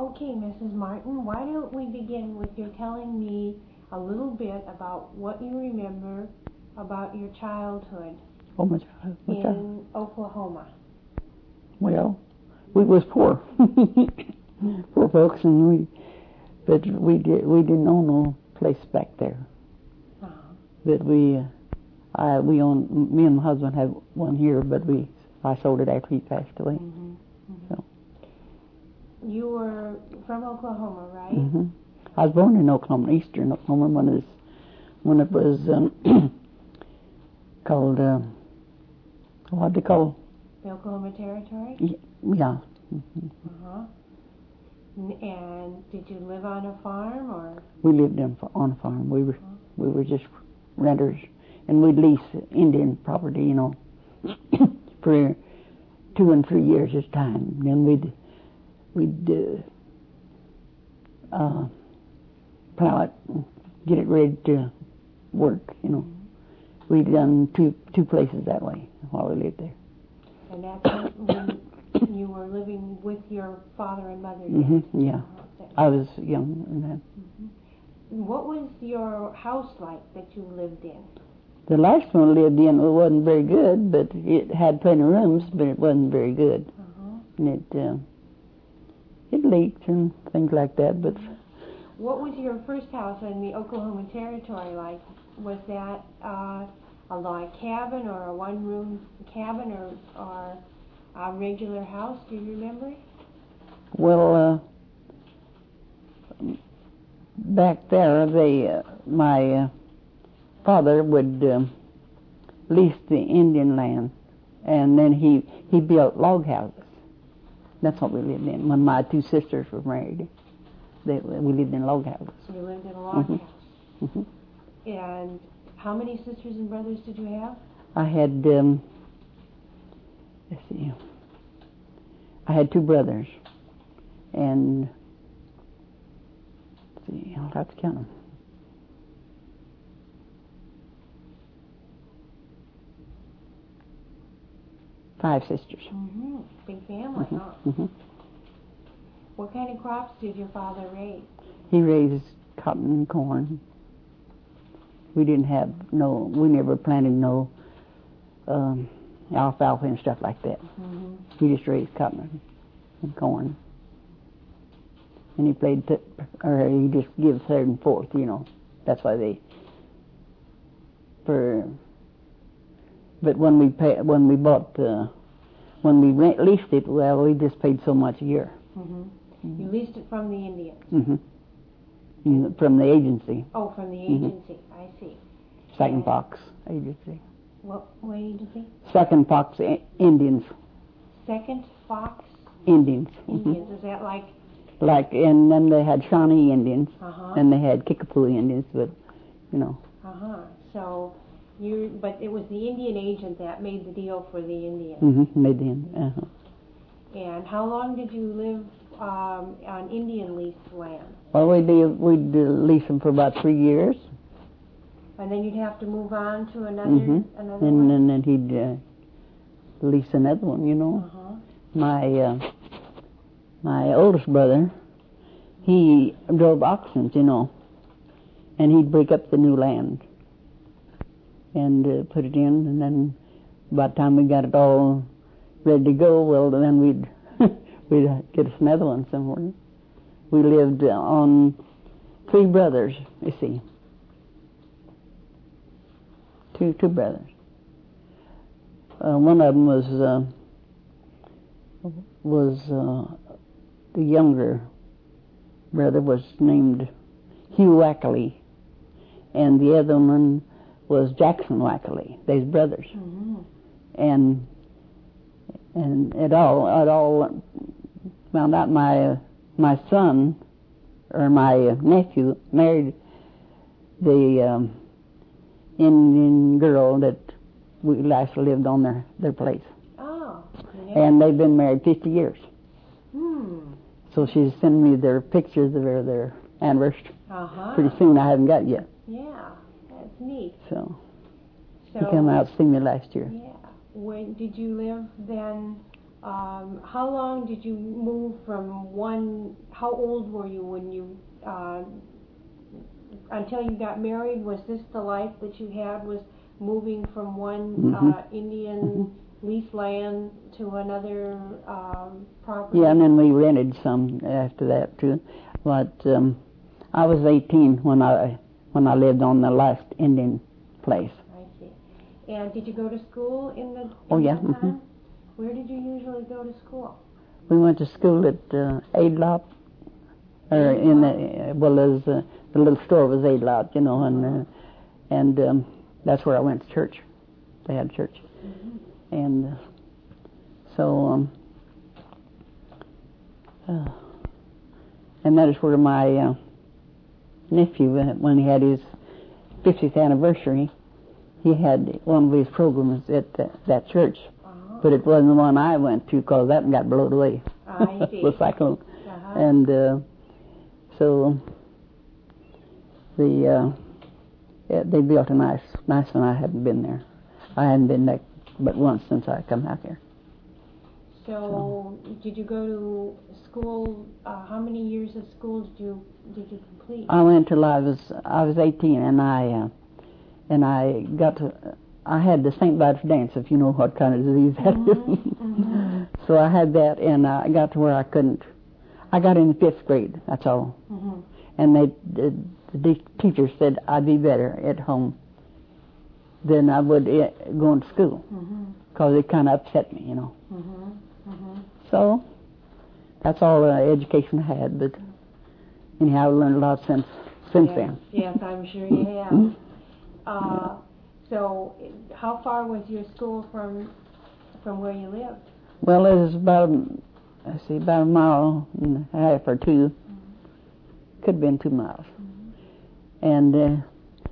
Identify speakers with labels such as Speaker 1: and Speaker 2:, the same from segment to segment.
Speaker 1: Okay, Mrs. Martin, why don't we begin with you telling me a little bit about what you remember about your childhood in Oklahoma.
Speaker 2: Well, we was poor, poor folks, and we didn't own no place back there.
Speaker 1: Uh-huh.
Speaker 2: But we owned. Me and my husband had one here, but I sold it after he passed away.
Speaker 1: Mm-hmm. Mm-hmm.
Speaker 2: So.
Speaker 1: You were from Oklahoma, right?
Speaker 2: Mm-hmm. I was born in Oklahoma, eastern Oklahoma, when it was called what they call
Speaker 1: the Oklahoma Territory.
Speaker 2: Yeah. Mm-hmm.
Speaker 1: Uh-huh. And did you live on a farm, or?
Speaker 2: We lived on a farm. We were just renters, and we'd lease Indian property, for 2 and 3 years at a time. And then we'd plow it, and get it ready to work. We'd done two places that way while we lived there.
Speaker 1: And that's when you were living with your father and mother.
Speaker 2: Mm-hmm. Yeah, I was young in that.
Speaker 1: Mm-hmm. What was your house like that you lived in?
Speaker 2: The last one we lived in wasn't very good, but it had plenty of rooms, but it wasn't very good.
Speaker 1: Uh-huh.
Speaker 2: And it leaked and things like that. But
Speaker 1: what was your first house in the Oklahoma Territory like? Was that a log cabin or a one-room cabin or a regular house? Do you remember?
Speaker 2: Well, back there, my father would lease the Indian land, and then he built log houses. That's what we lived in. When my 2 sisters were married, we lived in log houses.
Speaker 1: You lived in a log
Speaker 2: mm-hmm.
Speaker 1: house.
Speaker 2: Mm-hmm.
Speaker 1: And how many sisters and brothers did you have?
Speaker 2: I had, let's see, I had 2 brothers, and let's see, I'll have to count them. 5 sisters.
Speaker 1: Mm-hmm. Big family,
Speaker 2: mm-hmm.
Speaker 1: huh?
Speaker 2: Mm-hmm.
Speaker 1: What kind of crops did your father raise?
Speaker 2: He raised cotton and corn. We never planted no alfalfa and stuff like that.
Speaker 1: Mm-hmm.
Speaker 2: We just raised cotton and corn. And he played, he just gives third and fourth, That's why but when we leased it, well, we just paid so much a year.
Speaker 1: Mm-hmm. You leased it from the Indians?
Speaker 2: Mm-hmm. From the agency.
Speaker 1: Oh, from the agency. Mm-hmm. I see.
Speaker 2: Second Fox Agency.
Speaker 1: What agency?
Speaker 2: Second Fox Indians.
Speaker 1: Second Fox?
Speaker 2: Indians.
Speaker 1: Indians.
Speaker 2: Mm-hmm.
Speaker 1: Is that like?
Speaker 2: And then they had Shawnee Indians.
Speaker 1: Uh-huh.
Speaker 2: And they had Kickapoo Indians, but,
Speaker 1: Uh-huh. So, but it was the Indian agent that made the deal for the Indians.
Speaker 2: Mm-hmm. Made the Indians. Uh-huh.
Speaker 1: And how long did you live on Indian leased land?
Speaker 2: Well, we'd lease them for about 3 years.
Speaker 1: And then you'd have to move on to another
Speaker 2: Mm-hmm.
Speaker 1: one?
Speaker 2: And then he'd lease another one,
Speaker 1: Uh-huh.
Speaker 2: My oldest brother, he drove oxen, and he'd break up the new land and put it in, and then by the time we got it all ready to go, well, then we'd get us another one somewhere. We lived on 3 brothers, you see. Two brothers. One of them was the younger brother was named Hugh Wackley, and the other one was Jackson Wackley. They's brothers.
Speaker 1: Mm-hmm.
Speaker 2: And it all found out my son or my nephew married the Indian girl that we last lived on their place.
Speaker 1: Oh. Yeah.
Speaker 2: And they've been married 50 years.
Speaker 1: Hmm.
Speaker 2: So she's sending me their pictures of their anniversary.
Speaker 1: Uh-huh.
Speaker 2: Pretty soon. I haven't got it yet.
Speaker 1: Yeah, that's neat.
Speaker 2: So he came out to see me last year.
Speaker 1: Yeah. When did you live then How long did you move from one? How old were you when you until you got married? Was this the life that you had? Was moving from one Indian leased land to another property?
Speaker 2: Yeah, and then we rented some after that too. But I was 18 when I lived on the last Indian place.
Speaker 1: I see. And did you go to school in the
Speaker 2: Oh yeah.
Speaker 1: that time? Where did you usually go to school?
Speaker 2: We went to school at Aidlot, or in the the little store was Aidlot, you know, and that's where I went to church. They had church, and so and that is where my nephew, when he had his 50th anniversary, he had one of his programs at that church. But it wasn't the one I went to because that one got blown away.
Speaker 1: I see.
Speaker 2: The cyclone. And so they built a nice one. I hadn't been there. I hadn't been there but once since I come out here.
Speaker 1: So did you go to school? How many years of school did you complete?
Speaker 2: I went till I was 18, and I got to. I had the St. Vitus dance, if you know what kind of disease that is. So I had that, and I got to where I couldn't. I got in the 5th grade, that's all. And the teacher said I'd be better at home than I would going to school, because it kind of upset me, you know. So that's all the education I had, but anyhow, I learned a lot since then.
Speaker 1: Yes, I'm sure you have. So, how far was your school from where you lived?
Speaker 2: Well, it was about a mile and a half or 2. Could have been 2 miles. And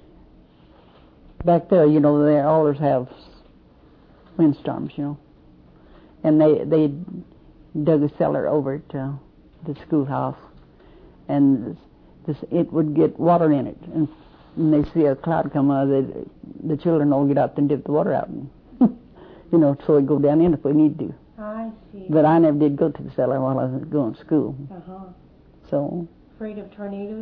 Speaker 2: back there, you know, they always have windstorms, you know. And they dug a cellar over to the schoolhouse, and it would get water in it. And when they see a cloud come out, the children all get up and dip the water out, and, you know, so they go down in if we need to.
Speaker 1: I see.
Speaker 2: But I never did go to the cellar while I was going to school. So.
Speaker 1: Afraid of tornadoes?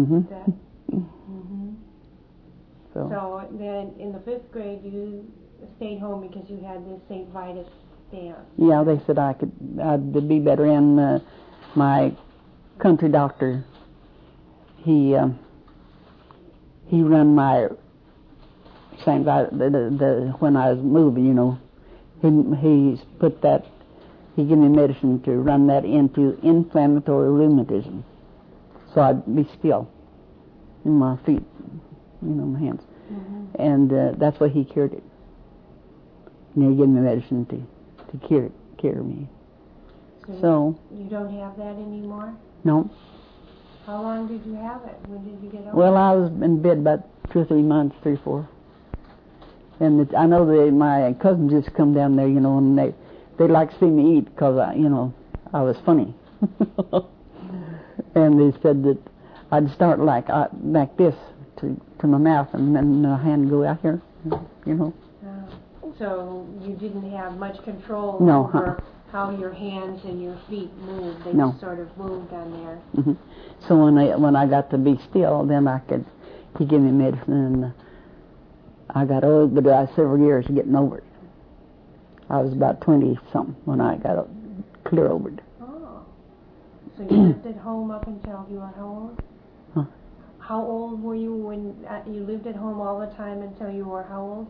Speaker 1: So then in the 5th grade you stayed home because you had this St. Vitus dance. Yeah,
Speaker 2: they said I'd be better in. My country doctor, he run my St. Vitus, when I was moving, you know, he put that, he gave me medicine to run that into inflammatory rheumatism. So I'd be still in my feet, you know, my hands. And that's why he cured it. And he gave me medicine to cure me. So
Speaker 1: you don't have that anymore?
Speaker 2: No.
Speaker 1: How long did you have it? When did you get over it?
Speaker 2: Well, I was in bed about 2 or 3 months, 3 or 4. And I know my cousins used to come down there, you know, and they like to see me eat because, you know, I was funny. And they said that I'd start like this to my mouth, and then my hand go out here, you know.
Speaker 1: So you didn't have much control
Speaker 2: No,
Speaker 1: over how your hands and your feet moved. They
Speaker 2: No.
Speaker 1: just sort of moved on there.
Speaker 2: So when I got to be still, then he gave me medicine, and I got old, but I had several years getting over it. I was about 20-something when I got clear over it.
Speaker 1: Oh. So you lived at home up until you were how old? How old were you when you lived at home all the time until you were how old?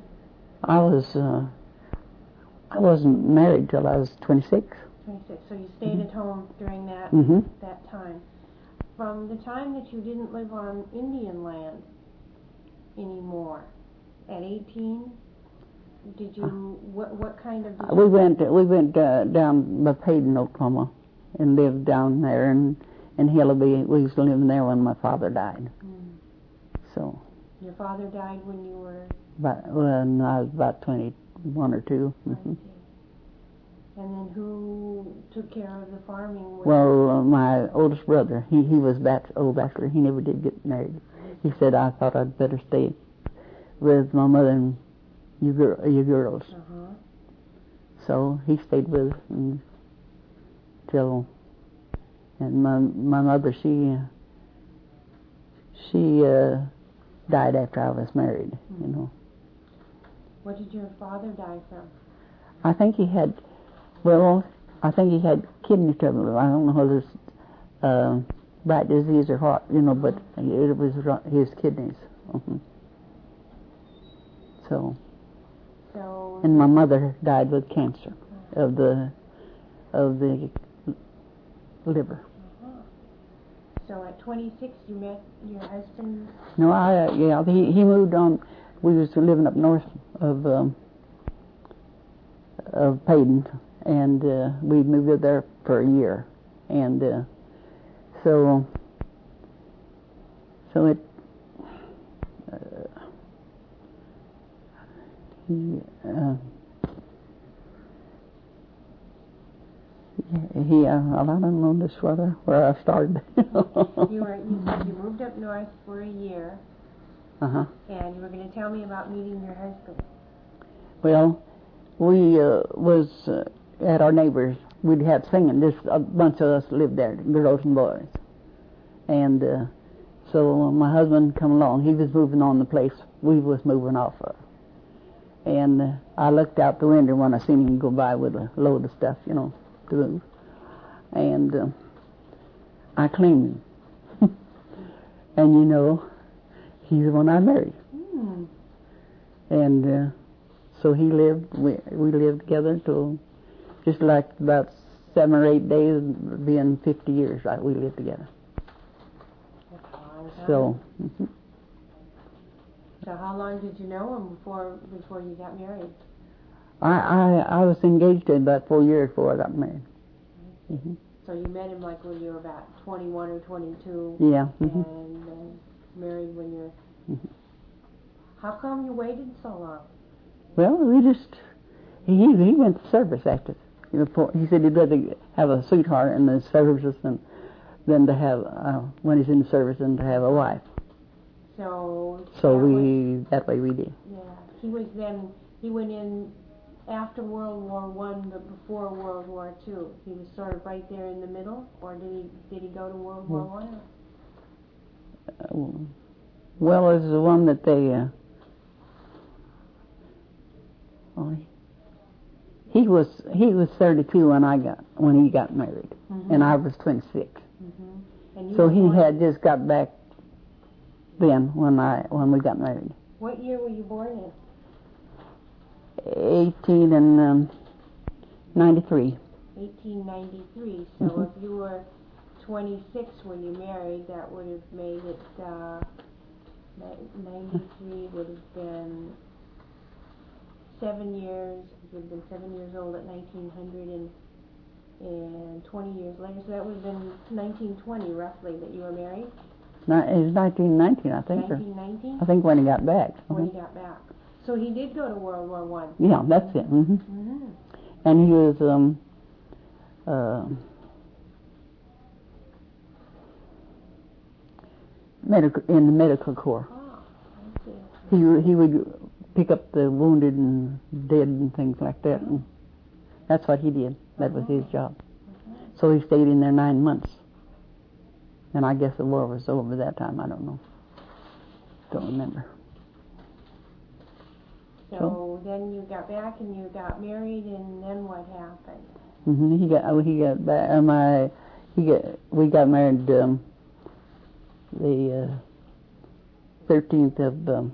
Speaker 2: I wasn't married till I was 26.
Speaker 1: 26. So you stayed at home during that that time. From the time that you didn't live on Indian land anymore, at 18, did you what kind of?
Speaker 2: We went down by Paden, Oklahoma, and lived down there in Hillaby. We used to live there when my father died. So.
Speaker 1: Your father died when you were?
Speaker 2: When I was about 21 or 2.
Speaker 1: I see. And then who took care of the farming?
Speaker 2: Well, my oldest brother, he was old bachelor. He never did get married. He said, I thought I'd better stay with my mother and you girls. So he stayed with us, and till, and my mother, she died after I was married, you know.
Speaker 1: What did your father die from?
Speaker 2: I think he had kidney trouble. I don't know whether it's Bright's disease or what, you know, but it was his kidneys. Mm-hmm. So, and my mother died with cancer of the liver.
Speaker 1: So at 26, you met your husband?
Speaker 2: No, he moved on. We was living up north of Paden, and we moved up there for a year, and so it. I don't know this where I started.
Speaker 1: You said you moved up north for a year.
Speaker 2: Uh-huh.
Speaker 1: And you were going to tell me about meeting your husband.
Speaker 2: Well, we was at our neighbors. We'd have singing. Just a bunch of us lived there, girls and boys. And so my husband come along. He was moving on the place we was moving off of. And I looked out the window when I seen him go by with a load of stuff, you know, to move. And I claimed him. And you know, he's the one I married.
Speaker 1: Mm.
Speaker 2: And so he lived, we lived together till just like about 7 or 8 days, being 50 years, right, we lived together.
Speaker 1: That's a long time.
Speaker 2: So, mm-hmm.
Speaker 1: So how long did you know him before you got married?
Speaker 2: I was engaged in about 4 years before I got married. Mm-hmm.
Speaker 1: So you met him like when you were about 21 or 22.
Speaker 2: Yeah. Mm-hmm.
Speaker 1: And then married when you're...
Speaker 2: Mm-hmm.
Speaker 1: How come you waited so long?
Speaker 2: Well, he went to service after. He said he'd rather have a sweetheart in the services than to have, when he's in the service, than to have a wife.
Speaker 1: So
Speaker 2: that way we did.
Speaker 1: Yeah. He went in after World War I, but before World War II. He was sort of right there in the middle, or did he go to World War I?
Speaker 2: Well, it was the one that they. He was 32 when he got married, mm-hmm. and I was 26.
Speaker 1: Mm-hmm. And
Speaker 2: so he had just got back then when we got married.
Speaker 1: What year were you born in?
Speaker 2: 1893.
Speaker 1: 1893. So mm-hmm. if you were 26 when you married, that would have made it 93 would have been 7 years. You would have been 7 years old at 1900 and 20 years later. So that would have been 1920 roughly that you were married.
Speaker 2: It was 1919, I think.
Speaker 1: 1919?
Speaker 2: I think when he got back.
Speaker 1: When he got back. So he did go to World War I.
Speaker 2: Yeah, that's it. Mm-hmm.
Speaker 1: Mm-hmm.
Speaker 2: And he was in the medical corps.
Speaker 1: Oh, I see.
Speaker 2: He would pick up the wounded and dead and things like that. And that's what he did. That was his job. So he stayed in there 9 months. And I guess the war was over that time. I don't know. Don't remember.
Speaker 1: So then you got back and you got married, and then what happened?
Speaker 2: Mm-hmm. He got back. We got married the 13th of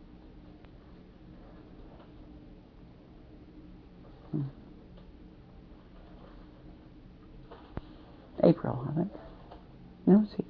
Speaker 2: April, I think. No, see.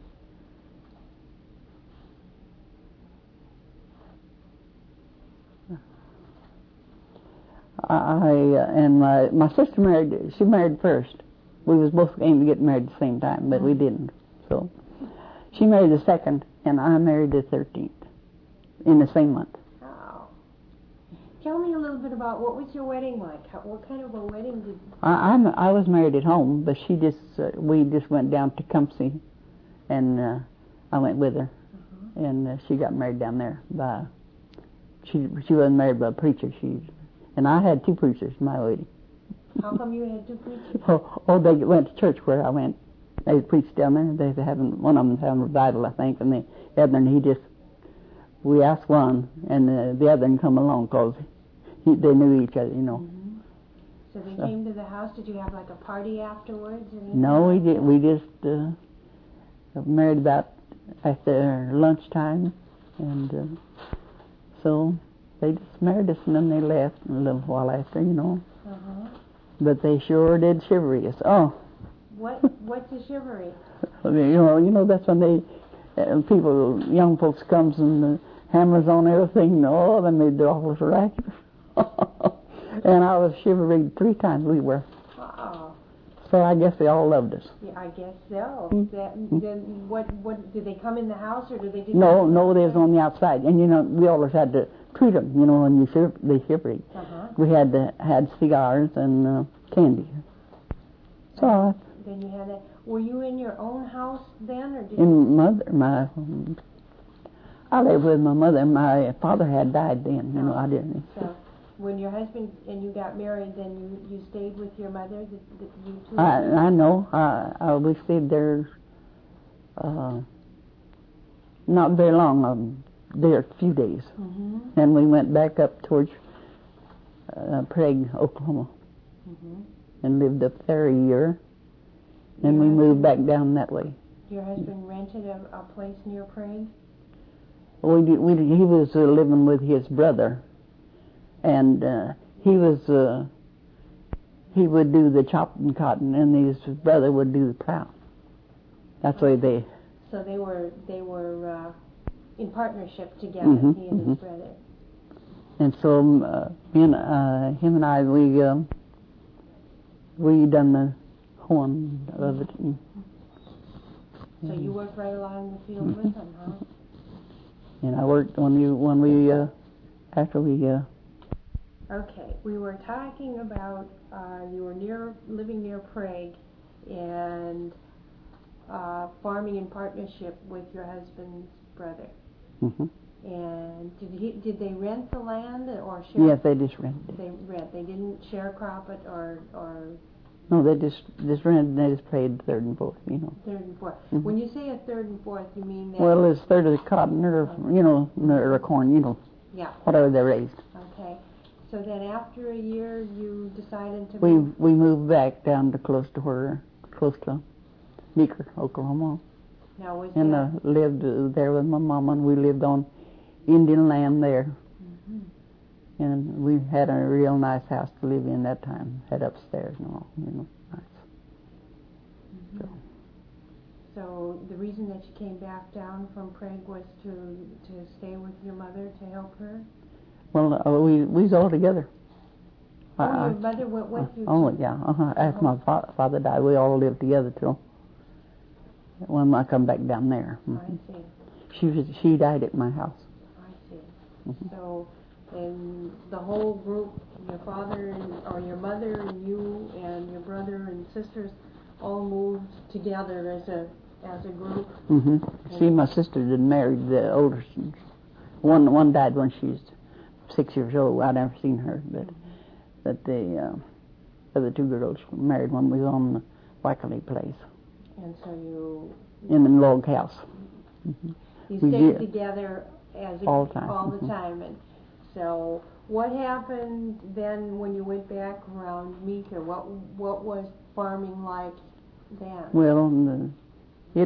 Speaker 2: And my sister married. She married first. We was both aiming to get married at the same time, but we didn't. So she married the 2nd, and I married the 13th in the same month.
Speaker 1: Oh. Tell me a little bit about what was your wedding like? What kind of a wedding did?
Speaker 2: I was married at home, but we just went down to Tecumseh, and I went with her, mm-hmm. and she got married down there by. She wasn't married by a preacher. And I had 2 preachers in my wedding.
Speaker 1: How come you had two preachers?
Speaker 2: Oh, they went to church where I went. They preached down there. They having one of them having revival, I think, and the other, and we asked one, and the other one come along because they knew each other, you know.
Speaker 1: Mm-hmm. So they came to the house. Did you have like a party afterwards?
Speaker 2: No, we did. We just married about after lunchtime, and so they just married us, and then they left a little while after, you know.
Speaker 1: Uh-huh.
Speaker 2: But they sure did shivery us. Oh.
Speaker 1: What's a shivery?
Speaker 2: You know that's when they young folks comes and hammers on everything. Oh, they made the awful racket. And I was shivering 3 times. We were.
Speaker 1: Oh.
Speaker 2: So I guess they all loved us.
Speaker 1: Yeah, I guess so.
Speaker 2: Mm-hmm.
Speaker 1: Then what did they come in the house or did they just?
Speaker 2: No, they was on the outside, and you know we always had to treat them. You know when they shivered.
Speaker 1: Uh-huh.
Speaker 2: We had cigars and candy. So.
Speaker 1: Then you had were you in your own house then, or did
Speaker 2: I lived with my mother. My father had died then. You know, I didn't.
Speaker 1: So, when your husband and you got married, then you stayed with your mother. You two.
Speaker 2: I know. We stayed there. Not very long. There a few days.
Speaker 1: Mm-hmm.
Speaker 2: Then we went back up towards Prague, Oklahoma, and lived up there a year. Then we moved back down that way.
Speaker 1: Your husband rented a place near Prague?
Speaker 2: He was living with his brother, and he would do the chopping cotton, and his brother would do the plow. That's the way they.
Speaker 1: So they were in partnership together, he and his brother.
Speaker 2: And so him and I we done the horn of it.
Speaker 1: So you worked right along the field with them, huh?
Speaker 2: And I worked after we.
Speaker 1: Okay, we were talking about you were living near Prague, and farming in partnership with your husband's brother.
Speaker 2: Mm-hmm.
Speaker 1: And did they rent the land or share?
Speaker 2: Yes, they just rented.
Speaker 1: They didn't sharecrop it or.
Speaker 2: No, they just rented. They just paid third and fourth, you know.
Speaker 1: Third and fourth.
Speaker 2: Mm-hmm.
Speaker 1: When you say a third and fourth, you mean that?
Speaker 2: Well, it's third of the cotton or or corn, you know.
Speaker 1: Yeah.
Speaker 2: Whatever they raised.
Speaker 1: Okay. So then, after a year, you decided to.
Speaker 2: We moved back down to close to Meeker, Oklahoma.
Speaker 1: Now was
Speaker 2: and lived there with my mama, and we lived on Indian land there.
Speaker 1: Mm-hmm.
Speaker 2: And we had a real nice house to live in that time. Had upstairs and all, you know, nice.
Speaker 1: Mm-hmm. So the reason that you came back down from Prague was to stay with your mother to help her?
Speaker 2: Well, we was all together.
Speaker 1: Your mother went with you?
Speaker 2: Oh, yeah. After my father died, we all lived together till when I come back down there.
Speaker 1: I see.
Speaker 2: She died at my house.
Speaker 1: I see.
Speaker 2: Mm-hmm.
Speaker 1: So, and the whole group, your father or your mother and you and your brother and sisters, all moved together as a group.
Speaker 2: Mm-hmm. See, my sister didn't marry the older. One died when she was 6 years old. I never seen her, but the other 2 girls were married when we was on the Wackerly place.
Speaker 1: And so you
Speaker 2: in the log house.
Speaker 1: Mm-hmm. You stayed together as
Speaker 2: all
Speaker 1: the time, and so what happened then when you went back around Meeker? What was farming like then?
Speaker 2: Well, it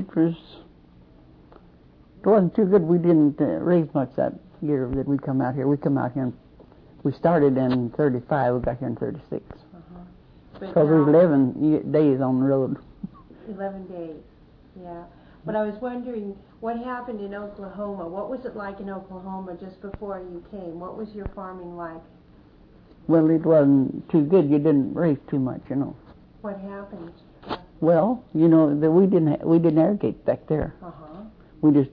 Speaker 2: wasn't too good. We didn't raise much that year that we come out here. We come out here, and we started in 35. We got here in 36. Because we were 11 days on the road.
Speaker 1: 11 days, yeah. But I was wondering, what happened in Oklahoma? What was it like in Oklahoma just before you came? What was your farming like?
Speaker 2: Well, it wasn't too good. You didn't raise too much, you know.
Speaker 1: What happened?
Speaker 2: Well, you know, we didn't irrigate back there. We just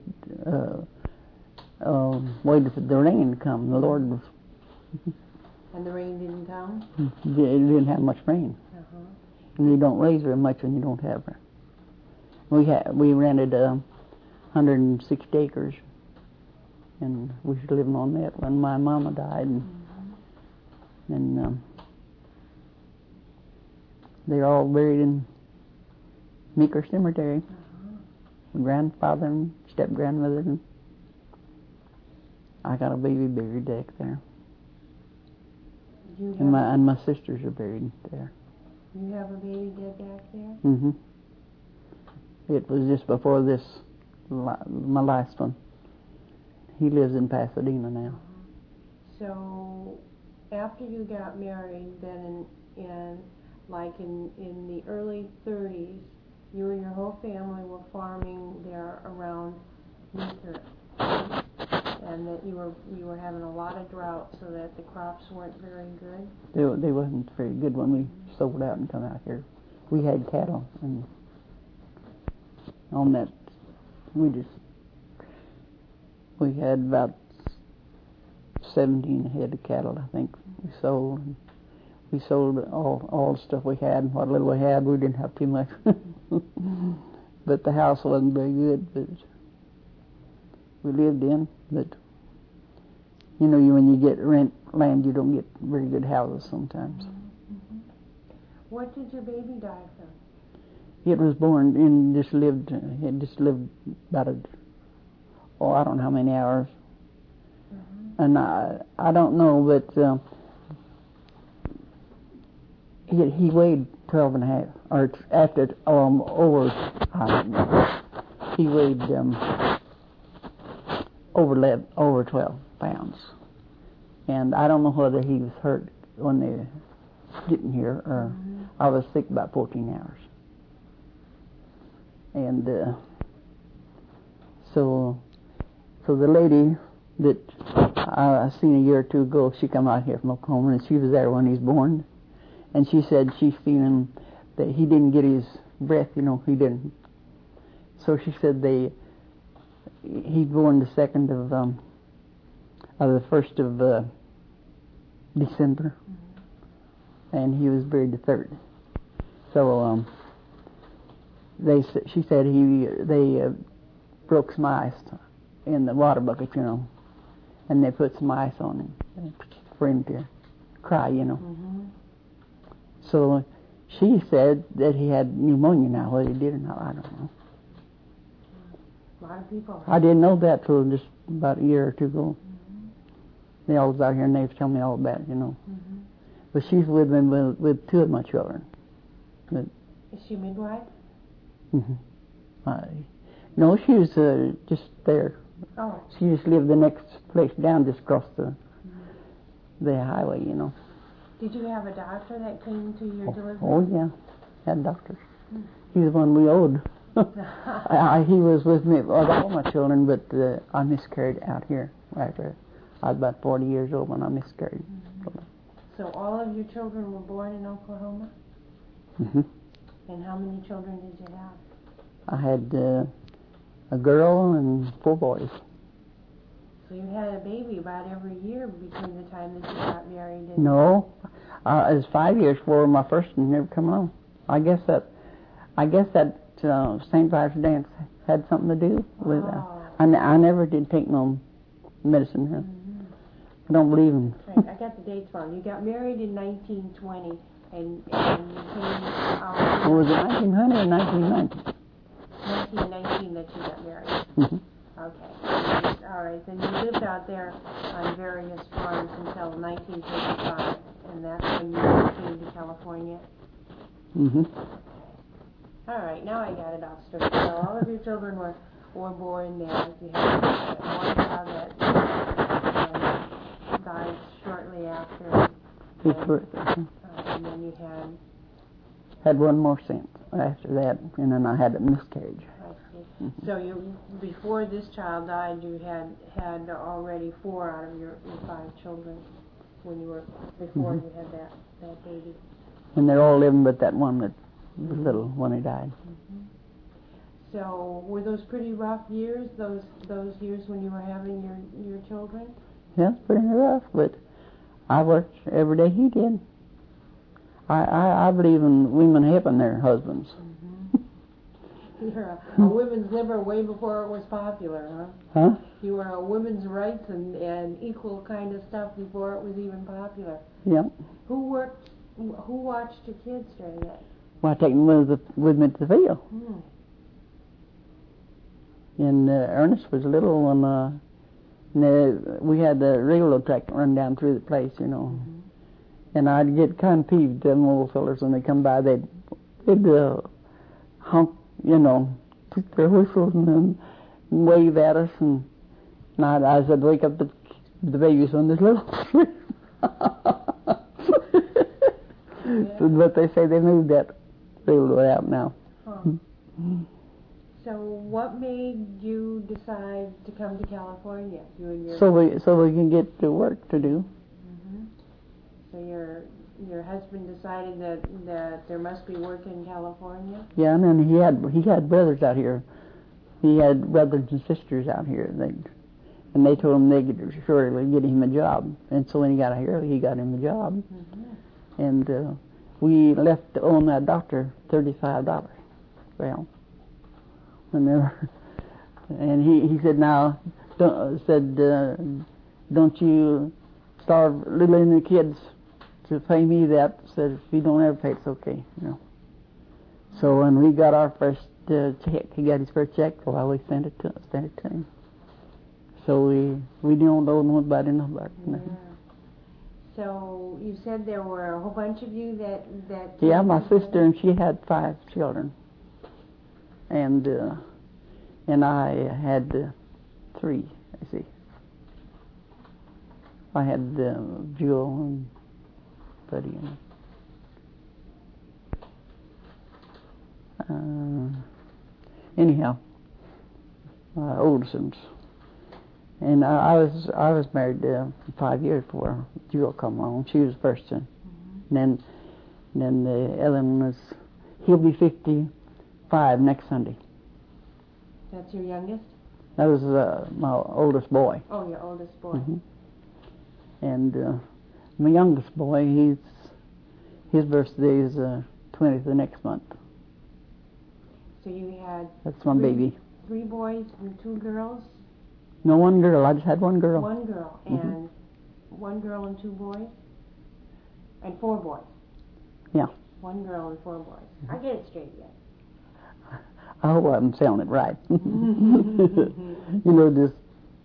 Speaker 2: waited for the rain to come. The Lord was.
Speaker 1: And the rain didn't come?
Speaker 2: It didn't have much rain. And you don't raise very much when you don't have rain. We rented 160 acres, and we was living on that when my mama died, and They're all buried in Meeker Cemetery. Grandfather and step-grandmother. And I got a baby buried back there. And my sisters are buried there.
Speaker 1: You have a baby dead back there?
Speaker 2: Mm-hmm. It was just before this, my last one. He lives in Pasadena now.
Speaker 1: So, after you got married, then in the early 30s, you and your whole family were farming there around Meeker, and that you were having a lot of drought, so that the crops weren't very good.
Speaker 2: They wasn't very good when we sold out and come out here. We had cattle, and on that we had about 17 head of cattle, I think. We sold all the stuff we had, and what little we had, we didn't have too much. But the house wasn't very good, but we lived in. But you know, when you get rent land, you don't get very good houses sometimes.
Speaker 1: Mm-hmm. What did your baby die from?
Speaker 2: It was born and just lived about I don't know how many hours. Mm-hmm. And I don't know, but he weighed 12 and a half, or after he weighed over 12 pounds. And I don't know whether he was hurt when they getting here, or I was sick about 14 hours. And so the lady that I seen a year or two ago, she come out here from Oklahoma, and she was there when he was born. And she said she's feeling that he didn't get his breath, he didn't. So she said he's born the 2nd of the 1st of December, and he was buried the 3rd. So she said they broke some ice in the water bucket, and they put some ice on him for him to cry,
Speaker 1: Mm-hmm.
Speaker 2: So she said that he had pneumonia now. Whether he did or not, I don't know.
Speaker 1: A lot of people.
Speaker 2: I didn't know that till just about a year or two ago.
Speaker 1: Mm-hmm.
Speaker 2: They all was out here and they told me all about it,
Speaker 1: Mm-hmm.
Speaker 2: But she's with me with 2 of my children. But,
Speaker 1: is she midwife?
Speaker 2: Mm-hmm. No, she was just there.
Speaker 1: Oh.
Speaker 2: She just lived the next place down, just across the highway,
Speaker 1: Did you have a doctor that came to your delivery?
Speaker 2: Oh, yeah. Had doctors. He's the one we owed. He was with me with all my children, but I miscarried out here. After I was about 40 years old when I miscarried.
Speaker 1: Mm-hmm. So all of your children were born in Oklahoma?
Speaker 2: Mm-hmm.
Speaker 1: And how many children did you have?
Speaker 2: I had a girl and 4 boys.
Speaker 1: So you had a baby about every year between the time that you got married and...
Speaker 2: No, it was 5 years before my first one never come along. I guess that St. Vitus dance had something to do with it. I never did take no medicine.
Speaker 1: Mm-hmm.
Speaker 2: I don't believe in.
Speaker 1: Right, I got the dates wrong. You got married in 1920, and you came out...
Speaker 2: Was it 1900 or 1990?
Speaker 1: 1919 that you got married.
Speaker 2: Mm-hmm.
Speaker 1: Okay. All right. Then you lived out there on various farms until 1935, and that's when you came to California.
Speaker 2: Mm-hmm.
Speaker 1: All right. Now I got it all straight. So all of your children were born there. You had one child that died shortly after. And then you
Speaker 2: had one more since after that, and then I had a miscarriage.
Speaker 1: Mm-hmm. So before this child died, you had already 4 out of your 5 children before you had that baby.
Speaker 2: And they're all living, but that one that was little when he died.
Speaker 1: Mm-hmm. So were those pretty rough years? Those years when you were having your children?
Speaker 2: Yeah, pretty rough, but I worked every day he did. I believe in women helping their husbands.
Speaker 1: Mm-hmm. You're a women's liver way before it was popular, huh?
Speaker 2: Huh?
Speaker 1: You were a women's rights and equal kind of stuff before it was even popular.
Speaker 2: Yep.
Speaker 1: Who watched your kids during that
Speaker 2: Well, I take him with me to the field.
Speaker 1: Hmm.
Speaker 2: And Ernest was little when we had the railroad track run down through the place, you know.
Speaker 1: Mm-hmm.
Speaker 2: And I'd get kind of peeved at them old fellas when they come by. They'd honk, you know, took their whistles and then wave at us. And I said, wake up the babies when they're little. But they say they moved that railroad out now.
Speaker 1: Huh. So what made you decide to come to California? You and your
Speaker 2: So we can get to work to do.
Speaker 1: Mm-hmm. So your husband decided that there must be work in California?
Speaker 2: Yeah, and then he had brothers out here. He had brothers and sisters out here. And they told him they could surely get him a job. And so when he got out here, he got him a job.
Speaker 1: Mm-hmm.
Speaker 2: And we left to own that doctor $35. Well, whenever, and he said, now, don't you starve little in the kids to pay me that. Said, if you don't ever pay, it's okay, you know. So when we got our first check, he got his first check, well, we sent it to him. So we don't owe nobody nothing.
Speaker 1: Yeah. So you said there were a whole bunch of you that
Speaker 2: Yeah, my sister, and she had 5 children. And I had 3, I see. I had Jewel and Buddy. And, anyhow, my oldest ones. And I was married 5 years before Jewel come along. She was the first one. Mm-hmm. And then the other one was, he'll be 55 next Sunday.
Speaker 1: That's your youngest?
Speaker 2: That was my oldest boy.
Speaker 1: Oh, your oldest boy.
Speaker 2: Mm-hmm. And my youngest boy, his birthday is 20th of next month.
Speaker 1: So you had
Speaker 2: that's my baby.
Speaker 1: 3 boys and 2 girls?
Speaker 2: No, 1 girl. I just had 1 girl.
Speaker 1: 1 girl.
Speaker 2: Mm-hmm.
Speaker 1: And 1 girl and 2 boys? And 4 boys?
Speaker 2: Yeah.
Speaker 1: 1 girl and 4 boys. Mm-hmm. I get it straight yet.
Speaker 2: I hope I'm saying it right. You know, just.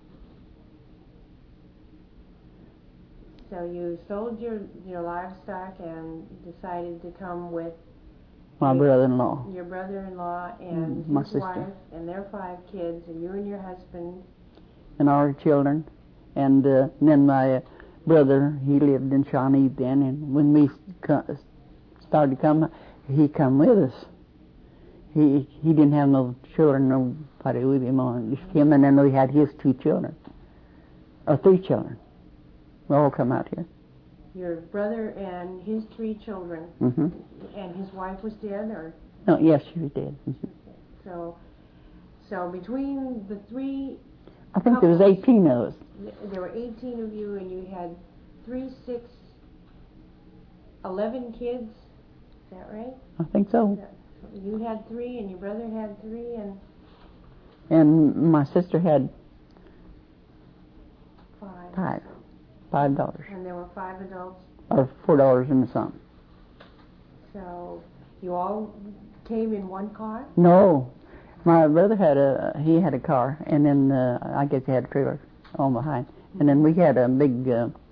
Speaker 1: So you sold your livestock and decided to come with
Speaker 2: My brother-in-law.
Speaker 1: Your brother-in-law and
Speaker 2: my
Speaker 1: his
Speaker 2: sister.
Speaker 1: wife and their 5 kids, and you and your husband.
Speaker 2: And our children. And then my brother, he lived in Shawnee then, and when we started to come, he come with us. He didn't have no children, nobody with him on. Just him, and then we had his 2 children. Or 3 children. We all come out here.
Speaker 1: Your brother and his 3 children.
Speaker 2: Mm-hmm.
Speaker 1: And his wife was dead, or?
Speaker 2: No, yes, she was dead. Mm-hmm.
Speaker 1: So between the 3
Speaker 2: I think there was 18 of us.
Speaker 1: There were 18 of you, and you had 3, 6, 11 kids. Is that right?
Speaker 2: I think so.
Speaker 1: You had 3, and your brother had 3,
Speaker 2: and my sister had
Speaker 1: 5.
Speaker 2: $5.
Speaker 1: And there were 5 adults.
Speaker 2: Or $4 and some.
Speaker 1: So you all came in 1 car?
Speaker 2: No, my brother had a car, and then I guess he had a trailer on behind, and then we had a big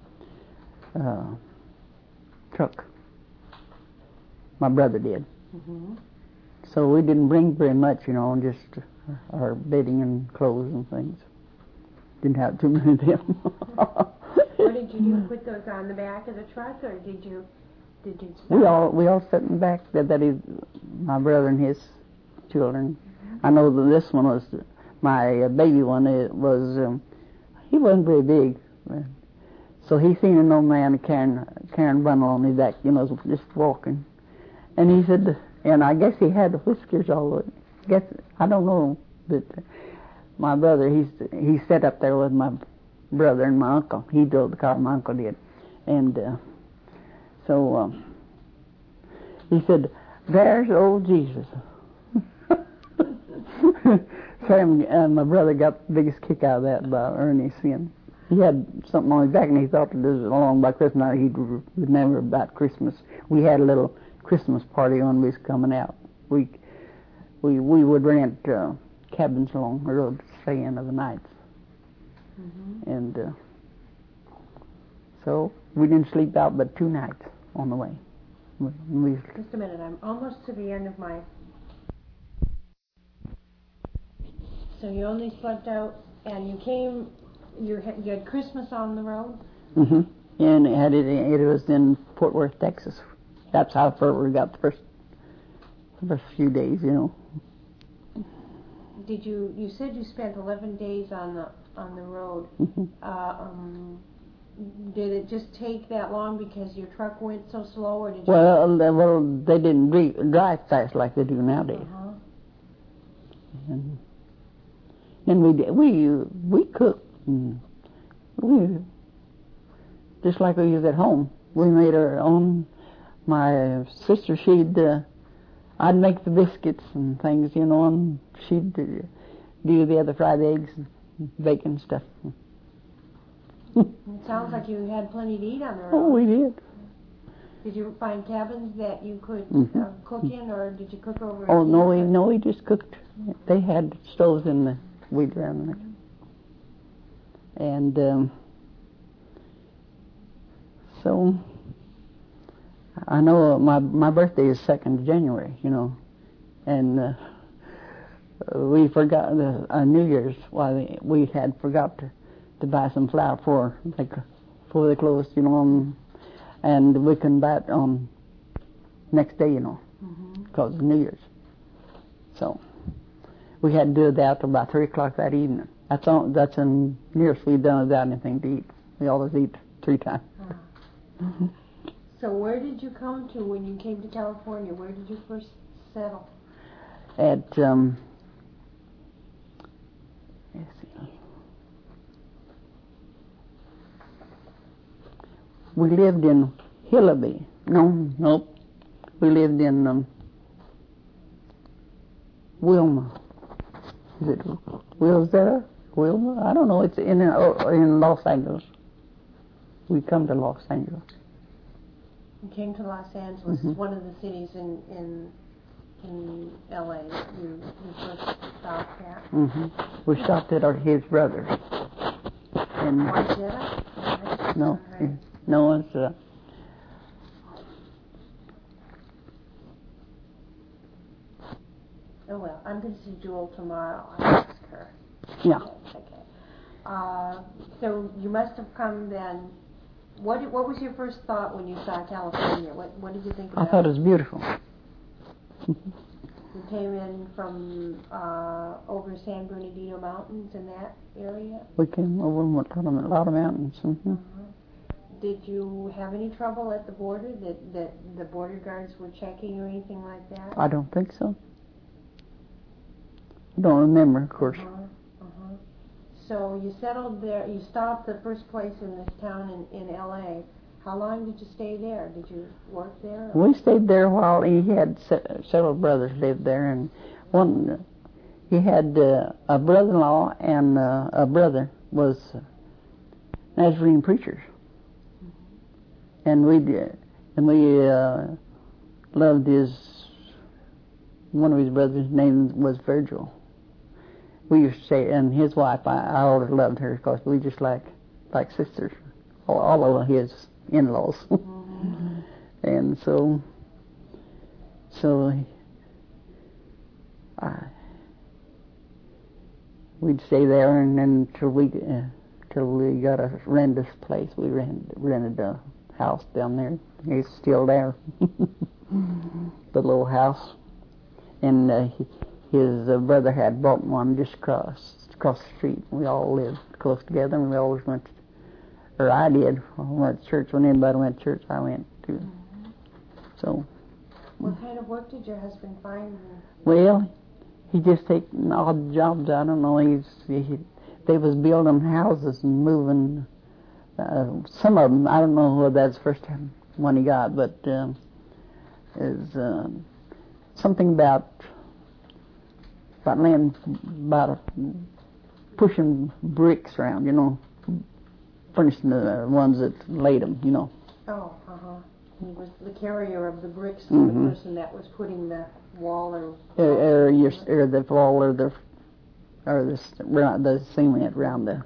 Speaker 2: truck. My brother did. Mm-hmm. So we didn't bring very much, you know, just our bedding and clothes and things. Didn't have too many of them.
Speaker 1: What did you do? Put those on the back of the truck, or did you stop?
Speaker 2: We all sat in the back. That is my brother and his children. Mm-hmm. I know that this one was my baby one. It was he wasn't very big, so he seen an old man carrying a bundle on his back, you know, just walking, and he said, and I guess he had the whiskers all over. I don't know, but my brother he sat up there with my brother and my uncle. He drove the car, my uncle did, and so he said, "There's old Jesus." Sam and my brother got the biggest kick out of that about Ernie seeing. He had something on his back, and he thought that this was along by Christmas night. He'd remember about Christmas. We had a little Christmas party when we was coming out. We would rent cabins along the road to stay in of the nights.
Speaker 1: Mm-hmm.
Speaker 2: And so we didn't sleep out but 2 nights on the way.
Speaker 1: Just a minute, I'm almost to the end of my... So you only slept out, and you came, you had Christmas on the road?
Speaker 2: Mm-hmm. And it was in Fort Worth, Texas. That's how far we got the first few days, you know.
Speaker 1: Did you said you spent 11 days on the road.
Speaker 2: Mm-hmm.
Speaker 1: Did it just take that long because your truck went so slow, or did you...
Speaker 2: Well, they didn't drive fast like they do nowadays.
Speaker 1: Uh-huh.
Speaker 2: And we cooked. We just like we was at home. We made our own. My sister, I'd make the biscuits and things, you know, and she'd do the other fried eggs and bacon stuff.
Speaker 1: It sounds like you had plenty to eat on the road.
Speaker 2: Oh, we did.
Speaker 1: Did you find cabins that you could cook in, or did you cook over?
Speaker 2: Oh no, we just cooked. They had stoves in the weed around there, and so I know my birthday is 2nd of January, you know, and we forgot New Year's. We had forgot to buy some flour for the clothes, you know, and we couldn't buy it on next day, you know, because of New Year's. So we had to do that till about 3 o'clock that evening. That's in New Year's we've done without anything to eat. We always eat 3 times.
Speaker 1: So where did you come to when you came to California? Where did you first settle?
Speaker 2: At let's see. We lived in Hillaby. Nope. We lived in Wilma. Is it Wilma? Wilma? I don't know. It's in Los Angeles. We come to Los Angeles.
Speaker 1: You came to Los Angeles, one of the cities in L.A. that you first stopped at.
Speaker 2: We stopped at his brother's. And
Speaker 1: Wajeda?
Speaker 2: No,
Speaker 1: right.
Speaker 2: No, it's
Speaker 1: Oh well, I'm going to see Jewel tomorrow. I'll ask her.
Speaker 2: yeah.
Speaker 1: Okay. So you must have come then. What was your first thought when you saw California? What did you think about it?
Speaker 2: I thought it was beautiful.
Speaker 1: You came in from over San Bernardino Mountains in that area?
Speaker 2: We came over a lot of mountains.
Speaker 1: Did you have any trouble at the border that the border guards were checking or anything like that?
Speaker 2: I don't think so. I don't remember, of course.
Speaker 1: So you settled there. You stopped the first place in this town in L.A. How long did you stay there? Did you work there?
Speaker 2: We stayed there while he had several brothers lived there, and he had a brother-in-law and a brother was Nazarene preachers, and we loved one of his brothers' name was Virgil. We used to say, and his wife, I always loved her because we just like sisters, all of his in-laws. And so we'd stay there, and then till we got a rented place. We rented a house down there. It's still there, the little house, and his brother had bought one just across the street. We all lived close together, and we always went to, or I did. I went to church. When anybody went to church, I went too. So.
Speaker 1: What kind of work did your husband find?
Speaker 2: Well, he just taking odd jobs. I don't know. They was building houses and moving. Some of them, I don't know whether that's the first time one he got, but is something about pushing bricks around, furnishing the ones that laid them,
Speaker 1: Oh, He was the carrier of the bricks for
Speaker 2: Mhm.
Speaker 1: the person that was putting the wall or
Speaker 2: the wall or the cement around the.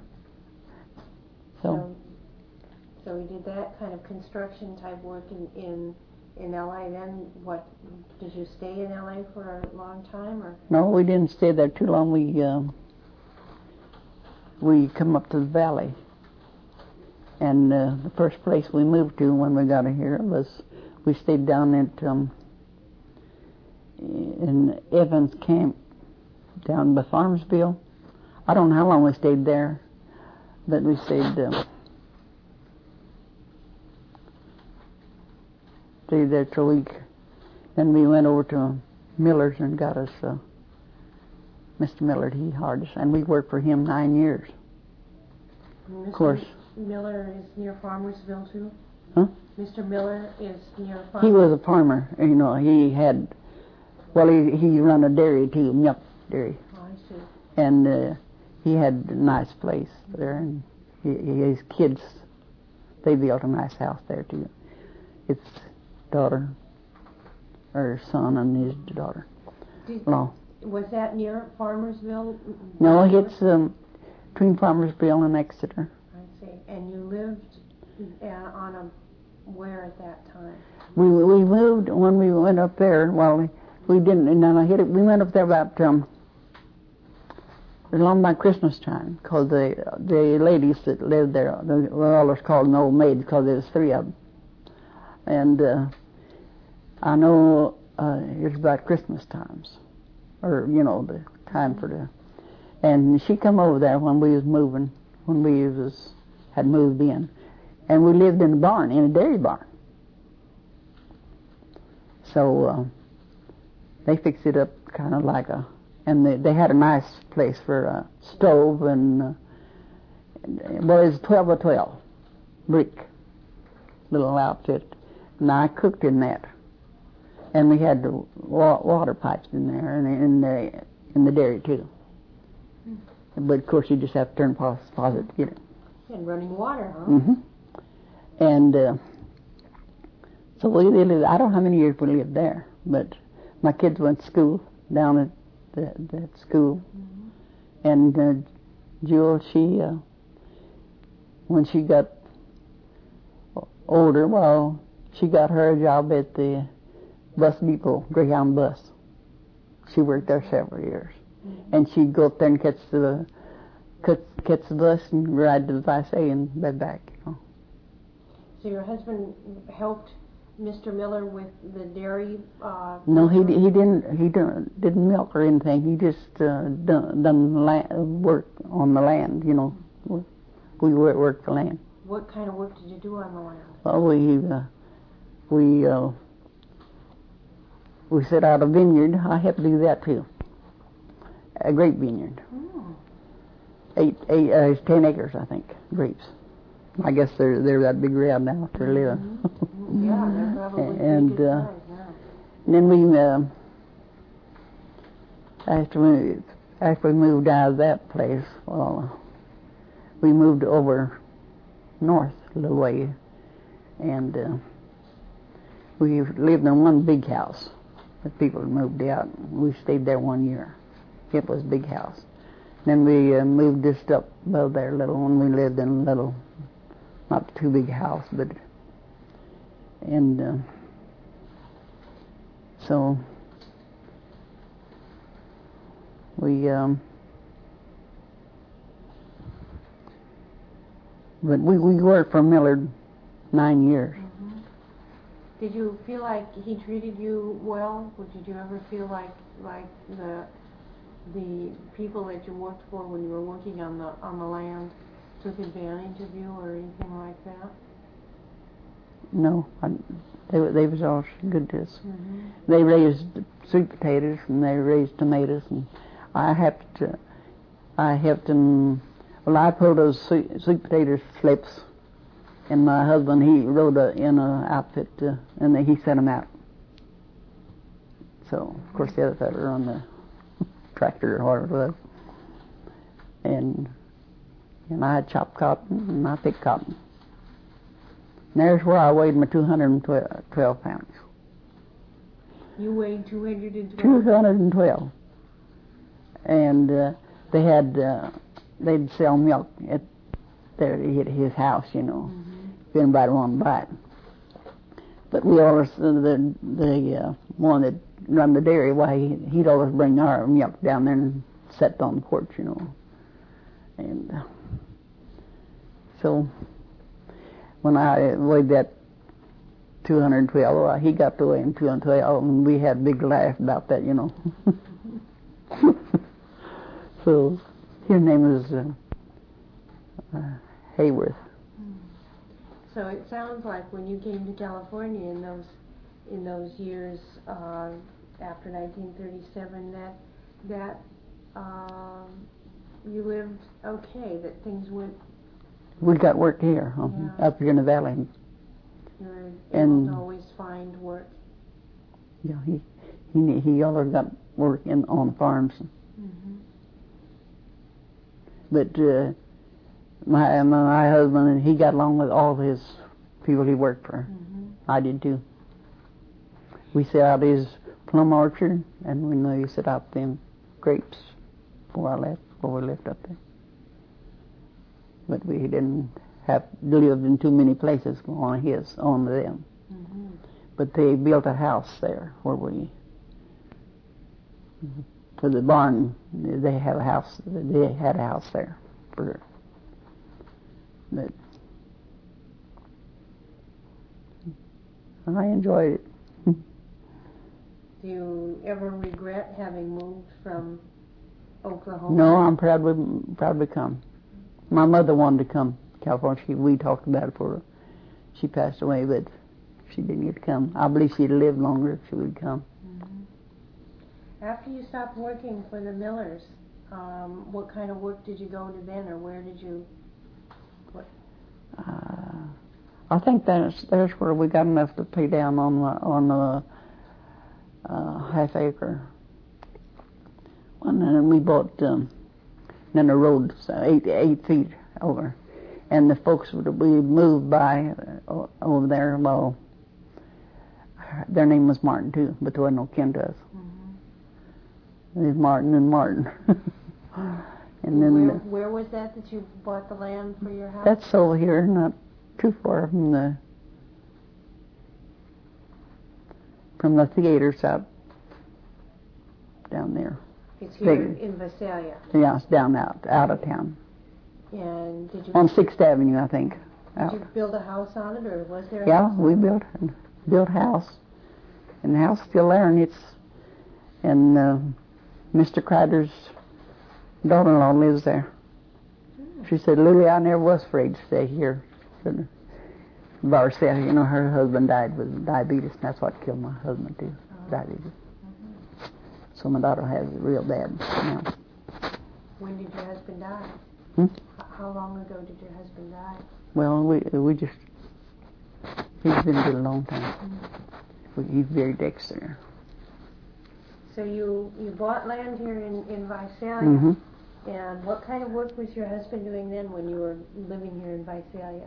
Speaker 1: So he did that kind of construction type work in LA. Then what? Did you stay in LA for a long time, or?
Speaker 2: No, we didn't stay there too long. We come up to the valley, and the first place we moved to when we got here was we stayed down at in Evans Camp down by Farmersville. I don't know how long we stayed there, but we stayed there till a week. Then we went over to Miller's and got us Mr. Millard. He hired us, and we worked for him 9 years.
Speaker 1: Mr.
Speaker 2: Of course.
Speaker 1: Miller is near Farmersville too?
Speaker 2: Huh?
Speaker 1: Mr. Miller is near Farmersville?
Speaker 2: He was a farmer. You know, he run a dairy too, milk dairy.
Speaker 1: Oh, I see.
Speaker 2: And he had a nice place there, and his kids, they built a nice house there too. His daughter, or son, and his daughter.
Speaker 1: Was that near Farmersville?
Speaker 2: No, it's between Farmersville and Exeter.
Speaker 1: I see. And you lived where at that time?
Speaker 2: We moved when we went up there. Well, we didn't, and then we went up there about along by Christmas time, because the ladies that lived there, the elders called them old maids because there was 3 of them. And I know it was about Christmas times, or the time for the. And she come over there when we was moving, when we had moved in, and we lived in a barn, in a dairy barn. So they fixed it up kind of like and they had a nice place for a stove and well, it was 12 by 12 brick little outfit, and I cooked in that. And we had the water pipes in there, and in the dairy too. But of course, you just have to turn the faucet to get it.
Speaker 1: And running water, huh?
Speaker 2: Mm-hmm. And so we lived. I don't know how many years we lived there, but my kids went to school down at that school. Mm-hmm. And Jewel, she when she got older, well, she got her a job at the bus depot, Greyhound Bus. She worked there several years. Mm-hmm. And she'd go up there and catch the bus and ride to the Vice A and back.
Speaker 1: So your husband helped Mr. Miller with the dairy?
Speaker 2: No, he didn't milk or anything. He just done work on the land. We worked the land.
Speaker 1: What kind of work did you do on the land?
Speaker 2: Well, we set out a vineyard. I had to do that too. A grape vineyard. Oh. 10 acres, I think, grapes. I guess they're that big around now to live.
Speaker 1: Mm-hmm. Yeah, they're probably
Speaker 2: and
Speaker 1: big size now.
Speaker 2: And then we after we moved out of that place, well, we moved over north a little way, and we lived in one big house. The people had moved out. We stayed there 1 year. It was a big house. Then we moved just up above there a little, and we lived in a little, not too big house, but so we but we worked for Millard 9 years.
Speaker 1: Mm-hmm. Did you feel like he treated you well? Or did you ever feel like the people that you worked for when you were working on the land took advantage of you or anything like that?
Speaker 2: No, they was all good to us.
Speaker 1: Mm-hmm.
Speaker 2: They raised sweet potatoes and they raised tomatoes, and I helped them. Well, I pulled those sweet potato slips, and my husband, he rode in an outfit, and he set them out. So, of course, the other fellow on the tractor or whatever it was. And I chopped cotton, and I picked cotton. And there's where I weighed my 212 pounds.
Speaker 1: You weighed 212?
Speaker 2: 212. And they had, they'd sell milk at his house, you know. If anybody wanted to buy it. But we always, the one that run the dairy, why he'd always bring our milk down there and set on the porch, you know. And so when I weighed that 212, he got to weighing 212, and we had a big laugh about that, you know. So his name was Hayworth.
Speaker 1: So it sounds like when you came to California in those years after 1937, that you lived okay, that things went.
Speaker 2: We got work here, up here in the valley.
Speaker 1: You were able to always find work.
Speaker 2: Yeah, he always got work on farms. But my husband, he got along with all his people he worked for. I did too. We set out his plum orchard, and we set out them grapes before we left up there. But we didn't have lived in too many places on them. But they built a house there where for the barn. They had a house there for. But I enjoyed it.
Speaker 1: Do you ever regret having moved from Oklahoma?
Speaker 2: No, I'm proud to come. My mother wanted to come to California. We talked about it for her. She passed away, but she didn't get to come. I believe she'd lived longer if she would come.
Speaker 1: After you stopped working for the Millers, what kind of work did you go to then, or where did you?
Speaker 2: I think there's where we got enough to pay down on a half acre. And then we bought. Then the road 8 feet over, and the folks we moved by over there. Well, their name was Martin too, but there wasn't no kin to us. It was Martin and Martin. And then
Speaker 1: where was that you bought the land for your house?
Speaker 2: That's over here, not too far from the theaters out down there.
Speaker 1: It's here in Visalia.
Speaker 2: Yeah, it's down out of town.
Speaker 1: And did you
Speaker 2: on 6th Avenue, I think.
Speaker 1: Did you build a house on it, or was there?
Speaker 2: Yeah, we built a house, and the house is still there, and Mr. Crider's daughter-in-law lives there. She said, "Lily, I never was afraid to stay here." Said, Barbara said, her husband died with diabetes, and that's what killed my husband too, diabetes. So my daughter has it real bad now.
Speaker 1: When did your husband die? How long ago did your husband die?
Speaker 2: Well, he's been dead a long time. He's very Dexter.
Speaker 1: So you bought land here in Visalia, and what kind of work was your husband doing then when you were living here in Visalia?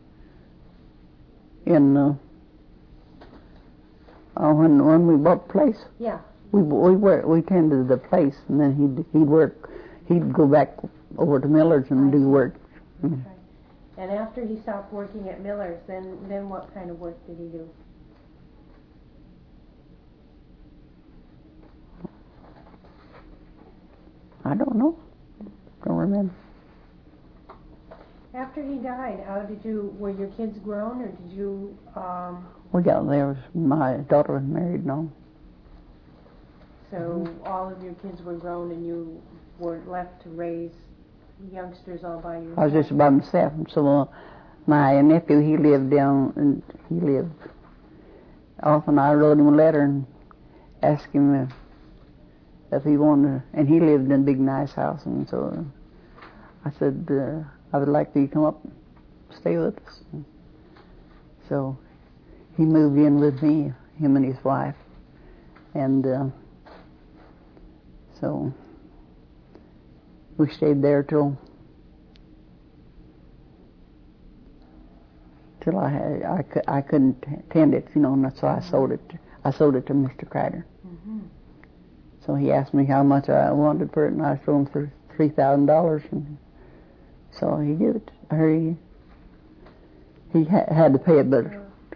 Speaker 2: When we bought the place?
Speaker 1: Yeah.
Speaker 2: We tended the place, and then he'd work. He'd go back over to Miller's and do work.
Speaker 1: Right. And after he stopped working at Miller's, then what kind of work did he do?
Speaker 2: I don't know. Don't remember.
Speaker 1: After he died, were your kids grown, or did you?
Speaker 2: My daughter was married and all.
Speaker 1: So all of your kids were grown, and you were left to raise youngsters all by yourself?
Speaker 2: I was just by myself. So my nephew, he lived often I wrote him a letter and asked him if he wanted, and he lived in a big nice house, and so I said, I would like you to come up and stay with us. So he moved in with me, him and his wife, and so we stayed there till till I couldn't tend it, and so I sold it. I sold it to Mr. Crider.
Speaker 1: Mm-hmm.
Speaker 2: So he asked me how much I wanted for it, and I sold him for $3,000, and so he gave it. He had to pay it, but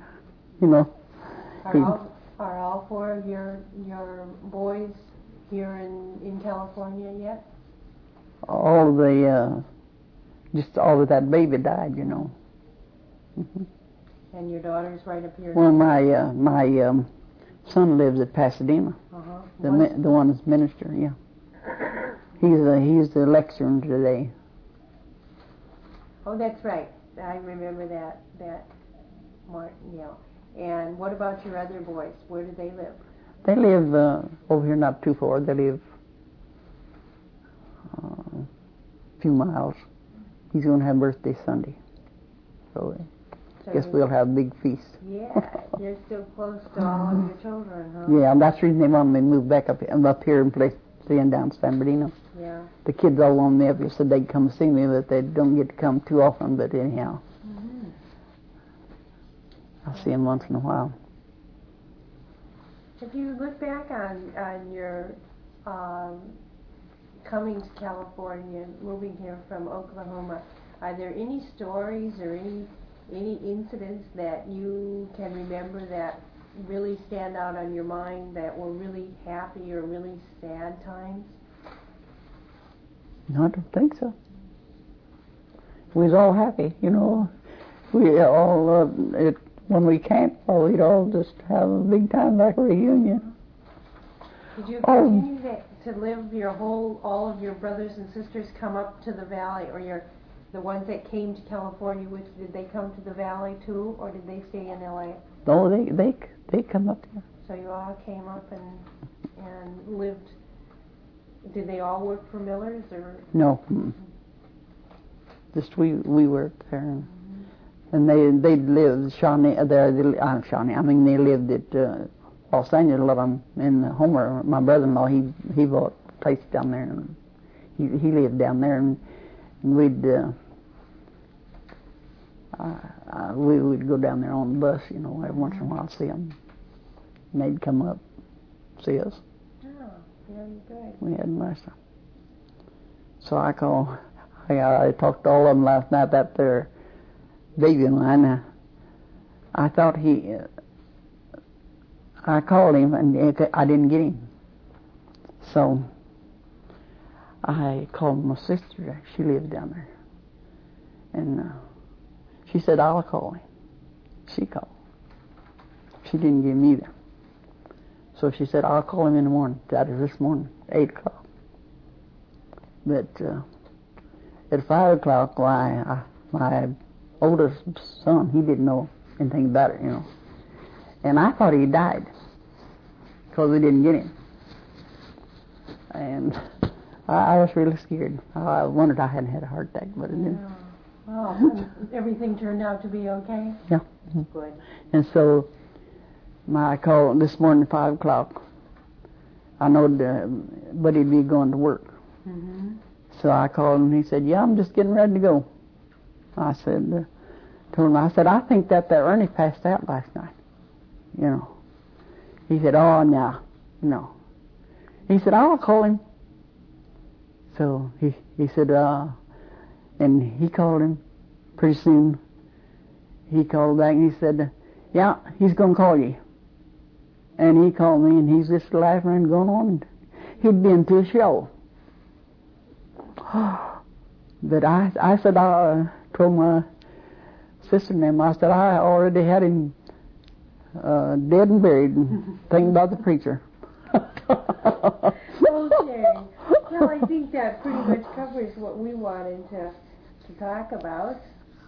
Speaker 1: Are all four of your boys here in California yet?
Speaker 2: All of the just all of that baby died, Mm-hmm.
Speaker 1: And your daughter's right up here.
Speaker 2: Well, my son lives at Pasadena.
Speaker 1: Uh-huh.
Speaker 2: The one that's minister, yeah. He's the lecturer today.
Speaker 1: Oh, that's right. I remember that Martin, yeah. And what about your other boys? Where do they live?
Speaker 2: They live over here, not too far. They live a few miles. He's going to have birthday Sunday, so I guess we'll have a big feast.
Speaker 1: Yeah, you're still close to all of your children, huh?
Speaker 2: Yeah, that's the reason they want me to move back up here and play staying down San Bernardino.
Speaker 1: Yeah.
Speaker 2: The kids all want me up here, said they'd come see me, but they don't get to come too often. But anyhow,
Speaker 1: Mm-hmm.
Speaker 2: I'll see them once in a while.
Speaker 1: If you look back on your coming to California, moving here from Oklahoma, are there any stories or any incidents that you can remember that really stand out on your mind that were really happy or really sad times?
Speaker 2: No, I don't think so. We was all happy, We all, when we camped, we'd all just have a big time like a reunion.
Speaker 1: Did you continue to live all of your brothers and sisters come up to the valley, or the ones that came to California with you, did they come to the valley too, or did they stay in LA?
Speaker 2: No, they come up here.
Speaker 1: So you all came up and lived. Did they all work for Miller's or?
Speaker 2: No, just we worked there, and they lived Shawnee there. Shawnee. I mean, they lived at Los Angeles. A lot of them in Homer. My brother-in-law, he bought a place down there, and he lived down there, and we'd we would go down there on the bus, every once in a while, see them. And they'd come up, see us.
Speaker 1: Oh, very good.
Speaker 2: We had them last time. So I talked to all of them last night about their baby of mine. I thought I called him and I didn't get him. So I called my sister. She lived down there. And she said, I'll call him. She called. She didn't get him either. So she said, I'll call him in the morning. That is this morning, 8 o'clock. But at 5 o'clock, my oldest son, he didn't know anything about it, And I thought he died because we didn't get him. And I was really scared. I wondered I hadn't had a heart attack, but it didn't.
Speaker 1: Yeah. Well, everything turned out to be okay?
Speaker 2: Yeah.
Speaker 1: Good.
Speaker 2: And so I called this morning at 5 o'clock. I know but he'd be going to work.
Speaker 1: Mm-hmm.
Speaker 2: So I called him and he said, yeah, I'm just getting ready to go. I said, told him, I think that Ernie passed out last night. He said, oh, no. He said, I'll call him. So he said, and he called him pretty soon. He called back and he said, yeah, he's going to call you. And he called me and he's just laughing and going on. And he'd been to a show. But I said, I told my sister-in-law, I said, I already had him dead and buried and thinking about the preacher.
Speaker 1: Okay. Well, I think that pretty much covers what we wanted to talk about.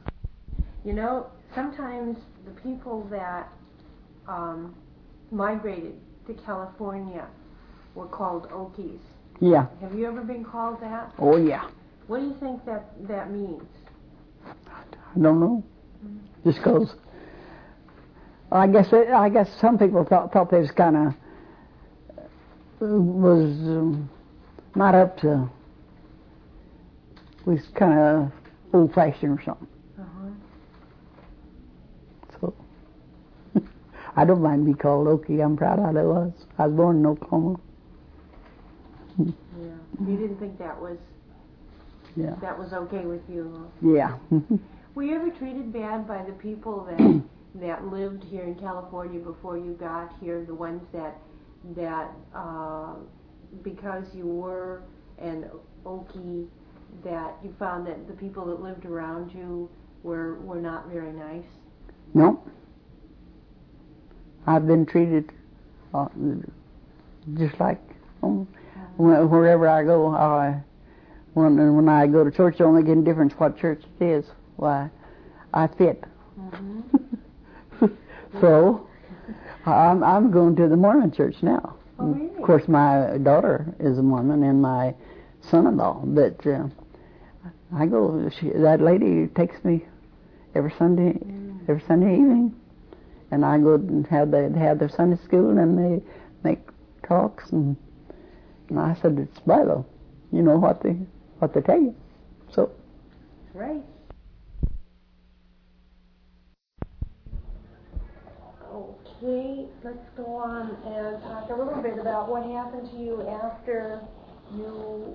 Speaker 1: Sometimes the people that migrated to California were called Okies.
Speaker 2: Yeah.
Speaker 1: Have you ever been called that?
Speaker 2: Oh, yeah.
Speaker 1: What do you think that means?
Speaker 2: I don't know. Just because I guess some people thought they was kind of not up to, was kind of old-fashioned or something.
Speaker 1: Uh-huh.
Speaker 2: I don't mind being called Okie. I'm proud of it. I was born in Oklahoma.
Speaker 1: Yeah. You didn't think that was
Speaker 2: Yeah.
Speaker 1: okay with you? Huh?
Speaker 2: Yeah.
Speaker 1: Were you ever treated bad by the people that lived here in California before you got here? The ones that because you were an Okie, that you found that the people that lived around you were not very nice?
Speaker 2: No. I've been treated just like wherever I go. When I go to church, the only difference what church it is. Why, I fit. Mm-hmm. So I'm going to the Mormon church now.
Speaker 1: Oh, really?
Speaker 2: Of course, my daughter is a Mormon and my son-in-law, but I go. That lady takes me every Sunday evening, and I go and they have their Sunday school, and they make talks, and I said, it's Bible, you know what they tell you. So.
Speaker 1: Right. Okay, let's go on and talk a little bit about what happened to you after you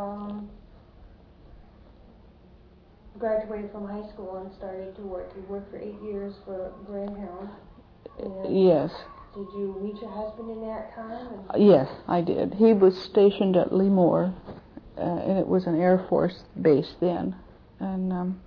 Speaker 1: graduated from high school and started to work. You worked for 8 years for Greyhound.
Speaker 3: Yes.
Speaker 1: Did you meet your husband in that time?
Speaker 3: Yes, I did. He was stationed at Lemoore, and it was an Air Force base then. And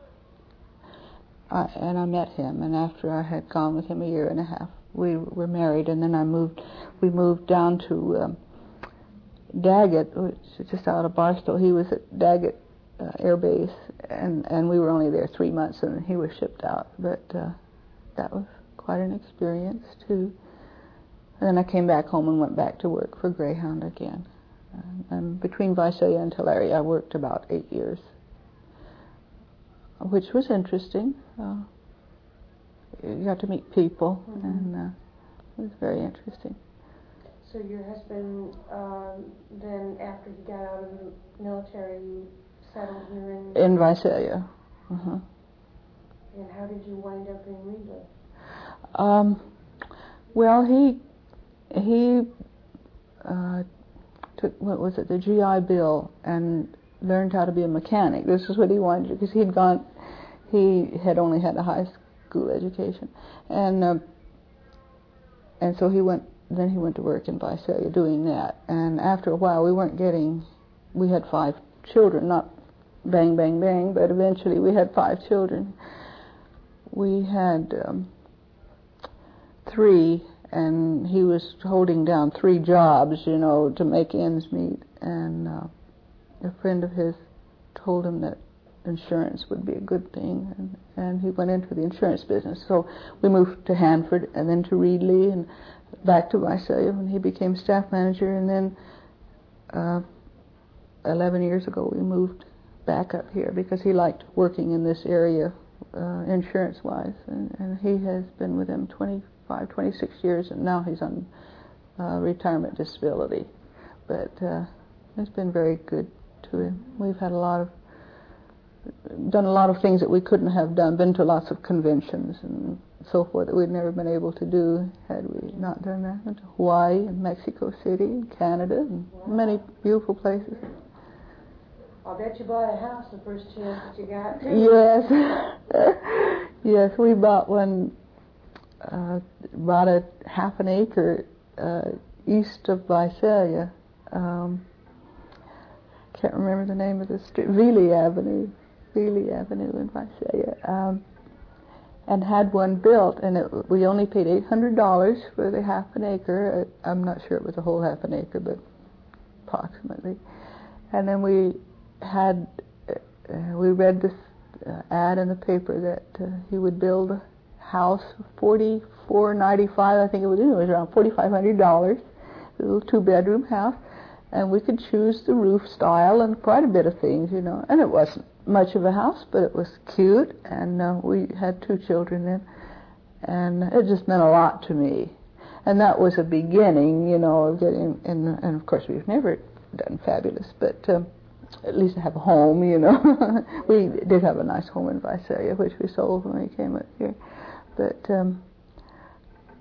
Speaker 3: I met him, and after I had gone with him a year and a half, we were married, and then we moved down to Daggett, which is just out of Barstow. He was at Daggett Air Base, and we were only there 3 months, and he was shipped out. But that was quite an experience, too. And then I came back home and went back to work for Greyhound again. And between Visalia and Tulare, I worked about 8 years, which was interesting. You got to meet people, mm-hmm. and it was very interesting.
Speaker 1: So your husband, then after he got out of the military, you settled here
Speaker 3: in Visalia. Uh-huh.
Speaker 1: And how did you wind up in Reedley?
Speaker 3: Well, he took, the GI Bill, and learned how to be a mechanic. This is what he wanted, because he had only had a high school education, and so he went to work in Visalia doing that. And after a while, we had 5 children, not bang, bang, bang, but eventually we had 5 children. We had 3, and he was holding down 3 jobs, to make ends meet. And a friend of his told him that insurance would be a good thing, and he went into the insurance business. So we moved to Hanford, and then to Reedley, and back to Visalia when he became staff manager. And then 11 years ago we moved back up here because he liked working in this area insurance-wise, and he has been with them 26 years, and now he's on retirement disability. But it's been very good to him. We've had done a lot of things that we couldn't have done, been to lots of conventions and so forth that we'd never been able to do had we not done that. Went to Hawaii and Mexico City and Canada and many beautiful places.
Speaker 1: I'll bet you bought a house the first chance that you got, too.
Speaker 3: Yes. Yes, we bought a half an acre east of Visalia. Can't remember the name of the street. Veely Avenue in Visalia. And had one built, and we only paid $800 for the half an acre. I'm not sure it was a whole half an acre, but approximately. And then we read this ad in the paper that he would build a house for $44.95. I think it was around $4,500, a little 2-bedroom house, and we could choose the roof style and quite a bit of things, And it wasn't much of a house, but it was cute, and we had 2 children then, and it just meant a lot to me. And that was a beginning, of getting, and of course we've never done fabulous, but at least have a home, We did have a nice home in Visalia, which we sold when we came up here. But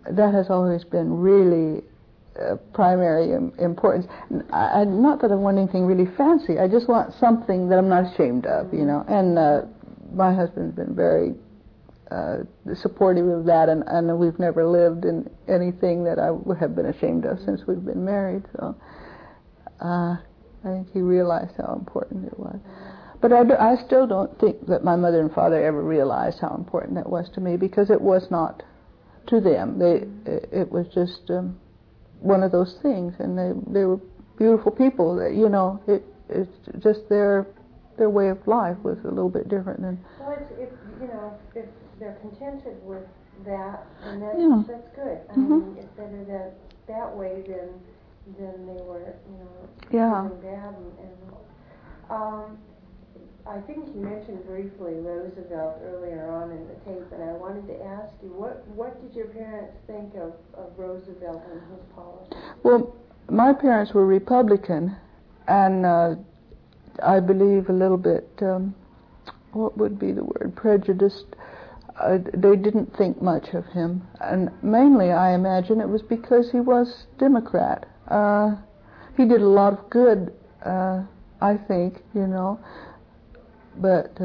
Speaker 3: that has always been really primary importance. Not that I want anything really fancy. I just want something that I'm not ashamed of, you know. And my husband's been very supportive of that, and we've never lived in anything that I would have been ashamed of since we've been married. So I think he realized how important it was. But I still don't think that my mother and father ever realized how important that was to me, because it was not to them. It was just one of those things, and they were beautiful people. That, you know, it's just their way of life was a little bit different than.
Speaker 1: Well, if they're contented with that, and that's good. I mean, if they're that way, then they were, feeling bad and I think you mentioned briefly Roosevelt earlier on in the tape, and I wanted to ask you, what did your parents think of Roosevelt and his policy?
Speaker 3: Well, my parents were Republican, and I believe a little bit, what would be the word, prejudiced. They didn't think much of him, and mainly, I imagine, it was because he was Democrat. He did a lot of good, I think, you know. But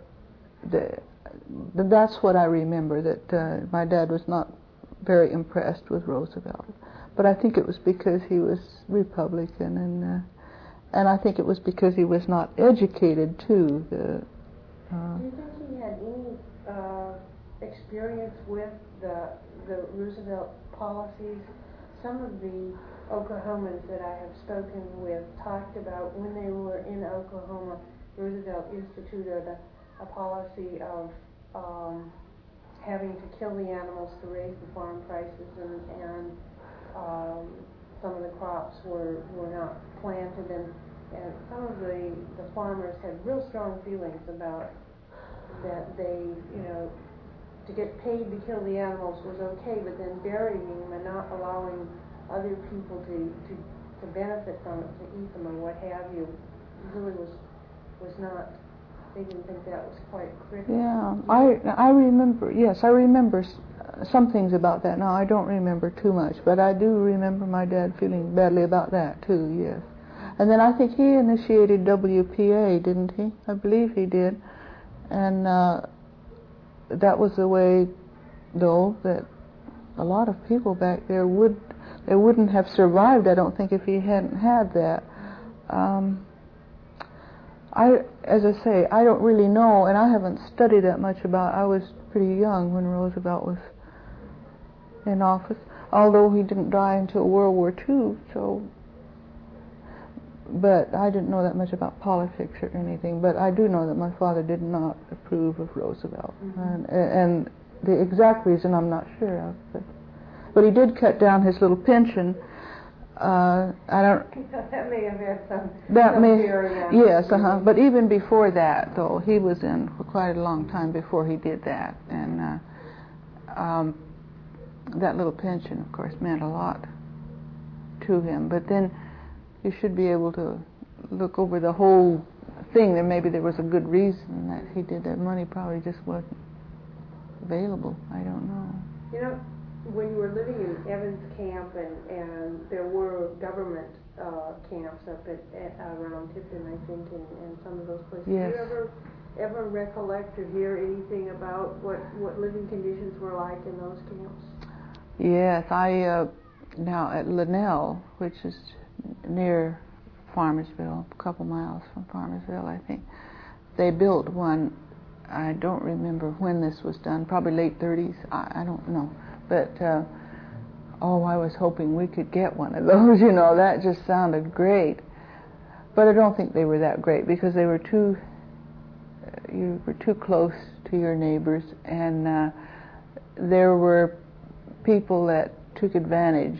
Speaker 3: that's what I remember, that my dad was not very impressed with Roosevelt. But I think it was because he was Republican, and I think it was because he was not educated, too.
Speaker 1: Do you think he had any experience with the Roosevelt policies? Some of the Oklahomans that I have spoken with talked about when they were in Oklahoma, Roosevelt instituted a policy of having to kill the animals to raise the farm prices, and some of the crops were not planted, and some of the farmers had real strong feelings about that. They, to get paid to kill the animals was okay, but then burying them and not allowing other people to benefit from it, to eat them or what have you, really was not, they didn't think that was quite critical.
Speaker 3: Yeah, I remember, yes, I remember some things about that. Now, I don't remember too much, but I do remember my dad feeling badly about that, too, yes. And then I think he initiated WPA, didn't he? I believe he did. And that was the way, though, that a lot of people back there wouldn't have survived, I don't think, if he hadn't had that. As I say, I don't really know, and I haven't studied that much about. I was pretty young when Roosevelt was in office, although he didn't die until World War II. So, but I didn't know that much about politics or anything. But I do know that my father did not approve of Roosevelt, and the exact reason I'm not sure of. But he did cut down his little pension. I don't.
Speaker 1: That may have had some.
Speaker 3: Yes, But even before that, though, he was in for quite a long time before he did that, and that little pension, of course, meant a lot to him. But then you should be able to look over the whole thing. Then maybe there was a good reason that he did that. Money probably just wasn't available. I don't know.
Speaker 1: When you were living in Evans Camp, and there were government camps up around Tipton, I think, and some of those places.
Speaker 3: Yes.
Speaker 1: Do you ever recollect or hear anything about what living conditions were like in those camps?
Speaker 3: Yes, now at Linnell, which is near Farmersville, a couple miles from Farmersville, I think, they built one. I don't remember when this was done, probably late 30s, I don't know. But, I was hoping we could get one of those, that just sounded great. But I don't think they were that great, because they were you were too close to your neighbors, and there were people that took advantage.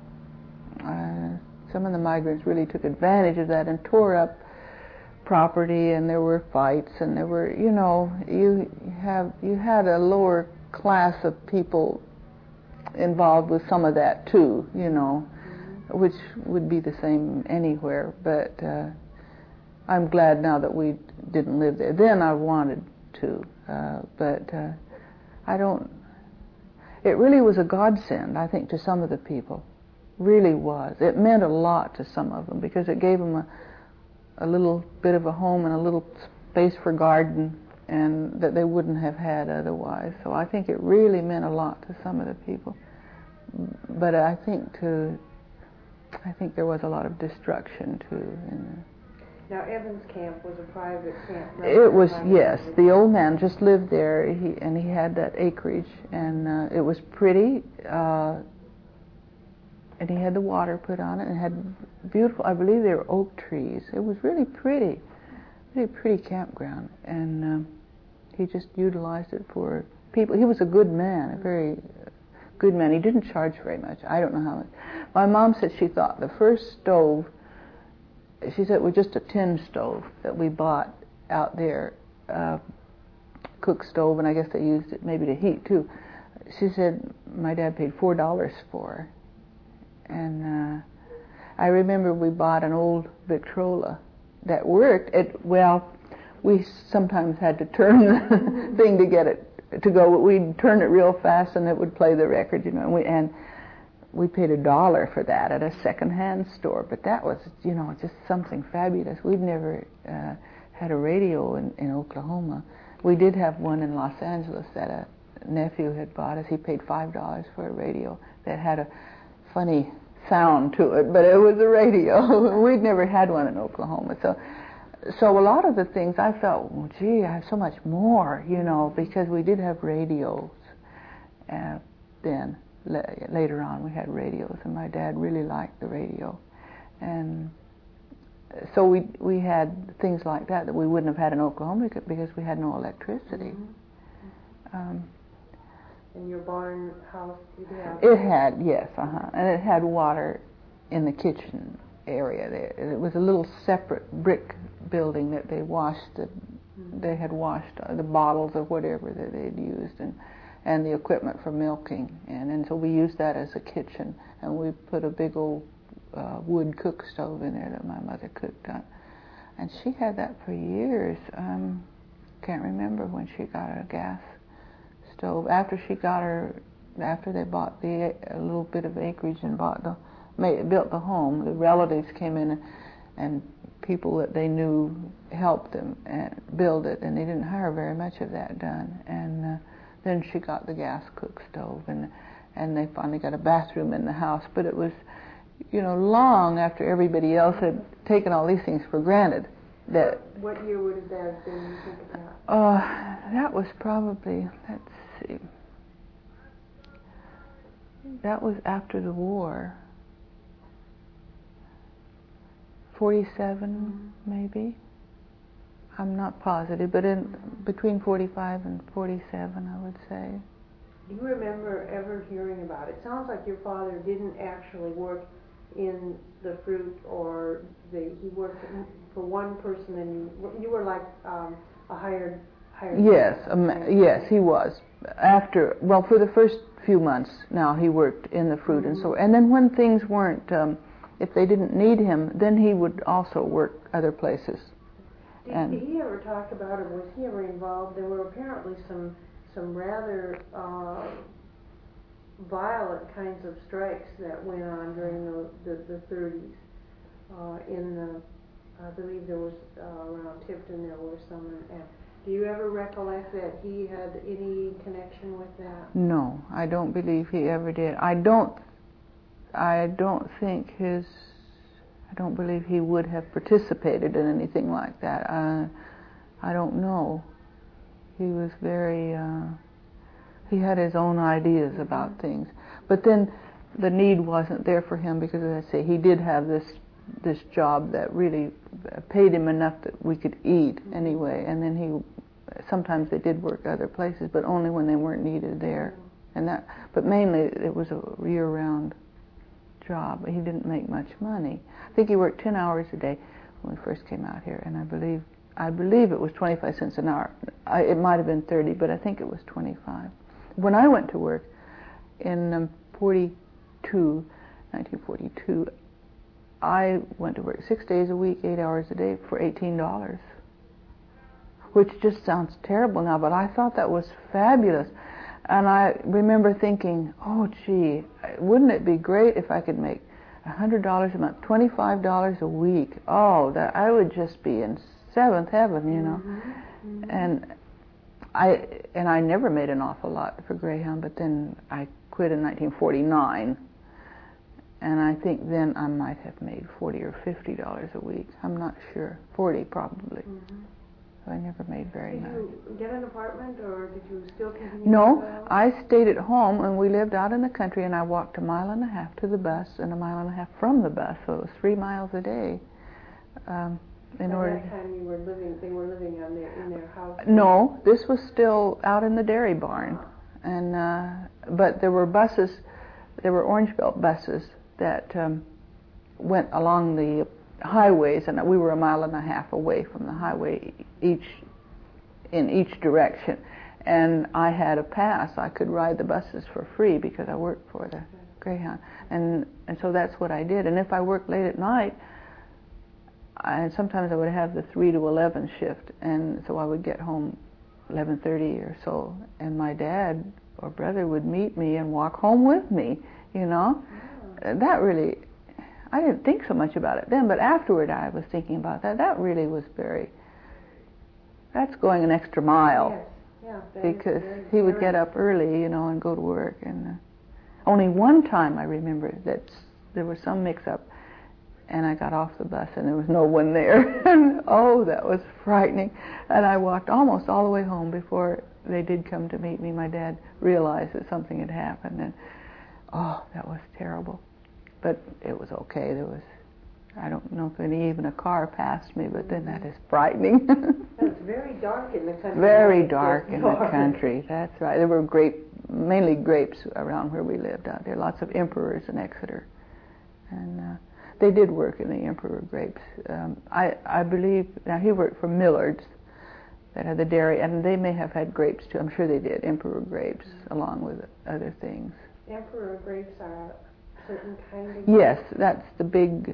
Speaker 3: Some of the migrants really took advantage of that and tore up property, and there were fights, and there were, you had a lower class of people involved with some of that too, which would be the same anywhere. But I'm glad now that we didn't live there. Then I wanted to, but I don't. it really was a godsend, I think, to some of the people. Really was. It meant a lot to some of them because it gave them a little bit of a home and a little space for garden, and that they wouldn't have had otherwise. So I think it really meant a lot to some of the people. But I think there was a lot of destruction too.
Speaker 1: Now Evans Camp was a private camp.
Speaker 3: It was, yes. The old man just lived there, and he had that acreage, and it was pretty. And he had the water put on it, and had beautiful, I believe they were oak trees. It was really pretty campground, and he just utilized it for people. He was a good man, a very good man. He didn't charge very much. I don't know how much. My mom said she thought the first stove, she said it was just a tin stove that we bought out there, cook stove, and I guess they used it maybe to heat too. She said my dad paid $4 for. And I remember we bought an old Victrola that worked. We sometimes had to turn the thing to get it to go. We'd turn it real fast, and it would play the record, you know. And we paid $1 for that at a second-hand store. But that was, you know, just something fabulous. We'd never had a radio in Oklahoma. We did have one in Los Angeles that a nephew had bought us. He paid $5 for a radio that had a funny sound to it, but it was a radio. We'd never had one in Oklahoma. So a lot of the things I felt, well, gee, I have so much more, you know, because we did have radios. Then later on we had radios, and my dad really liked the radio. And so we had things like that we wouldn't have had in Oklahoma because we had no electricity.
Speaker 1: In your barn house, you have?
Speaker 3: It had, yes, and it had water in the kitchen area. It was a little separate brick building that they washed. They had washed the bottles of whatever that they'd used, and the equipment for milking, and so we used that as a kitchen. And we put a big old wood cook stove in there that my mother cooked on, and she had that for years. Can't remember when she got a gas stove. After they bought a little bit of acreage and built the home, the relatives came in and people that they knew helped them and build it, and they didn't hire very much of that done. And then she got the gas cook stove, and they finally got a bathroom in the house. But it was, you know, long after everybody else had taken all these things for granted.
Speaker 1: What year would that have been, you think about?
Speaker 3: That was probably, let's see, that was after the war. 47, maybe. I'm not positive, but in between 45 and 47, I would say.
Speaker 1: Do you remember ever hearing about it? It sounds like your father didn't actually work in the fruit, or he worked for one person, and you were like a hired.
Speaker 3: Yes, yes, he was. For the first few months, now he worked in the fruit and so. And then when things weren't, if they didn't need him, then he would also work other places.
Speaker 1: Did he ever talk about it? Was he ever involved? There were apparently some rather violent kinds of strikes that went on during the 30s. I believe there was around Tipton there were some. And do you ever recollect that he had any connection with that? No,
Speaker 3: I don't believe he ever did. I don't believe he would have participated in anything like that. I don't know. He was very, he had his own ideas about things. But then the need wasn't there for him because, as I say, he did have this job that really paid him enough that we could eat anyway. And then sometimes they did work other places, but only when they weren't needed there. But mainly it was a year-round job. He didn't make much money. I think he worked 10 hours a day when we first came out here, and I believe it was 25 cents an hour. It might have been 30, but I think it was 25. When I went to work in 1942, I went to work 6 days a week, 8 hours a day for $18, which just sounds terrible now, but I thought that was fabulous. And I remember thinking, oh gee, wouldn't it be great if I could make $100 a month, $25 a week? Oh, that I would just be in seventh heaven, you know. And I never made an awful lot for Greyhound, but then I quit in 1949, and I think then I might have made $40 or $50 a week. I'm not sure. 40 probably. So I never made very much.
Speaker 1: Did you get an apartment, or did you still continue?
Speaker 3: No, I stayed at home, and we lived out in the country, and I walked 1.5 miles to the bus and 1.5 miles from the bus, so it was 3 miles a day.
Speaker 1: At that time, they were living in their house.
Speaker 3: No, this was still out in the dairy barn, and but there were buses. There were Orange Belt buses that went along the highways, and we were 1.5 miles away from the highway in each direction. And I had a pass. I could ride the buses for free because I worked for the Greyhound, and so that's what I did. And if I worked late at night, sometimes I would have the 3 to 11 shift, and so I would get home 11:30 or so, and my dad or brother would meet me and walk home with me, you know. That really, I didn't think so much about it then, but afterward I was thinking about that. That really was that's going an extra mile.
Speaker 1: Yes. Yeah,
Speaker 3: because he would get up early, you know, and go to work. And only one time I remember that there was some mix-up, and I got off the bus and there was no one there. And oh, that was frightening. And I walked almost all the way home before they did come to meet me. My dad realized that something had happened, and oh, that was terrible. But it was okay. I don't know if even a car passed me, but then that is frightening.
Speaker 1: It's very dark in the country.
Speaker 3: Very dark in the country, that's right. There were mainly grapes around where we lived out there, lots of Emperors in Exeter. And they did work in the Emperor grapes. I believe, now he worked for Millard's that had the dairy, and they may have had grapes too. I'm sure they did, Emperor grapes, along with other things.
Speaker 1: Emperor grapes are a certain kind of...
Speaker 3: Yes, that's the big,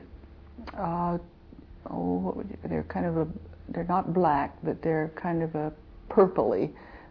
Speaker 3: they're not black, but they're kind of a purpley,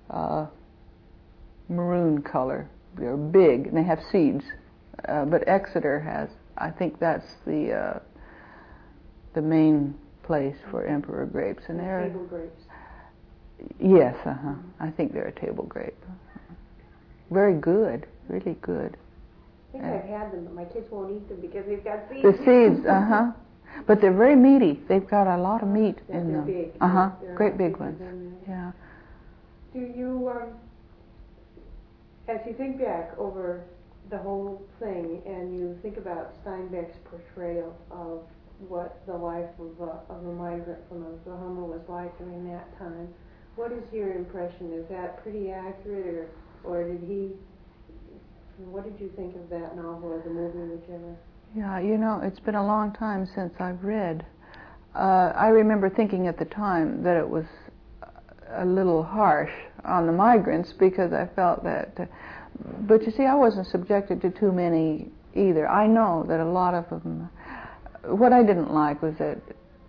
Speaker 3: maroon color. They're big, and they have seeds. But Exeter has, I think that's the main place for Emperor grapes. And they're
Speaker 1: table grapes.
Speaker 3: Yes, I think they're a table grape. Very good, really good.
Speaker 1: I think I've had them, but my kids won't eat them because they've got seeds.
Speaker 3: The seeds, But they're very meaty. They've got a lot of meat in
Speaker 1: they're
Speaker 3: them.
Speaker 1: Big.
Speaker 3: Great big ones. Yeah.
Speaker 1: Do you, as you think back over the whole thing, and you think about Steinbeck's portrayal of what the life of a migrant from Oklahoma was like during that time, what is your impression? Is that pretty accurate, or did he? What did you think of that novel or the movie, whichever?
Speaker 3: Yeah, you know, it's been a long time since I've read. I remember thinking at the time that it was a little harsh on the migrants because I felt that. But you see, I wasn't subjected to too many either. I know that a lot of them. What I didn't like was that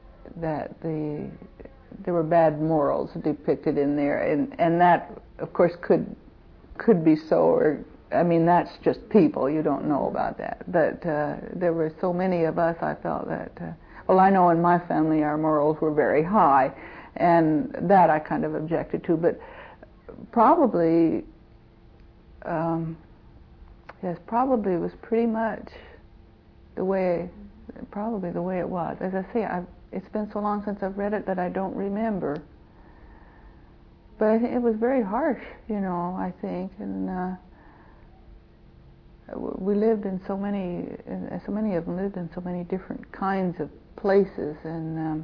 Speaker 3: there were bad morals depicted in there, and that, of course, could be so, or I mean, that's just people. You don't know about that. But there were so many of us, I felt that, well, I know in my family our morals were very high, and that I kind of objected to. But probably, probably it was pretty much the way it was. As I say, it's been so long since I've read it that I don't remember. But I think it was very harsh, you know, I think, and we lived in so many of them lived in so many different kinds of places, and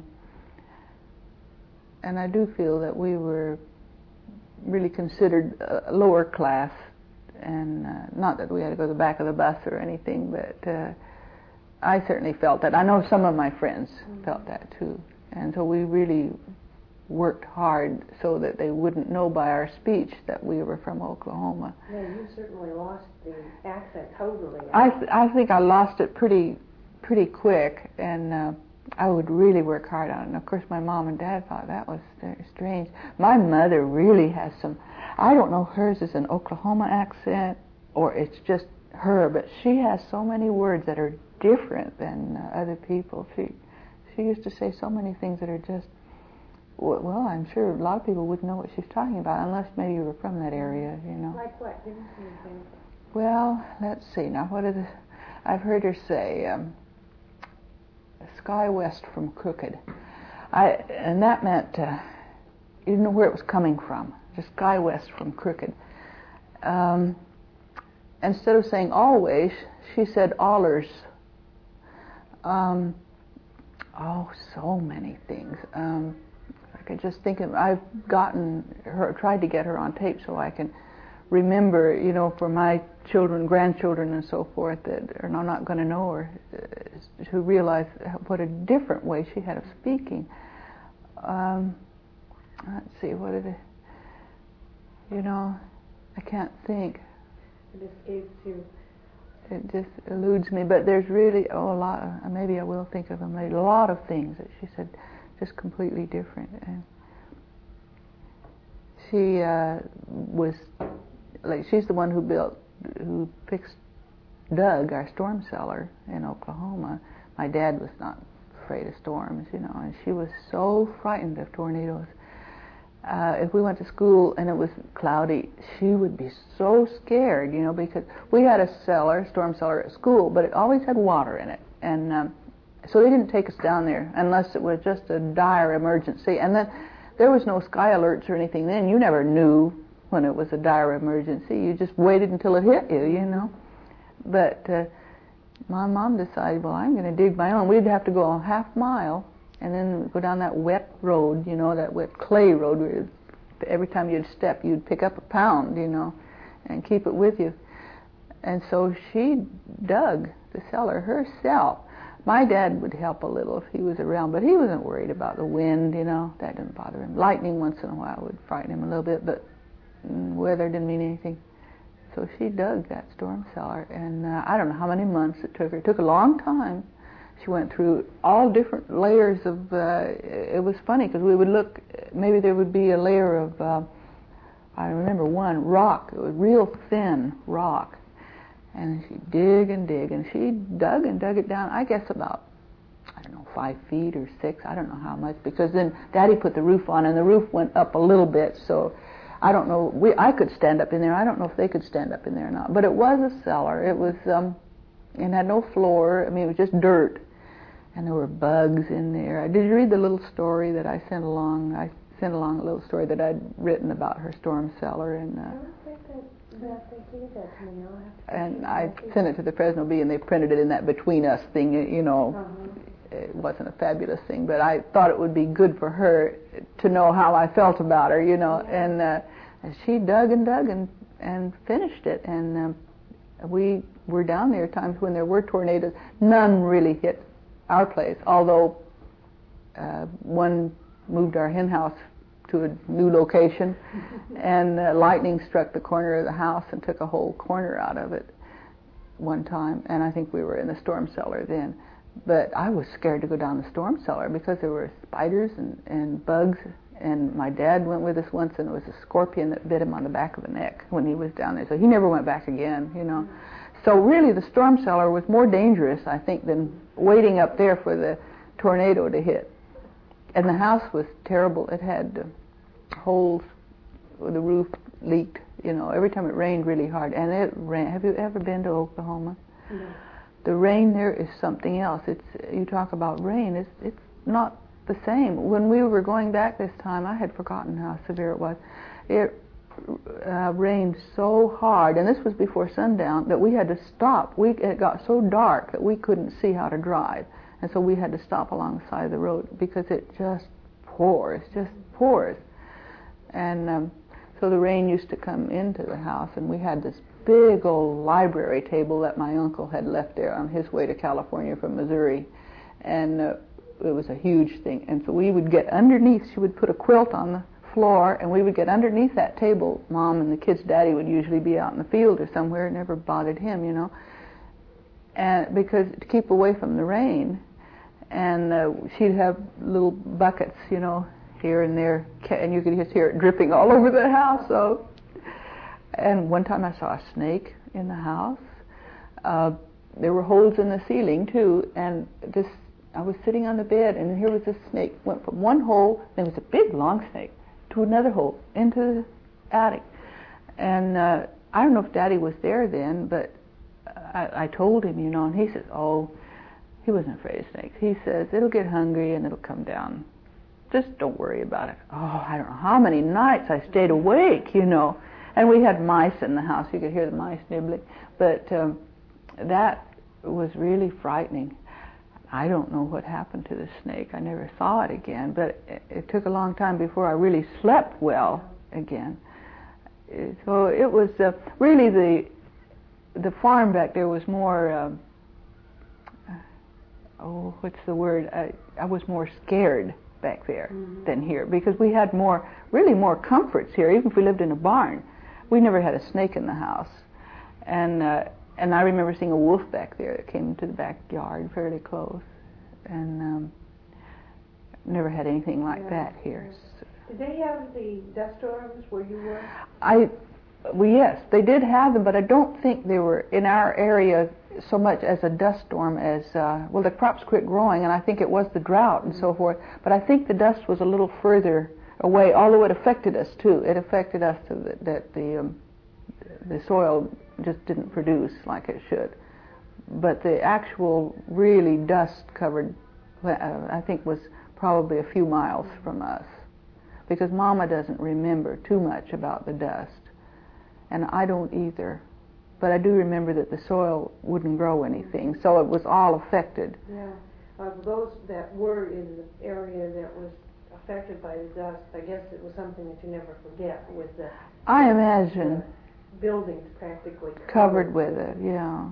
Speaker 3: I do feel that we were really considered lower class, and not that we had to go to the back of the bus or anything, but I certainly felt that. I know some of my friends felt that too, and so we really worked hard so that they wouldn't know by our speech that we were from Oklahoma.
Speaker 1: Yeah, you certainly lost the accent totally.
Speaker 3: I think I lost it pretty quick, and I would really work hard on it. And of course my mom and dad thought that was strange. My mother really has some, I don't know if hers is an Oklahoma accent or it's just her, but she has so many words that are different than other people. She used to say so many things that are just, well, I'm sure a lot of people wouldn't know what she's talking about unless maybe you were from that area, you know.
Speaker 1: Like what? Give me some examples.
Speaker 3: Well, let's see. Now, I've heard her say, sky west from crooked. And that meant, you didn't know where it was coming from. Just sky west from crooked. Instead of saying always, she said allers. So many things. I could just think of, I've tried to get her on tape so I can remember, you know, for my children, grandchildren and so forth that are not going to know her, to realize what a different way she had of speaking. Let's see, what did it, you know, I can't think.
Speaker 1: It escapes you.
Speaker 3: It just eludes me, but there's really a lot, maybe I will think of them later, a lot of things that she said just completely different. And she was, like, she's the one who dug our storm cellar in Oklahoma. My dad was not afraid of storms, you know, and she was so frightened of tornadoes. If we went to school and it was cloudy, she would be so scared, you know, because we had a storm cellar at school, but it always had water in it. And so they didn't take us down there unless it was just a dire emergency. And then there was no sky alerts or anything then. You never knew when it was a dire emergency. You just waited until it hit you, you know. But my mom decided, well, I'm going to dig my own. We'd have to go a half mile and then go down that wet road, you know, that wet clay road where every time you'd step, you'd pick up a pound, you know, and keep it with you. And so she dug the cellar herself. My dad would help a little if he was around, but he wasn't worried about the wind, you know. That didn't bother him. Lightning once in a while would frighten him a little bit, but weather didn't mean anything. So she dug that storm cellar, and I don't know how many months it took her. It took a long time. She went through all different layers of, it was funny because we would look, maybe there would be a layer of, I remember one, rock. It was real thin rock. And she'd dig and dig, and she dug and dug it down, I guess about, 5 feet or 6, I don't know how much, because then Daddy put the roof on, and the roof went up a little bit, so I don't know, I could stand up in there, I don't know if they could stand up in there or not, but it was a cellar. It was, it had no floor, I mean, it was just dirt, and there were bugs in there. Did you read the little story that I sent along? I sent along a little story that I'd written about her storm cellar, and and I sent it to the Fresno Bee, and they printed it in that Between Us thing, you know. It wasn't a fabulous thing, but I thought it would be good for her to know how I felt about her, you know. And she dug and dug and finished it. And we were down there times when there were tornadoes. None really hit our place, although one moved our hen house to a new location, and lightning struck the corner of the house and took a whole corner out of it one time, and I think we were in the storm cellar then. But I was scared to go down the storm cellar because there were spiders and bugs, and my dad went with us once, and it was a scorpion that bit him on the back of the neck when he was down there, so he never went back again, you know. So really the storm cellar was more dangerous, I think, than waiting up there for the tornado to hit. And the house was terrible. It had holes where the roof leaked, you know, every time it rained really hard. And it rained. Have you ever been to Oklahoma? No. The rain there is something else. You talk about rain, it's not the same. When we were going back this time, I had forgotten how severe it was. It rained so hard, and this was before sundown, that we had to stop. It got so dark that we couldn't see how to drive. And so we had to stop along the side of the road because it just pours. And so the rain used to come into the house, and we had this big old library table that my uncle had left there on his way to California from Missouri. And it was a huge thing. And so we would get underneath. She would put a quilt on the floor, and we would get underneath that table. Mom and the kids' daddy would usually be out in the field or somewhere. It never bothered him, you know. And because to keep away from the rain. and she'd have little buckets, you know, here and there, and you could just hear it dripping all over the house. So, and one time I saw a snake in the house. There were holes in the ceiling too, and I was sitting on the bed, and here was this snake. Went from one hole, there was a big long snake, to another hole into the attic. And I don't know if Daddy was there then, but I told him, you know, and he said, oh, he wasn't afraid of snakes. He says, it'll get hungry and it'll come down. Just don't worry about it. Oh, I don't know how many nights I stayed awake, you know. And we had mice in the house. You could hear the mice nibbling. But that was really frightening. I don't know what happened to the snake. I never saw it again. But it took a long time before I really slept well again. So it was really the farm back there was more, what's the word? I was more scared back there than here, because we had really more comforts here. Even if we lived in a barn, we never had a snake in the house. And I remember seeing a wolf back there that came into the backyard fairly close, and never had anything like that here.
Speaker 1: Did they have the dust storms where you were?
Speaker 3: Well, yes, they did have them, but I don't think they were in our area so much as a dust storm as, well, the crops quit growing, and I think it was the drought and so forth, but I think the dust was a little further away, although it affected us too. It affected us that the soil just didn't produce like it should. But the actual really dust-covered, I think, was probably a few miles from us, because Mama doesn't remember too much about the dust, and I don't either. But I do remember that the soil wouldn't grow anything, so it was all affected.
Speaker 1: Yeah. Of those that were in the area that was affected by the dust, I guess it was something that you never forget, with the...
Speaker 3: I imagine.
Speaker 1: The buildings practically
Speaker 3: covered with it, yeah.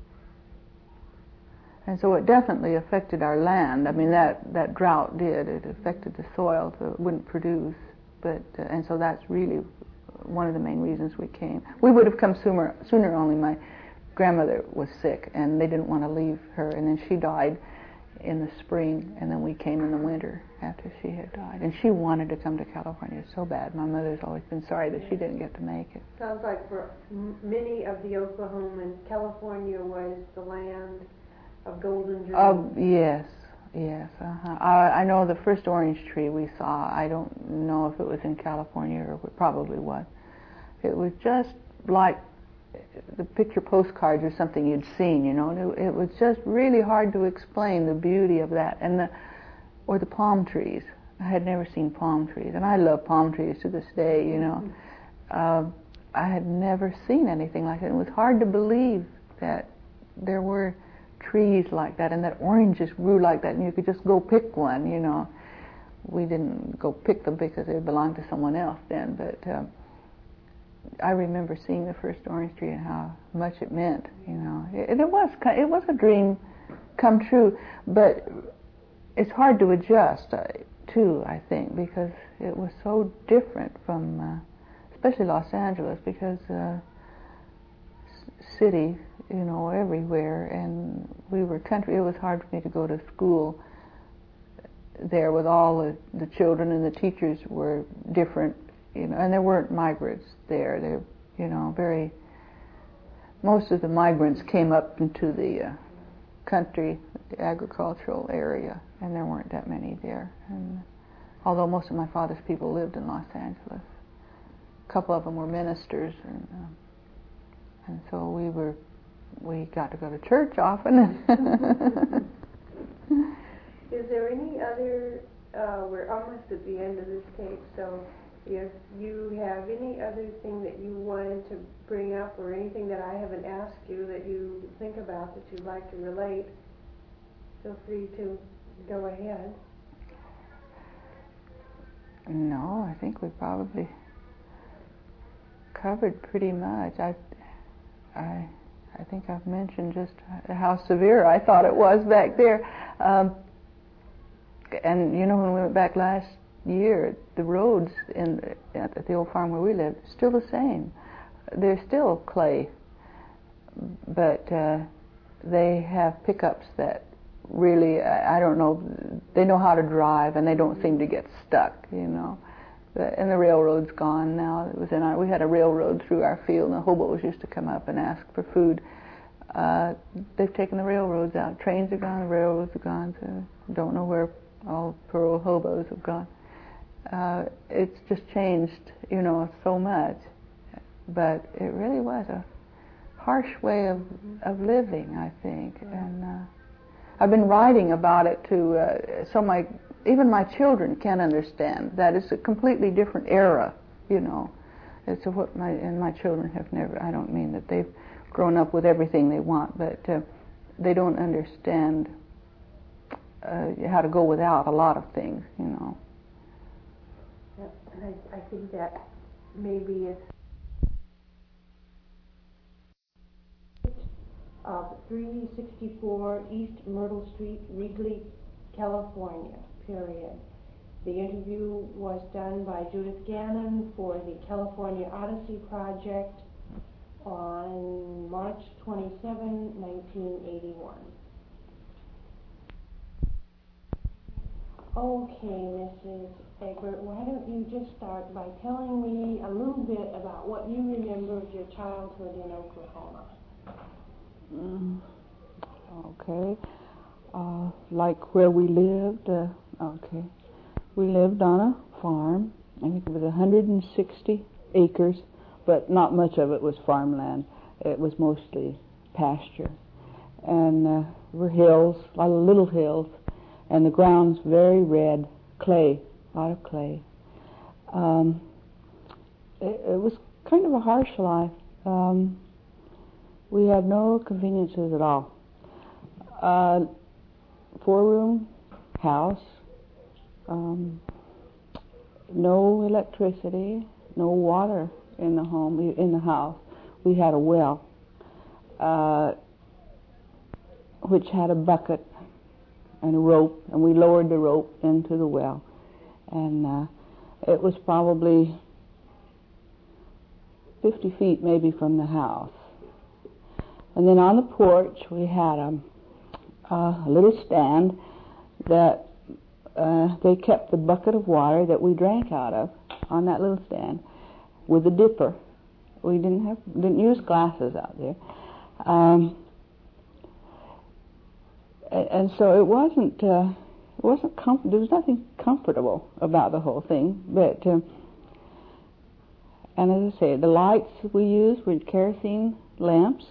Speaker 3: And so it definitely affected our land. I mean, that drought did. It affected the soil, so it wouldn't produce. But and so that's really one of the main reasons we came. We would have come sooner, only my grandmother was sick, and they didn't want to leave her, and then she died in the spring, and then we came in the winter after she had died. And she wanted to come to California so bad. My mother's always been sorry that she didn't get to make it.
Speaker 1: Sounds like for many of the Oklahomans, California was the land of golden dreams.
Speaker 3: Yes. I know the first orange tree we saw, I don't know if it was in California or it probably was. It was just like the picture postcards or something you'd seen, you know. And it was just really hard to explain the beauty of that, and or the palm trees. I had never seen palm trees, and I love palm trees to this day, you know. I had never seen anything like it. It was hard to believe that there were trees like that, and that oranges grew like that, and you could just go pick one, you know. We didn't go pick them because they belonged to someone else then, but I remember seeing the first orange tree and how much it meant, you know. It was a dream come true, but it's hard to adjust too, I think, because it was so different from, especially Los Angeles, because city, you know, everywhere, and we were country. It was hard for me to go to school there with all the children, and the teachers were different, you know, and there weren't migrants there. They, you know, most of the migrants came up into the country, the agricultural area, and there weren't that many there. And although most of my father's people lived in Los Angeles, a couple of them were ministers, and so we got to go to church often.
Speaker 1: Is there any other, we're almost at the end of this tape, so if you have any other thing that you wanted to bring up, or anything that I haven't asked you that you think about that you'd like to relate, feel free to go ahead.
Speaker 3: No, I think we probably covered pretty much. I think I've mentioned just how severe I thought it was back there. And you know, when we went back last year, the roads at the old farm where we lived, still the same. They're still clay, but they have pickups that really, I don't know, they know how to drive and they don't seem to get stuck, you know. And the railroad's gone now. We had a railroad through our field, and the hobos used to come up and ask for food. They've taken the railroads out. Trains are gone, the railroads are gone, so don't know where all poor old hobos have gone. It's just changed, you know, so much. But it really was a harsh way of living, I think. And I've been writing about it so even my children can't understand that it's a completely different era, you know. It's what my children have never. I don't mean that they've grown up with everything they want, but they don't understand how to go without a lot of things, you know.
Speaker 1: And I think that maybe it's 364 East Myrtle Street, Wrigley, California, period. The interview was done by Judith Gannon for the California Odyssey Project on March 27, 1981. Okay, Mrs. Egbert, why don't you just start by telling me a little bit about what you remember of your childhood in Oklahoma.
Speaker 3: Okay. Like where we lived, okay. We lived on a farm. I think it was 160 acres, but not much of it was farmland. It was mostly pasture. And there were hills, a lot of little hills, and the ground's very red, clay, a lot of clay. It was kind of a harsh life. We had no conveniences at all. 4-room house, no electricity, no water in the house. We had a well, which had a bucket and a rope, and we lowered the rope into the well. And it was probably 50 feet maybe from the house. And then on the porch we had a little stand that they kept the bucket of water that we drank out of on that little stand with a dipper. We didn't use glasses out there. And so it wasn't there was nothing comfortable about the whole thing, but and as I say, the lights we used were kerosene lamps.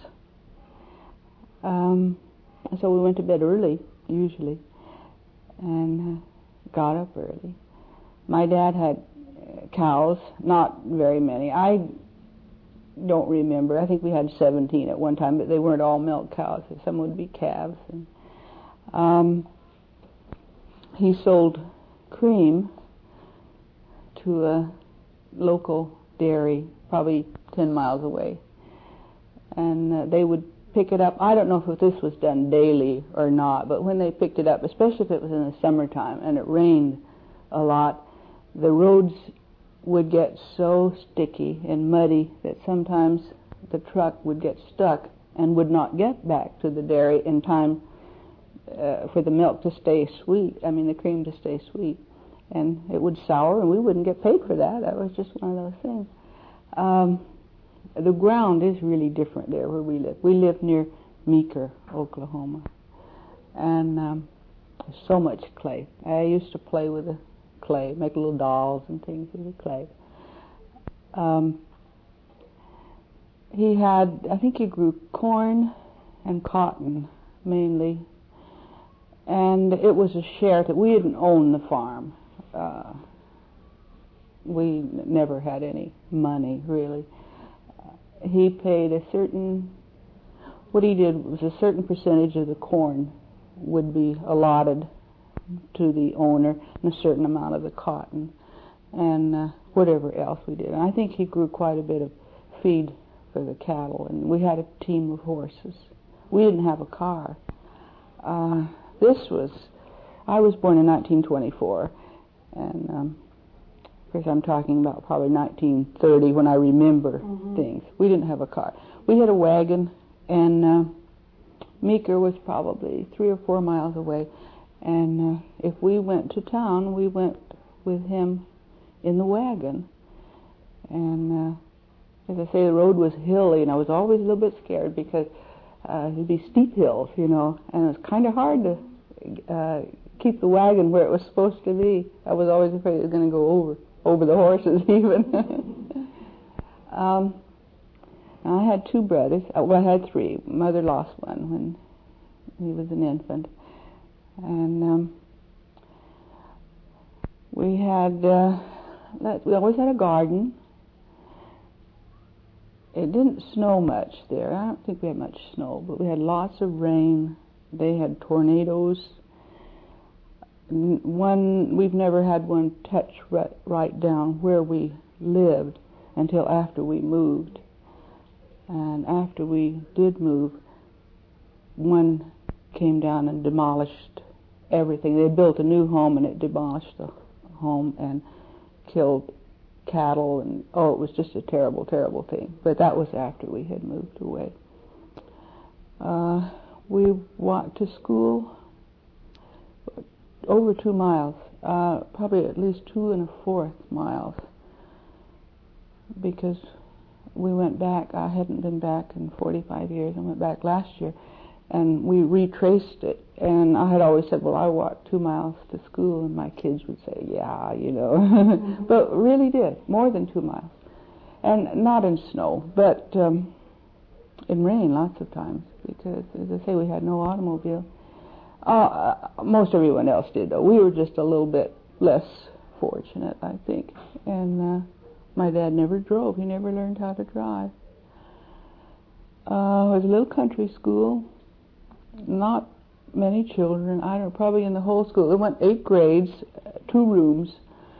Speaker 3: And so we went to bed early, usually, and got up early. My dad had cows, not very many. I don't remember. I think we had 17 at one time, but they weren't all milk cows. Some would be calves. And he sold cream to a local dairy, probably 10 miles away. And they would pick it up. I don't know if this was done daily or not, but when they picked it up, especially if it was in the summertime and it rained a lot, the roads would get so sticky and muddy that sometimes the truck would get stuck and would not get back to the dairy in time for the milk to stay sweet, the cream to stay sweet. And it would sour, and we wouldn't get paid for that. That was just one of those things. The ground is really different there where we live. We live near Meeker, Oklahoma, and there's so much clay. I used to play with the clay, make little dolls and things with the clay. I think he grew corn and cotton mainly, and it was a share that we didn't own the farm. We never had any money, really. He paid what he did was a certain percentage of the corn would be allotted to the owner and a certain amount of the cotton and whatever else we did. And I think he grew quite a bit of feed for the cattle, and we had a team of horses. We didn't have a car. I was born in 1924, and of course I'm talking about probably 1930 when I remember things. We didn't have a car. We had a wagon and Meeker was probably 3 or 4 miles away, and if we went to town, we went with him in the wagon. And as I say, the road was hilly, and I was always a little bit scared because it'd be steep hills, you know, and it was kind of hard to keep the wagon where it was supposed to be. I was always afraid it was going to go over the horses even. I had 2 brothers. Well, I had 3. Mother lost one when he was an infant. And we always had a garden. It didn't snow much there. I don't think we had much snow, but we had lots of rain. They had tornadoes. We've never had one touch right down where we lived until after we moved. And after we did move, one came down and demolished everything. They built a new home, and it demolished the home and killed cattle, and it was just a terrible, terrible thing. But that was after we had moved away. We walked to school over 2 miles, probably at least 2 1/4 miles, because we went back. I hadn't been back in 45 years. I went back last year, and we retraced it. And I had always said, well, I walked 2 miles to school, and my kids would say, yeah, you know. Mm-hmm. But really did, more than 2 miles. And not in snow, but in rain lots of times, because, as I say, we had no automobile. Most everyone else did, though. We were just a little bit less fortunate, I think. And my dad never drove. He never learned how to drive. It was a little country school. Not many children. I don't know, probably in the whole school. It went 8 grades, 2 rooms,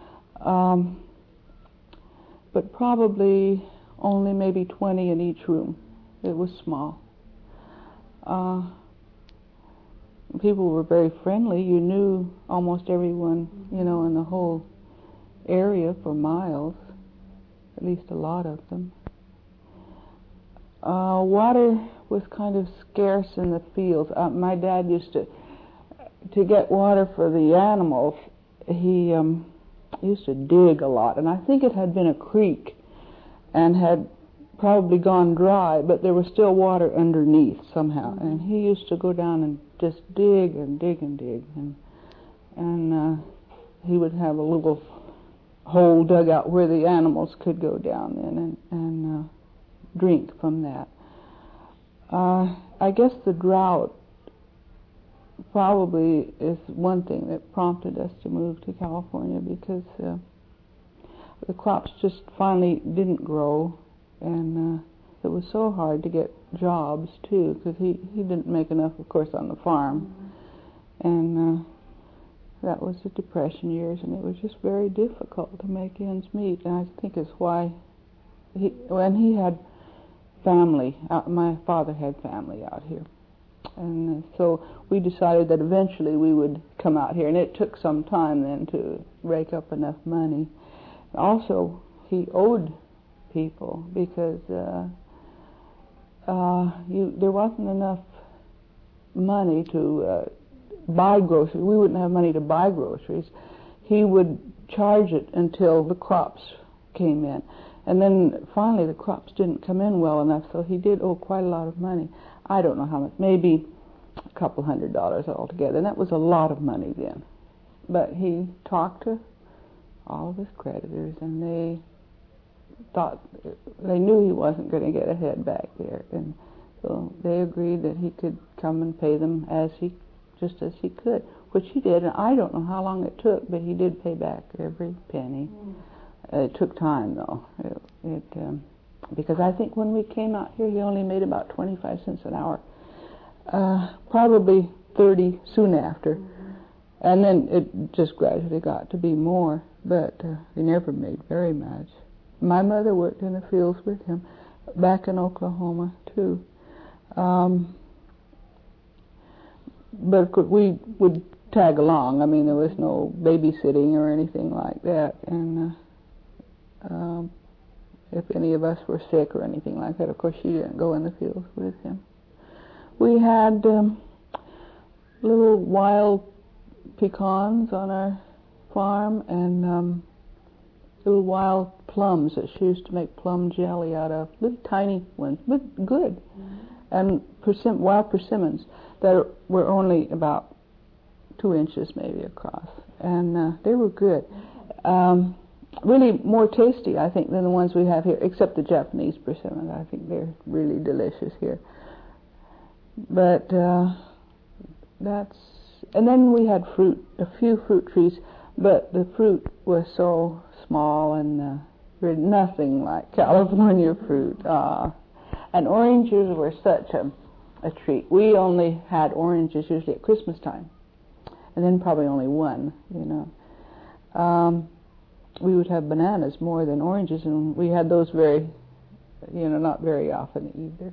Speaker 3: but probably only maybe 20 in each room. It was small. People were very friendly. You knew almost everyone, you know, in the whole area for miles, at least a lot of them. Water was kind of scarce in the fields. My dad used to get water for the animals. He used to dig a lot, and I think it had been a creek and had probably gone dry, but there was still water underneath somehow. Mm-hmm. And he used to go down and just dig and dig and dig, and he would have a little hole dug out where the animals could go down in and drink from that. I guess the drought probably is one thing that prompted us to move to California, because the crops just finally didn't grow, and it was so hard to get jobs too, because he didn't make enough, of course, on the farm. Mm-hmm. And that was the Depression years, and it was just very difficult to make ends meet. And I think it's why when he had family, my father had family out here, and so we decided that eventually we would come out here, and it took some time then to rake up enough money. Also, he owed people, because there wasn't enough money to buy groceries. We wouldn't have money to buy groceries. He would charge it until the crops came in. And then finally the crops didn't come in well enough, so he did owe quite a lot of money. I don't know how much, maybe a couple $100 altogether, and that was a lot of money then. But he talked to all of his creditors, and they knew he wasn't going to get ahead back there, and so they agreed that he could come and pay them just as he could, which he did. And I don't know how long it took, but he did pay back every penny. It took time, though, because I think when we came out here, he only made about 25 cents an hour, probably 30 soon after. Mm-hmm. And then it just gradually got to be more, but he never made very much. My mother worked in the fields with him back in Oklahoma, too. But we would tag along. I mean, there was no babysitting or anything like that. And if any of us were sick or anything like that, of course, she didn't go in the fields with him. We had little wild pecans on our farm, and little wild plums that she used to make plum jelly out of. Little tiny ones, but good. And wild persimmons that were only about 2 inches maybe across, and they were good. Really more tasty, I think, than the ones we have here, except the Japanese persimmons. I think they're really delicious here. But and then we had fruit, a few fruit trees, but the fruit was so small and nothing like California fruit. And oranges were such a treat. We only had oranges usually at Christmas time, and then probably only one, we would have bananas more than oranges, and we had those not very often either.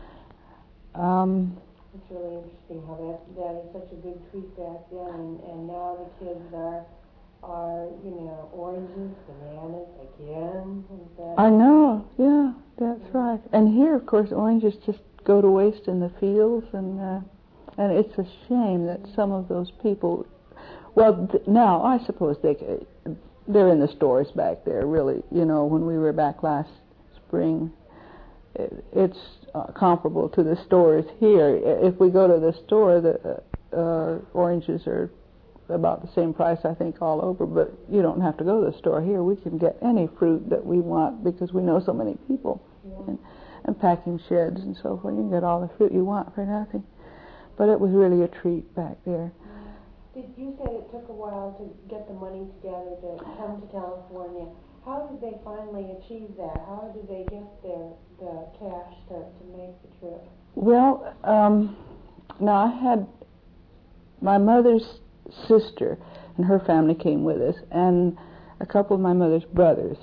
Speaker 1: It's really interesting how that is such a big treat back then, and now the kids are oranges, bananas again.
Speaker 3: I know, yeah, that's right. And here, of course, oranges just go to waste in the fields, and it's a shame that some of those people. Well, now I suppose they're in the stores back there. Really, when we were back last spring, it's comparable to the stores here. If we go to the store, the oranges are about the same price, I think, all over, but you don't have to go to the store here. We can get any fruit that we want because we know so many people, and packing sheds and so forth. You can get all the fruit you want for nothing. But it was really a treat back there.
Speaker 1: You said it took a while to get the money together to come to California. How did they finally achieve that? How did they get the cash to make the trip?
Speaker 3: Well, now I had my mother's sister and her family came with us, and a couple of my mother's brothers.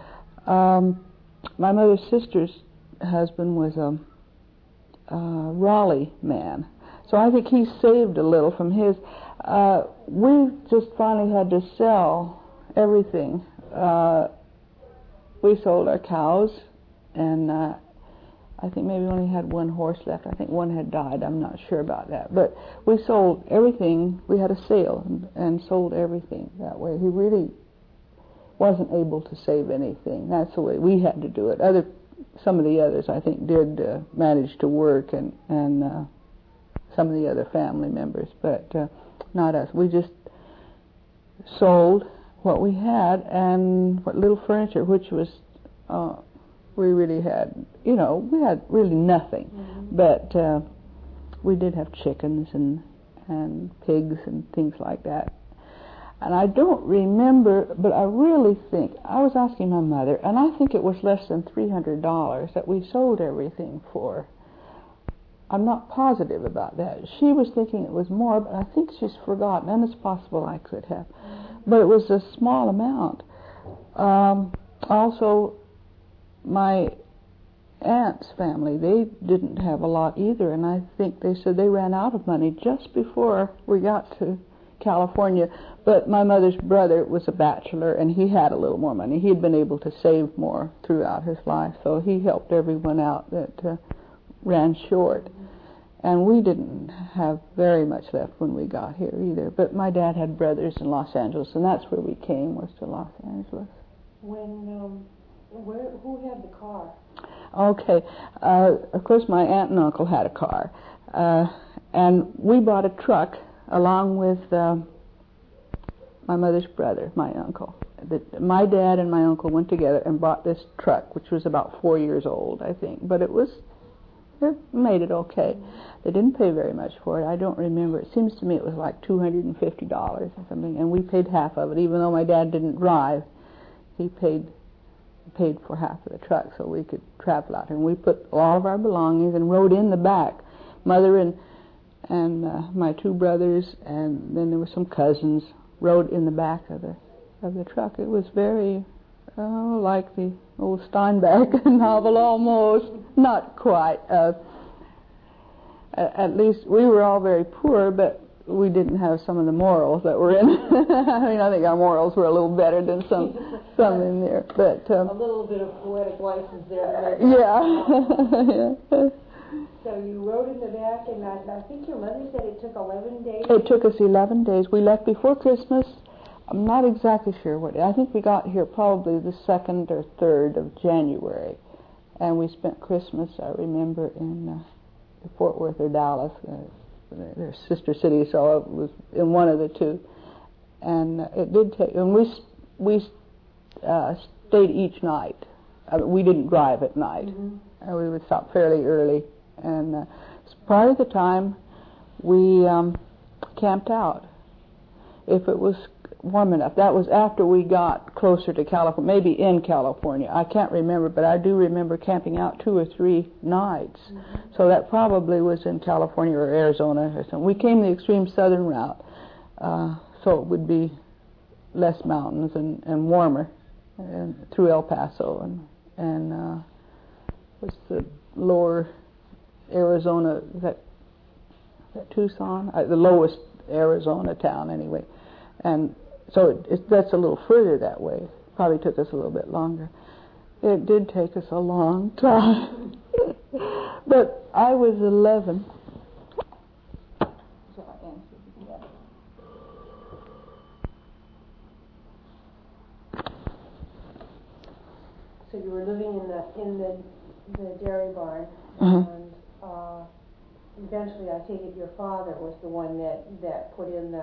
Speaker 3: My mother's sister's husband was a Raleigh man, so I think he saved a little from his. We just finally had to sell everything. We sold our cows, and I think maybe we only had one horse left. I think one had died. I'm not sure about that. But we sold everything. We had a sale and sold everything that way. He really wasn't able to save anything. That's the way we had to do it. Some of the others, I think, did manage to work, and some of the other family members, but not us. We just sold what we had and what little furniture, which was we really had, we had really nothing. But we did have chickens and pigs and things like that. And I don't remember, but I really think, I was asking my mother, and I think it was less than $300 that we sold everything for. I'm not positive about that. She was thinking it was more, but I think she's forgotten, and it's possible I could have. But it was a small amount. Also, my aunt's family, they didn't have a lot either, and I think they said they ran out of money just before we got to California. But my mother's brother was a bachelor, and he had a little more money. He had been able to save more throughout his life, so he helped everyone out that ran short. And we didn't have very much left when we got here either. But my dad had brothers in Los Angeles, and that's where we came, was to Los Angeles.
Speaker 1: Who had the car?
Speaker 3: Okay. Of course, my aunt and uncle had a car. And we bought a truck along with my mother's brother, my uncle. My dad and my uncle went together and bought this truck, which was about 4 years old, I think. But it made it okay. They didn't pay very much for it. I don't remember. It seems to me it was like $250 or something, and we paid half of it. Even though my dad didn't drive, he paid for half of the truck so we could travel out here. And we put all of our belongings and rode in the back. Mother and my two brothers, and then there were some cousins, rode in the back of the truck. It was very like the old Steinbeck novel almost. Not quite. At least we were all very poor, but we didn't have some of the morals that were in. I mean, I think our morals were a little better than some in there. But
Speaker 1: a little bit of poetic license there.
Speaker 3: Yeah.
Speaker 1: So you rode in the back, and I think your mother said it took 11 days?
Speaker 3: It took us 11 days. We left before Christmas. I'm not exactly sure what. I think we got here probably the 2nd or 3rd of January. And we spent Christmas, I remember, in Fort Worth or Dallas. They're sister cities, so it was in one of the two. And it did take, and we stayed each night. We didn't drive at night. Mm-hmm. We would stop fairly early. And part of the time, we camped out. If it was warm enough. That was after we got closer to California, maybe in California. I can't remember, but I do remember camping out 2 or 3 nights. Mm-hmm. So that probably was in California or Arizona or something. We came the extreme southern route, so it would be less mountains and warmer, and through El Paso and what's the lower Arizona, is that Tucson? The lowest Arizona town anyway. And so that's a little further that way. Probably took us a little bit longer. It did take us a long time. But I was 11.
Speaker 1: So you were living in the dairy barn,
Speaker 3: Mm-hmm.
Speaker 1: and eventually I take it your father was the one that put in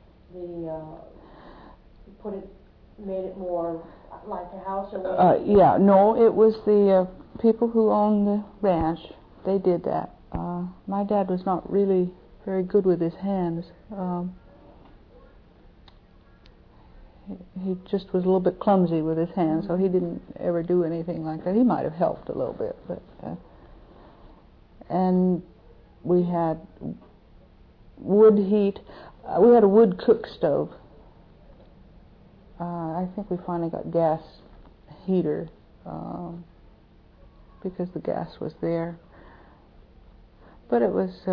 Speaker 1: made it more like a house, or
Speaker 3: yeah, no, it was the people who owned the ranch. They did that. My dad was not really very good with his hands. He just was a little bit clumsy with his hands, so he didn't ever do anything like that. He might have helped a little bit, but and we had wood heat. We had a wood cook stove. I think we finally got gas heater because the gas was there. But it was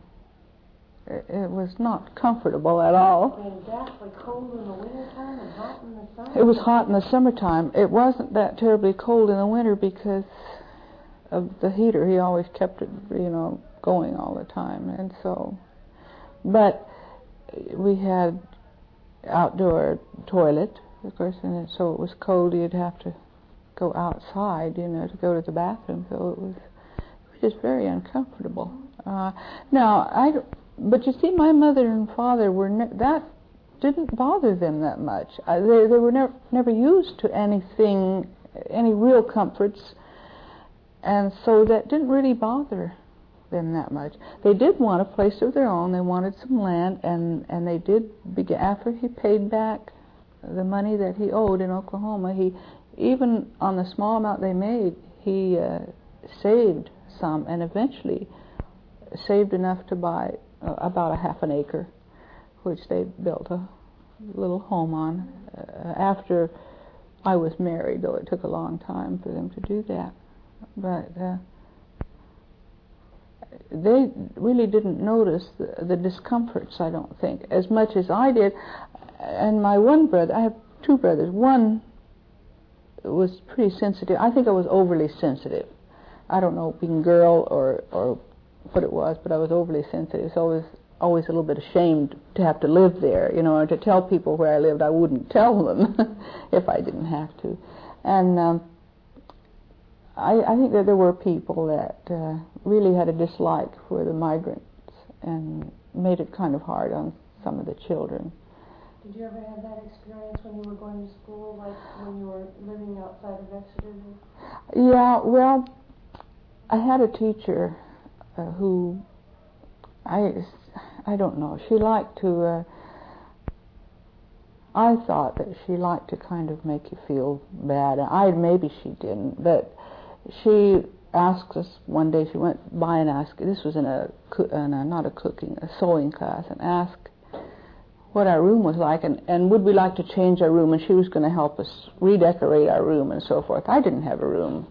Speaker 3: not comfortable at all.
Speaker 1: And deathly cold in the wintertime and hot in the summer?
Speaker 3: It was hot in the summertime. It wasn't that terribly cold in the winter because of the heater. He always kept it, going all the time. And so, but we had outdoor toilet, of course, and so it was cold. You'd have to go outside, to go to the bathroom. So it was just very uncomfortable. But you see, my mother and father that didn't bother them that much. They were never used to anything, any real comforts, and so that didn't really bother them that much. They did want a place of their own. They wanted some land, and they did begin, after he paid back the money that he owed in Oklahoma, he, even on the small amount they made, he saved some, and eventually saved enough to buy about a half an acre, which they built a little home on after I was married, though it took a long time for them to do that. But they really didn't notice the discomforts, I don't think, as much as I did. And my one brother, I have 2 brothers. One was pretty sensitive. I think I was overly sensitive. I don't know, being a girl or what it was, but I was overly sensitive. So I was always a little bit ashamed to have to live there, or to tell people where I lived. I wouldn't tell them if I didn't have to. And I think that there were people that really had a dislike for the migrants and made it kind of hard on some of the children.
Speaker 1: Did you ever have that experience when you were going to school, like when you were living outside of Exeter?
Speaker 3: Yeah, well, I had a teacher who, I don't know, she liked to, I thought that she liked to kind of make you feel bad. Maybe she didn't, but she asked us one day, she went by and asked, this was in a sewing class, and asked what our room was like, and would we like to change our room, and she was going to help us redecorate our room and so forth. I didn't have a room.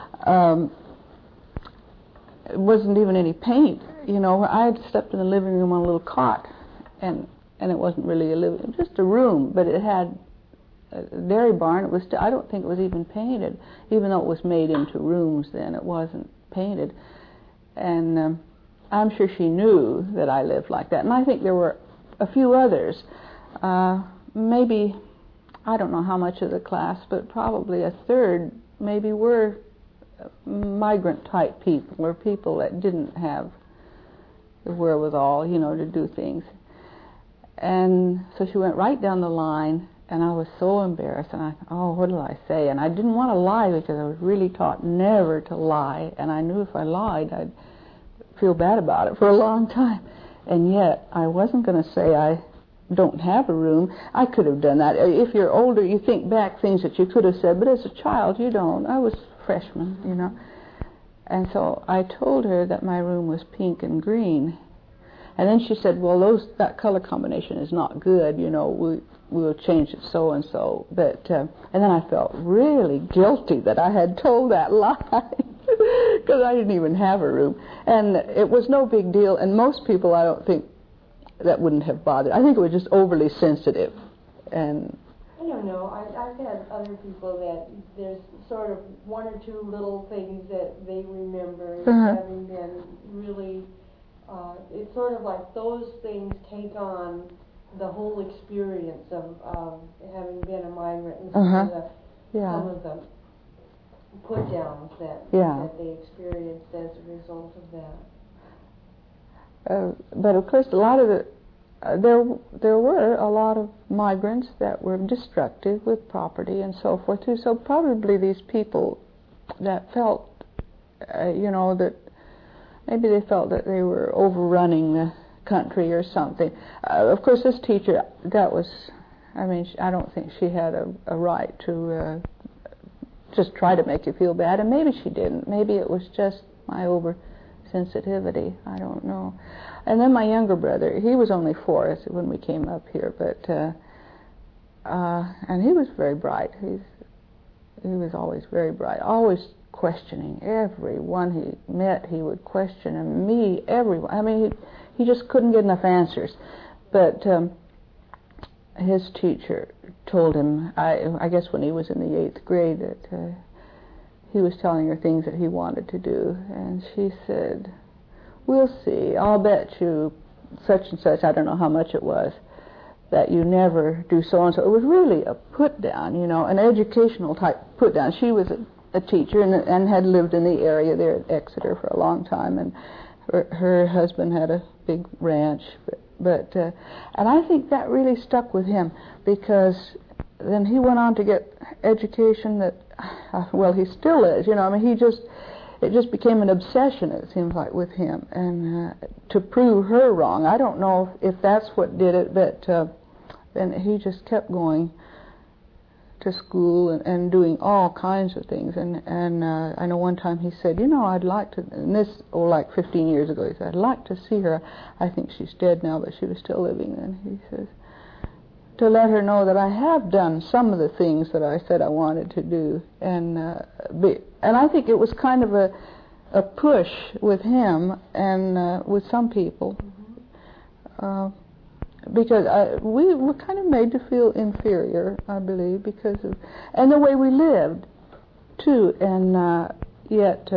Speaker 3: It wasn't even any paint. I had slept in the living room on a little cot, and it wasn't really a living room, just a room, but it had a dairy barn. It was I don't think it was even painted, even though it was made into rooms then. It wasn't painted. And I'm sure she knew that I lived like that. And I think there were a few others, maybe, I don't know how much of the class, but probably a third maybe were migrant type people, or people that didn't have the wherewithal, to do things. And so she went right down the line, and I was so embarrassed, and I thought, oh, what did I say? And I didn't want to lie, because I was really taught never to lie, and I knew if I lied, I'd feel bad about it for a long time. And yet, I wasn't going to say I don't have a room. I could have done that. If you're older, you think back things that you could have said, but as a child, you don't. I was a freshman, And so I told her that my room was pink and green. And then she said, well, that color combination is not good, we'll change it so and so. But and then I felt really guilty that I had told that lie, because I didn't even have a room. And it was no big deal, and most people, I don't think, that wouldn't have bothered. I think it was just overly sensitive. And
Speaker 1: I don't know. I've had other people that there's sort of one or two little things that they remember having been really, it's sort of like those things take on the whole experience of having been a migrant and some of the put downs that they experienced as a result of that.
Speaker 3: But of course, a lot of there were a lot of migrants that were destructive with property and so forth too. So probably these people that felt, that maybe they felt that they were overrunning the country or something. Of course, this teacher, I don't think she had a right to just try to make you feel bad, and maybe she didn't. Maybe it was just my oversensitivity. I don't know. And then my younger brother, he was only 4 when we came up here, but and he was very bright. He was always very bright, always questioning everyone he met. He would question, and me, everyone. I mean, he just couldn't get enough answers. But his teacher told him, I guess when he was in the 8th grade, that he was telling her things that he wanted to do, and she said, we'll see, I'll bet you such and such, I don't know how much it was, that you never do so and so. It was really a put down, an educational type put down. She was a teacher and had lived in the area there at Exeter for a long time, and her husband had a big ranch, but and I think that really stuck with him, because then he went on to get education that, well, he still is, it just became an obsession, it seems like, with him, and to prove her wrong. I don't know if that's what did it, but then he just kept going to school and doing all kinds of things, and I know one time he said, I'd like to, and this, like 15 years ago, he said, I'd like to see her. I think she's dead now, but she was still living then. He says, to let her know that I have done some of the things that I said I wanted to do, and I think it was kind of a push with him and with some people, because we were kind of made to feel inferior, I believe, because of, and the way we lived too, and yet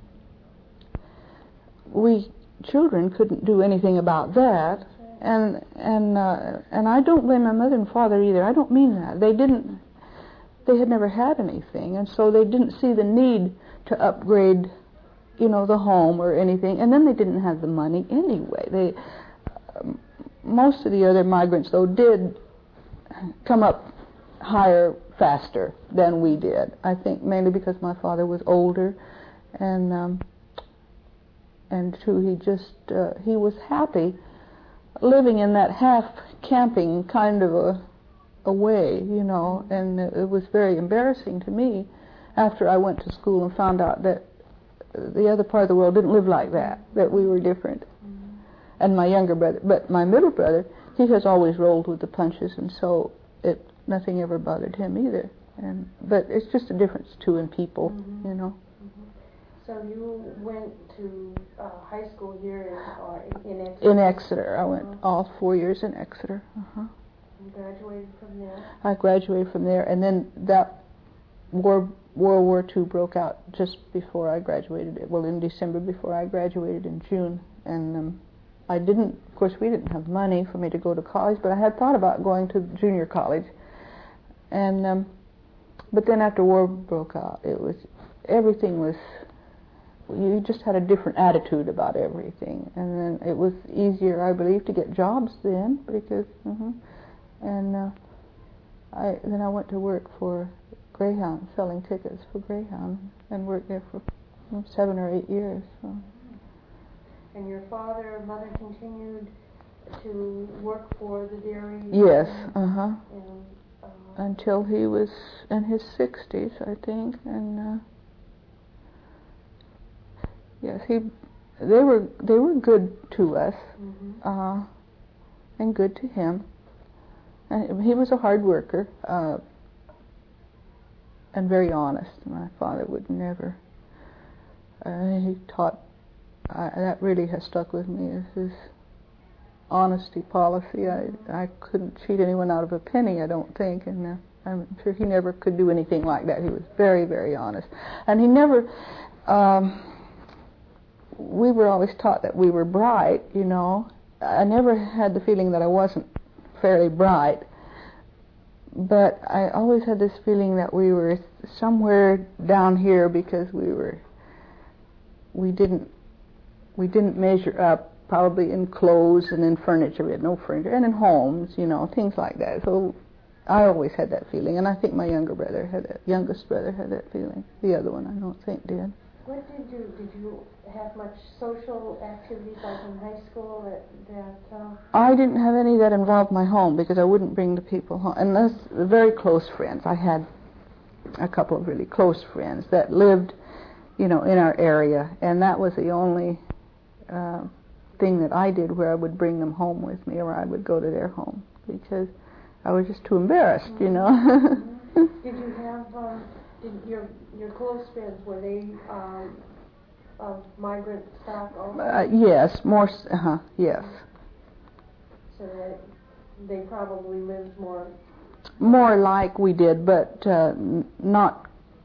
Speaker 3: we children couldn't do anything about that. And I don't blame my mother and father either. I don't mean that. They had never had anything, and so they didn't see the need to upgrade, the home or anything. And then they didn't have the money anyway. Most of the other migrants, though, did come up higher faster than we did. I think mainly because my father was older, and too, he was happy living in that half camping kind of a way, and it was very embarrassing to me after I went to school and found out that the other part of the world didn't live like that we were different. And my younger brother, but my middle brother, he has always rolled with the punches, and so nothing ever bothered him either. But it's just a difference too in people,
Speaker 1: So you went to high school here in Exeter?
Speaker 3: In Exeter. I went all 4 years in Exeter.
Speaker 1: You graduated from there?
Speaker 3: I graduated from there, and then that war World War II broke out just before I graduated. Well, in December before I graduated in June, and I didn't. Of course, we didn't have money for me to go to college, but I had thought about going to junior college, and but then after war broke out, everything was. You just had a different attitude about everything, and then it was easier, I believe, to get jobs then because, then I went to work for Greyhound, selling tickets for Greyhound, and worked there for 7 or 8 years. So.
Speaker 1: And your father or mother continued to work for the dairy?
Speaker 3: Yes,
Speaker 1: and,
Speaker 3: until he was in his 60s, I think, and. Yes, they were good to us, and good to him. And he was a hard worker, and very honest. My father would never. He taught. That really has stuck with me, is his honesty policy. I couldn't cheat anyone out of a penny, I don't think, and I'm sure he never could do anything like that. He was very, very honest, and he never. We were always taught that we were bright, you know. I never had the feeling that I wasn't fairly bright, but I always had this feeling that we were somewhere down here because we didn't measure up, probably in clothes and in furniture. We had no furniture, and in homes, you know, things like that. So I always had that feeling, and I think my youngest brother had that feeling. The other one, I don't think, did.
Speaker 1: What did you have much social activities like in high school that
Speaker 3: I didn't have any that involved my home because I wouldn't bring the people home unless very close friends. I had a couple of really close friends that lived, you know, in our area, and that was the only thing that I did where I would bring them home with me, or I would go to their home because I was just too embarrassed, you know.
Speaker 1: Did you have your close friends, were they of migrant stock also?
Speaker 3: Yes, more. Yes.
Speaker 1: So that they probably lived
Speaker 3: more like we did, but not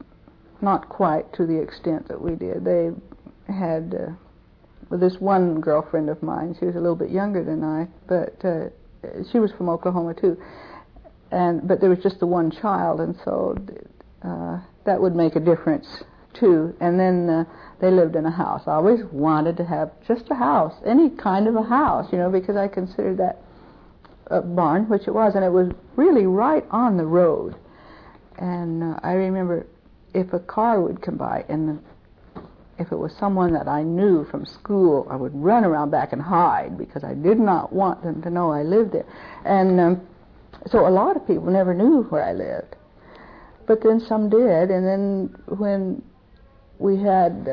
Speaker 3: quite to the extent that we did. They had this one girlfriend of mine. She was a little bit younger than I, but she was from Oklahoma too. But there was just the one child, and so that would make a difference too. And then they lived in a house. I always wanted to have just a house, any kind of a house, you know, because I considered that a barn, which it was, and it was really right on the road. And I remember if a car would come by, and if it was someone that I knew from school, I would run around back and hide because I did not want them to know I lived there. And so a lot of people never knew where I lived. But then some did, and then when we had,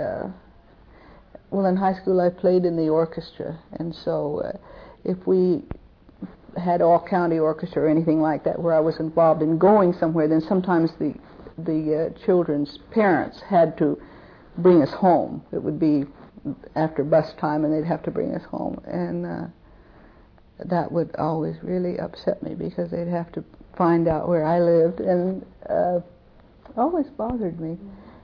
Speaker 3: in high school I played in the orchestra, and so if we had all-county orchestra or anything like that where I was involved in going somewhere, then sometimes the children's parents had to bring us home. It would be after bus time, and they'd have to bring us home, and that would always really upset me because they'd have to find out where I lived, and always bothered me.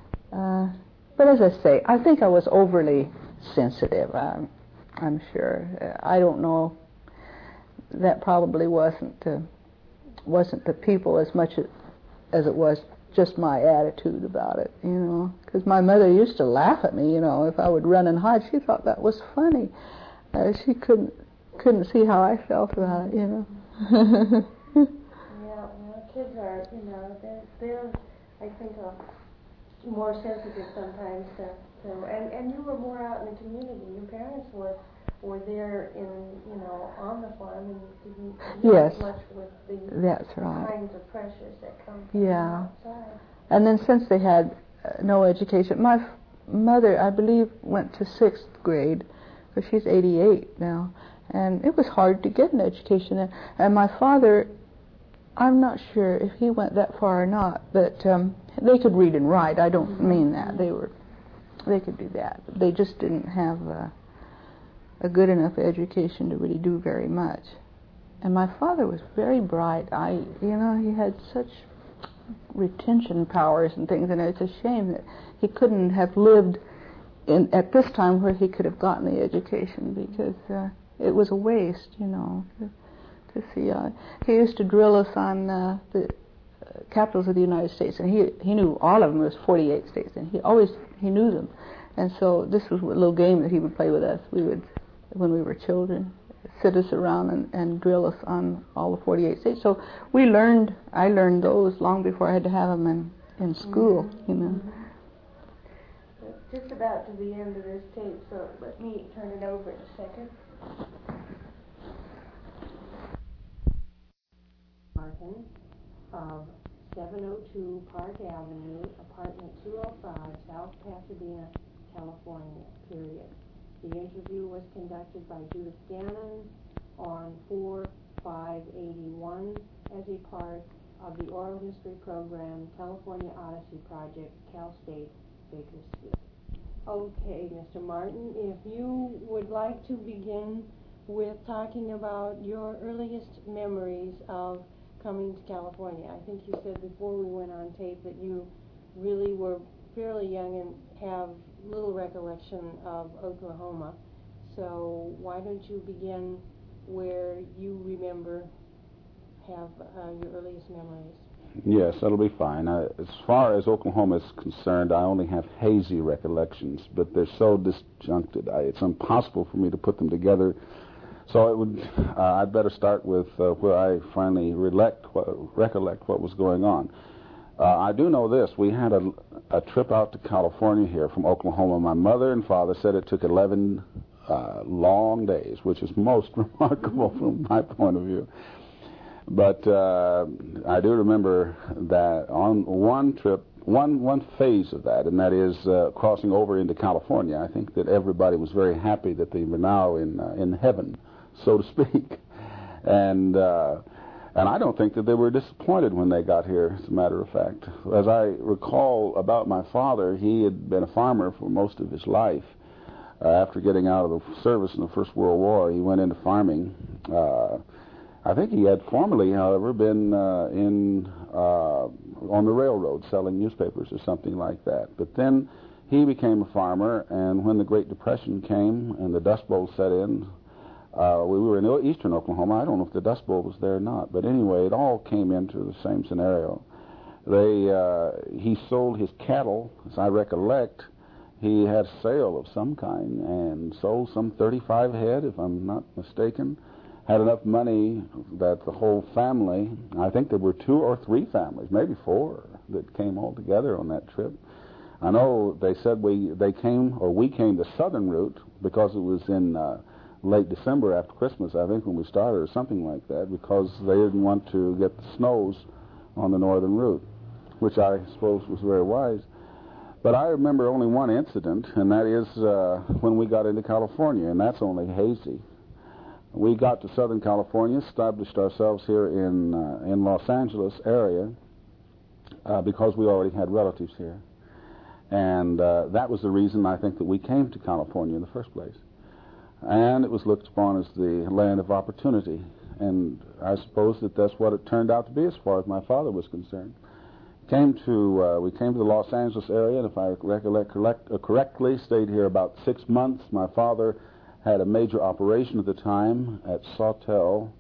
Speaker 3: But as I say, I think I was overly sensitive. I'm sure. I don't know. That probably wasn't the people as much as it was just my attitude about it, you know. Because my mother used to laugh at me, you know, if I would run and hide. She thought that was funny. She couldn't see how I felt about it, you know.
Speaker 1: Yeah, well, kids are, you know, they're I think more sensitive sometimes and you were more out in the community. Your parents were there on the farm and didn't deal as much with the kinds of pressures that come from outside.
Speaker 3: And then since they had no education, my mother, I believe, went to 6th grade, because she's 88 now, and it was hard to get an education. And my father, I'm not sure if he went that far or not, but they could read and write. I don't mean that. They could do that. They just didn't have a good enough education to really do very much. And my father was very bright. He had such retention powers and things, and it's a shame that he couldn't have lived at this time where he could have gotten the education, because it was a waste, to see. He used to drill us on the capitals of the United States, and he knew all of them. There was 48 states, and he knew them. And so this was a little game that he would play with us. We would, when we were children, sit us around and drill us on all the 48 states. So I learned those long before I had to have them in school,
Speaker 1: Just about to the end of this tape, so let me turn it over in a second. Martin of 702 Park Avenue, apartment 205, South Pasadena, California, period. The interview was conducted by Judith Gannon on 4/5/81 as a part of the Oral History Program, California Odyssey Project, Cal State, Bakersfield. Okay, Mr. Martin, if you would like to begin with talking about your earliest memories of coming to California. I think you said before we went on tape that you really were fairly young and have little recollection of Oklahoma. So why don't you begin where you have your earliest memories?
Speaker 4: Yes, that'll be fine. As far as Oklahoma is concerned, I only have hazy recollections, but they're so disjuncted. It's impossible for me to put them together. So I'd better start with where I finally recollect what was going on. I do know this. We had a trip out to California here from Oklahoma. My mother and father said it took 11 long days, which is most remarkable from my point of view. But I do remember that on one trip, one phase of that, and that is crossing over into California. I think that everybody was very happy that they were now in heaven, so to speak. And I don't think that they were disappointed when they got here, as a matter of fact. As I recall about my father, he had been a farmer for most of his life. After getting out of the service in the First World War, he went into farming. I think he had formerly, however, been on the railroad selling newspapers or something like that. But then he became a farmer, and when the Great Depression came and the Dust Bowl set in, we were in eastern Oklahoma. I don't know if the Dust Bowl was there or not, but anyway, it all came into the same scenario. He sold his cattle, as I recollect. He had a sale of some kind and sold some 35 head, if I'm not mistaken. Had enough money that the whole family, I think there were 2 or 3 families, maybe 4, that came all together on that trip. I know they said we came the southern route because it was in late December after Christmas, I think, when we started, or something like that, because they didn't want to get the snows on the northern route, which I suppose was very wise. But I remember only one incident, and that is when we got into California, and that's only hazy. We got to Southern California, established ourselves here in Los Angeles area because we already had relatives here. And that was the reason, I think, that we came to California in the first place. And it was looked upon as the land of opportunity. And I suppose that that's what it turned out to be as far as my father was concerned. We came to the Los Angeles area, and if I recollect correctly, stayed here about 6 months. My father had a major operation at the time at Sawtell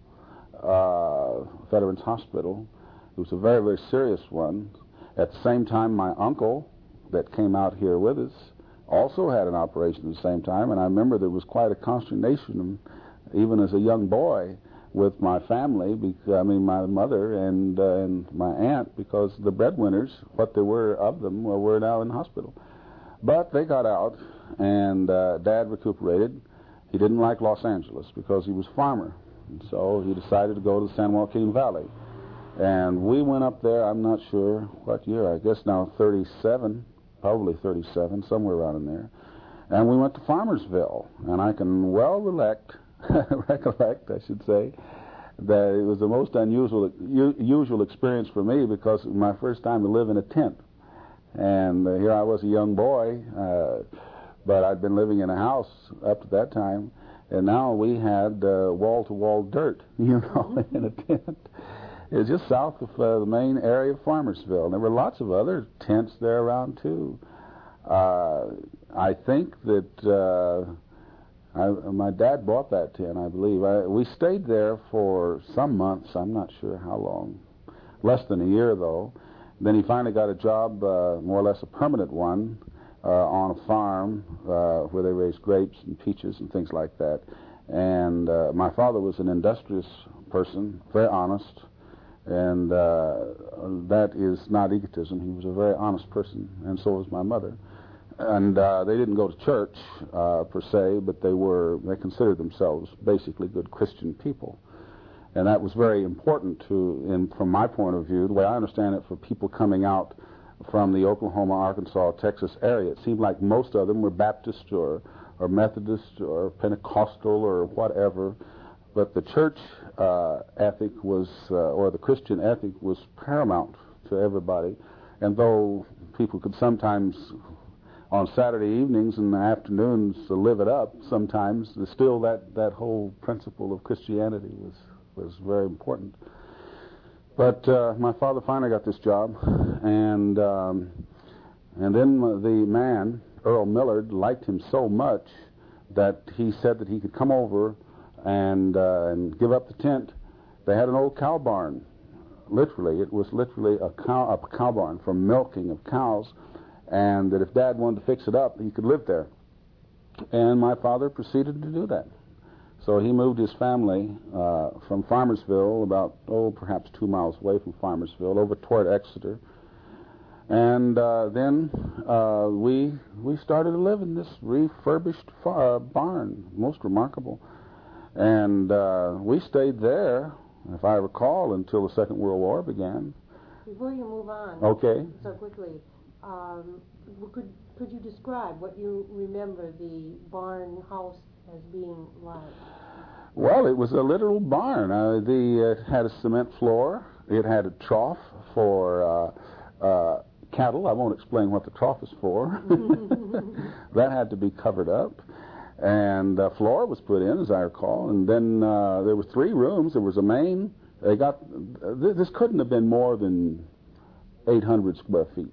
Speaker 4: Veterans Hospital. It was a very, very serious one. At the same time, my uncle that came out here with us also had an operation at the same time, and I remember there was quite a consternation, even as a young boy, with my family, my mother and my aunt, because the breadwinners, what there were of them, were now in the hospital. But they got out, and Dad recuperated. He didn't like Los Angeles because he was a farmer, and so he decided to go to the San Joaquin Valley. And we went up there, I'm not sure what year, I guess now 37, probably 37, somewhere around in there. And we went to Farmersville, and I can well recollect, I should say, that it was the most unusual experience for me because it was my first time to live in a tent. And here I was, a young boy, but I'd been living in a house up to that time, and now we had wall-to-wall dirt, in a tent. It was just south of the main area of Farmersville. And there were lots of other tents there around, too. I think that my dad bought that tent, I believe. We stayed there for some months. I'm not sure how long. Less than a year, though. Then he finally got a job, more or less a permanent one, on a farm where they raised grapes and peaches and things like that. And my father was an industrious person, very honest, and that is not egotism. He was a very honest person, and so was my mother. And they didn't go to church per se, but they considered themselves basically good Christian people. And that was very important from my point of view, the way I understand it, for people coming out from the Oklahoma, Arkansas, Texas area. It seemed like most of them were Baptist or Methodist or Pentecostal or whatever, but the church ethic was, or the Christian ethic was paramount to everybody. And though people could sometimes, on Saturday evenings and afternoons, live it up sometimes, still that whole principle of Christianity was very important. But my father finally got this job, and then the man, Earl Millard, liked him so much that he said that he could come over and give up the tent. They had an old cow barn. Literally, it was literally a cow barn for milking of cows, and that if Dad wanted to fix it up, he could live there. And my father proceeded to do that. So he moved his family from Farmersville, about, perhaps 2 miles away from Farmersville, over toward Exeter. And then we started to live in this refurbished barn, most remarkable. And we stayed there, if I recall, until the Second World War began.
Speaker 1: Before you move on so quickly, could you describe what you remember the barn house as being like?
Speaker 4: Well, it was a literal barn. It had a cement floor. It had a trough for cattle. I won't explain what the trough is for. That had to be covered up. And the floor was put in, as I recall. And then there were 3 rooms. There was a main. This couldn't have been more than 800 square feet.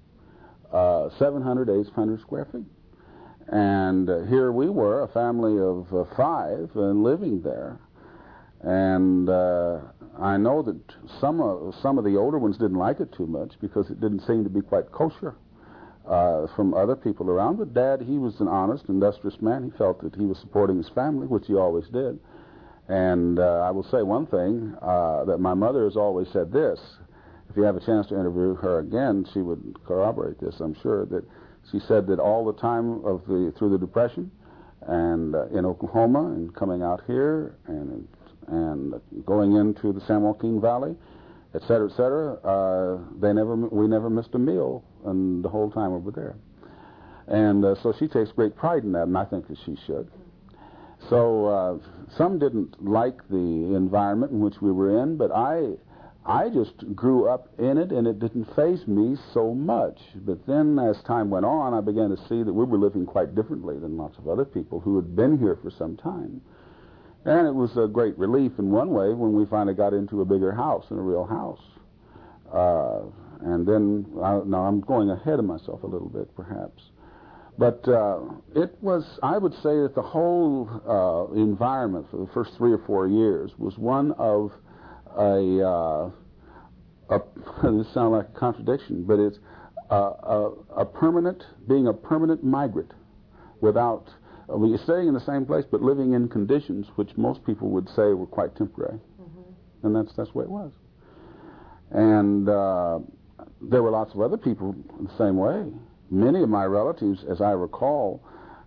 Speaker 4: 700, 800 square feet. And here we were, a family of 5, living there. And I know that some of the older ones didn't like it too much because it didn't seem to be quite kosher from other people around. But Dad, he was an honest, industrious man. He felt that he was supporting his family, which he always did. And I will say one thing, that my mother has always said this. If you have a chance to interview her again, she would corroborate this, I'm sure, that she said that all the time through the Depression and in Oklahoma and coming out here and going into the San Joaquin Valley, et cetera, we never missed a meal and the whole time over there. And so she takes great pride in that, and I think that she should. So some didn't like the environment in which we were in, but I just grew up in it, and it didn't faze me so much. But then as time went on, I began to see that we were living quite differently than lots of other people who had been here for some time. And it was a great relief in one way when we finally got into a bigger house, and a real house. And then, now I'm going ahead of myself a little bit, perhaps. But it was, I would say that the whole environment for the first 3 or 4 years was one of this sounds like a contradiction, but it's being a permanent migrant without, you're staying in the same place but living in conditions which most people would say were quite temporary. Mm-hmm. And that's the way it was. And there were lots of other people the same way. Many of my relatives, as I recall,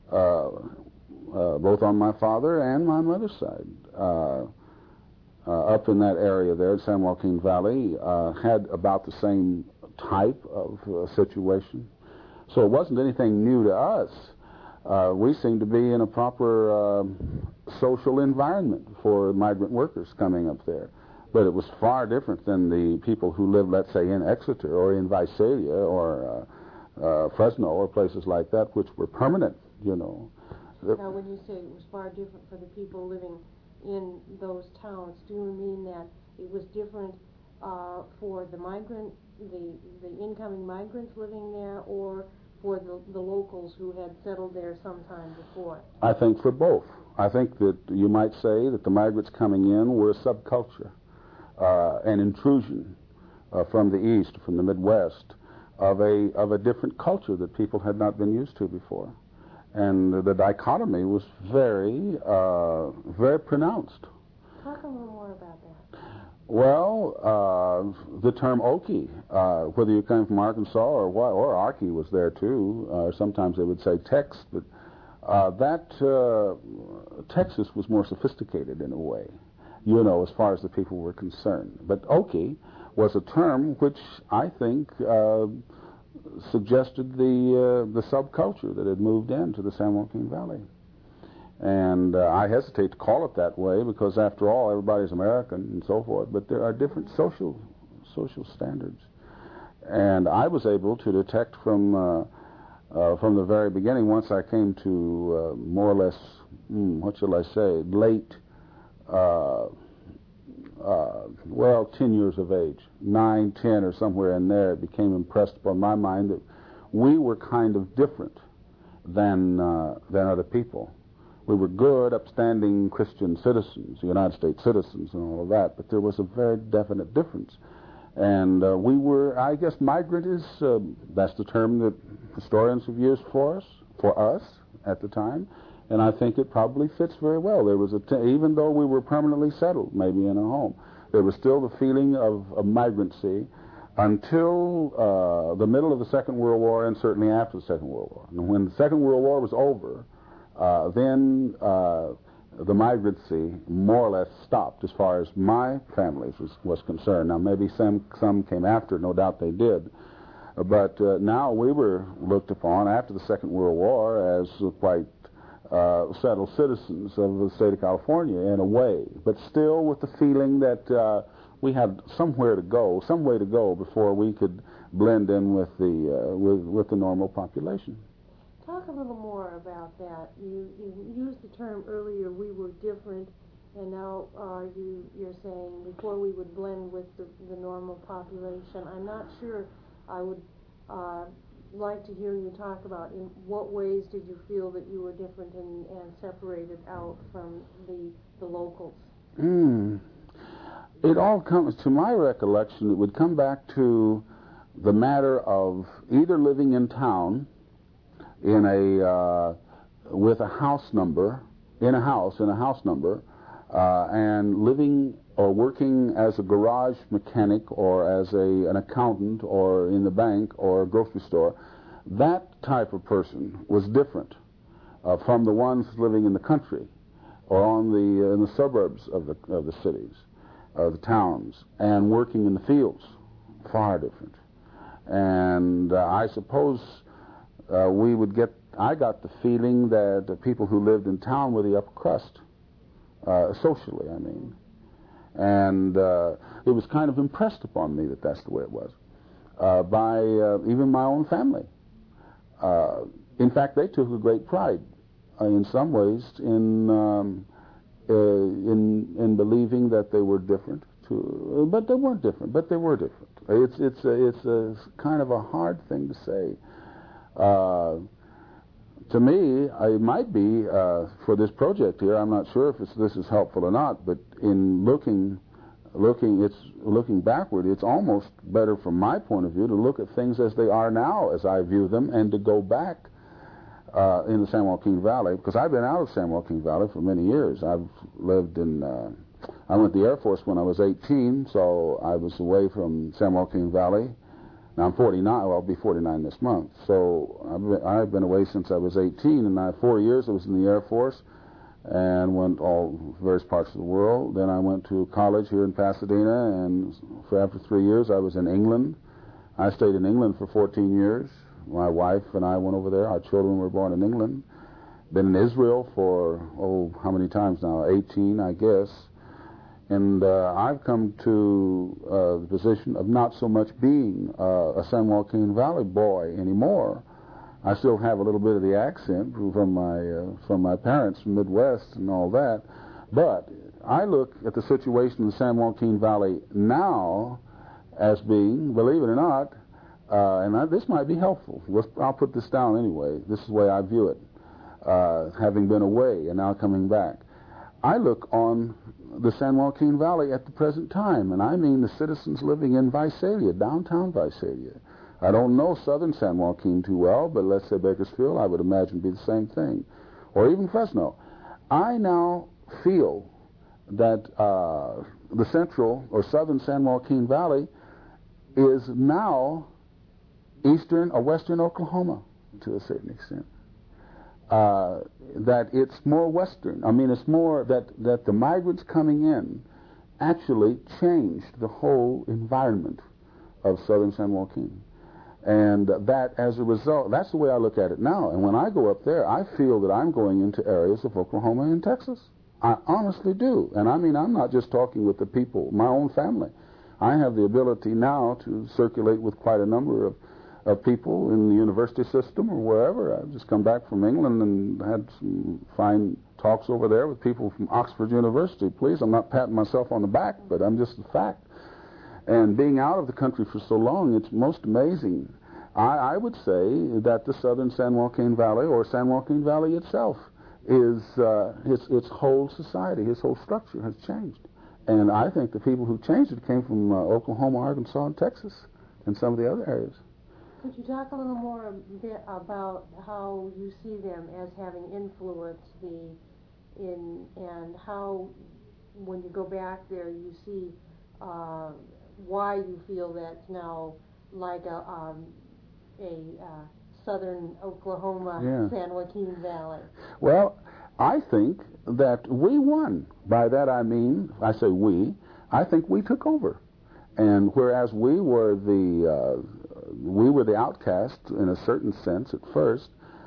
Speaker 4: both on my father and my mother's side, up in that area there, San Joaquin Valley, had about the same type of situation. So it wasn't anything new to us. We seemed to be in a proper social environment for migrant workers coming up there. But it was far different than the people who lived, let's say, in Exeter or in Visalia or Fresno or places like that, which were permanent, you know.
Speaker 1: Now, when you say it was far different for the people living in those towns, do you mean that it was different for the incoming migrants living there, or for the locals who had settled there sometime before?
Speaker 4: I think for both. I think that you might say that the migrants coming in were a subculture, an intrusion from the East, from the Midwest, of a different culture that people had not been used to before. And the dichotomy was very, very pronounced.
Speaker 1: Talk a little more about that.
Speaker 4: Well, the term Okie, whether you came from Arkansas or what, or Arky was there too. Sometimes they would say Tex, but Texas was more sophisticated in a way, as far as the people were concerned. But Okie was a term which I think suggested the subculture that had moved into the San Joaquin Valley. And I hesitate to call it that way because, after all, everybody's American and so forth, but there are different social standards. And I was able to detect from the very beginning, once I came to more or less, what shall I say, late, 10 years of age, 9, 10, or somewhere in there, it became impressed upon my mind that we were kind of different than other people. We were good, upstanding Christian citizens, United States citizens and all of that, but there was a very definite difference. And we were, I guess, migrant is, that's the term that historians have used for us at the time, and I think it probably fits very well. There was even though we were permanently settled, maybe in a home, there was still the feeling of migrancy until the middle of the Second World War, and certainly after the Second World War. And when the Second World War was over, then the migrancy more or less stopped as far as my family was concerned. Now, maybe some came after, no doubt they did. But now we were looked upon after the Second World War as quite settled citizens of the state of California in a way, but still with the feeling that we had some way to go before we could blend in with the normal population.
Speaker 1: Talk a little more about that. You used the term earlier, we were different, and now you're saying before we would blend with the normal population. I'm not sure. I would like to hear you talk about in what ways did you feel that you were different and separated out from the locals?
Speaker 4: It all comes, to my recollection, it would come back to the matter of either living in town in with a house number, in a house number, and living or working as a garage mechanic or as an accountant or in the bank or a grocery store. That type of person was different from the ones living in the country or in the suburbs of the cities, the towns, and working in the fields. Far different. And I suppose I got the feeling that the people who lived in town were the upper crust, socially, I mean. And it was kind of impressed upon me that that's the way it was, by even my own family. In fact, they took a great pride, in some ways, in believing that they were different, but they weren't different. But they were different. It's a kind of a hard thing to say. To me, it might be for this project here. I'm not sure if this is helpful or not. But in looking backward, it's almost better from my point of view to look at things as they are now, as I view them, and to go back in the San Joaquin Valley, because I've been out of San Joaquin Valley for many years. I've lived in. I went to the Air Force when I was 18, so I was away from San Joaquin Valley. Now I'm 49. Well, I'll be 49 this month. So I've been away since I was 18, and 4 years I was in the Air Force, and went all various parts of the world. Then I went to college here in Pasadena, and after 3 years I was in England. I stayed in England for 14 years. My wife and I went over there. Our children were born in England. Been in Israel for, how many times now? 18, I guess. And I've come to the position of not so much being a San Joaquin Valley boy anymore. I still have a little bit of the accent from my parents from Midwest and all that. But I look at the situation in the San Joaquin Valley now as being, believe it or not, this might be helpful. I'll put this down anyway. This is the way I view it, having been away and now coming back. I look on the San Joaquin Valley at the present time, and I mean the citizens living in Visalia, downtown Visalia. I don't know southern San Joaquin too well, but let's say Bakersfield, I would imagine be the same thing, or even Fresno. I now feel that the central or southern San Joaquin Valley is now eastern or western Oklahoma to a certain extent. That it's more western. I mean, it's more that the migrants coming in actually changed the whole environment of southern San Joaquin. And that, as a result, that's the way I look at it now. And when I go up there, I feel that I'm going into areas of Oklahoma and Texas. I honestly do. And I mean, I'm not just talking with the people, my own family. I have the ability now to circulate with quite a number of people in the university system or wherever. I've just come back from England and had some fine talks over there with people from Oxford University. Please, I'm not patting myself on the back, but I'm just the fact. And being out of the country for so long, it's most amazing. I would say that the southern San Joaquin Valley, or San Joaquin Valley itself, is its whole society, its whole structure has changed. And I think the people who changed it came from Oklahoma, Arkansas, and Texas, and some of the other areas.
Speaker 1: Could you talk a little more a bit about how you see them as having influenced and how, when you go back there, you see why you feel that's now like a southern Oklahoma, San Joaquin Valley?
Speaker 4: Well, I think that we won. By that I mean, I say we, I think we took over. And whereas we were the outcast in a certain sense at first,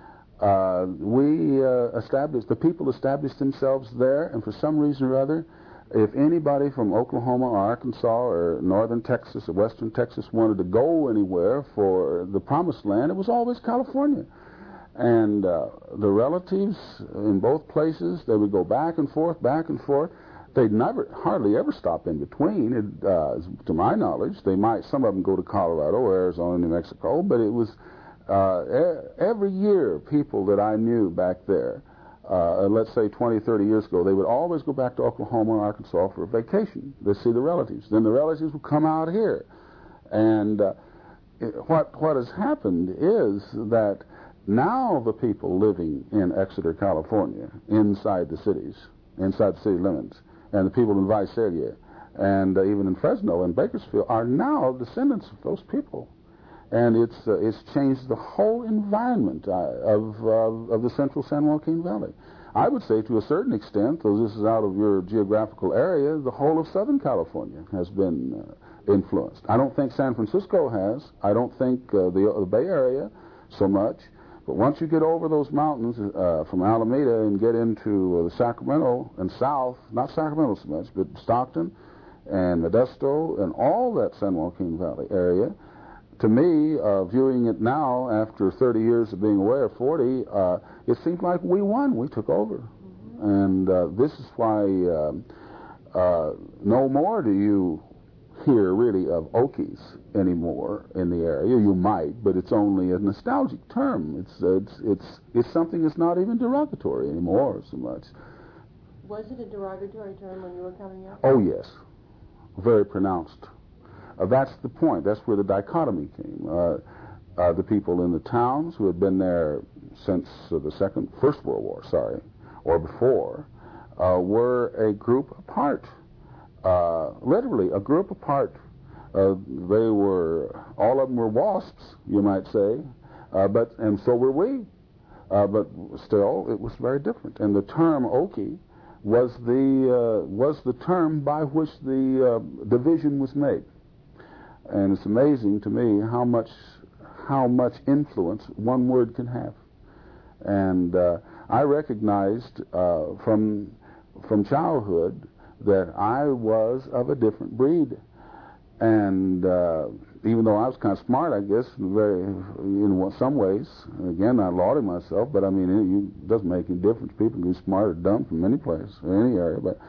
Speaker 4: the people established themselves there, and for some reason or other, if anybody from Oklahoma or Arkansas or northern Texas or western Texas wanted to go anywhere for the promised land, it was always California. And the relatives in both places, they would go back and forth, back and forth. They'd hardly ever stop in between. To my knowledge, some of them go to Colorado or Arizona, New Mexico, but it was every year people that I knew back there, let's say 20, 30 years ago, they would always go back to Oklahoma or Arkansas for a vacation. They'd see the relatives. Then the relatives would come out here. And what has happened is that now the people living in Exeter, California, inside the cities, inside the city limits, and the people in Visalia, and even in Fresno and Bakersfield, are now descendants of those people. And it's changed the whole environment of the central San Joaquin Valley. I would say to a certain extent, though this is out of your geographical area, the whole of Southern California has been influenced. I don't think San Francisco has. I don't think the Bay Area so much. But once you get over those mountains from Alameda and get into Sacramento and south, not Sacramento so much, but Stockton and Modesto and all that San Joaquin Valley area, to me, viewing it now after 30 years of being away, or 40, it seems like we won. We took over. Mm-hmm. And this is why no more do you hear really of Okies anymore in the area. You might, but it's only a nostalgic term. It's something that's not even derogatory anymore so much.
Speaker 1: Was it a derogatory term when you were coming up?
Speaker 4: Oh yes, very pronounced. That's the point. That's where the dichotomy came. The people in the towns who had been there since the First World War, or before, were a group apart. Literally a group apart. All of them were WASPs, you might say, and so were we. But still, it was very different. And the term Okie was the term by which the division was made. And it's amazing to me how much influence one word can have. And I recognized from childhood that I was of a different breed. And even though I was kind of smart, I guess, in some ways, again, not lauding myself, but I mean, it doesn't make any difference. People can be smart or dumb from any place, or any area. But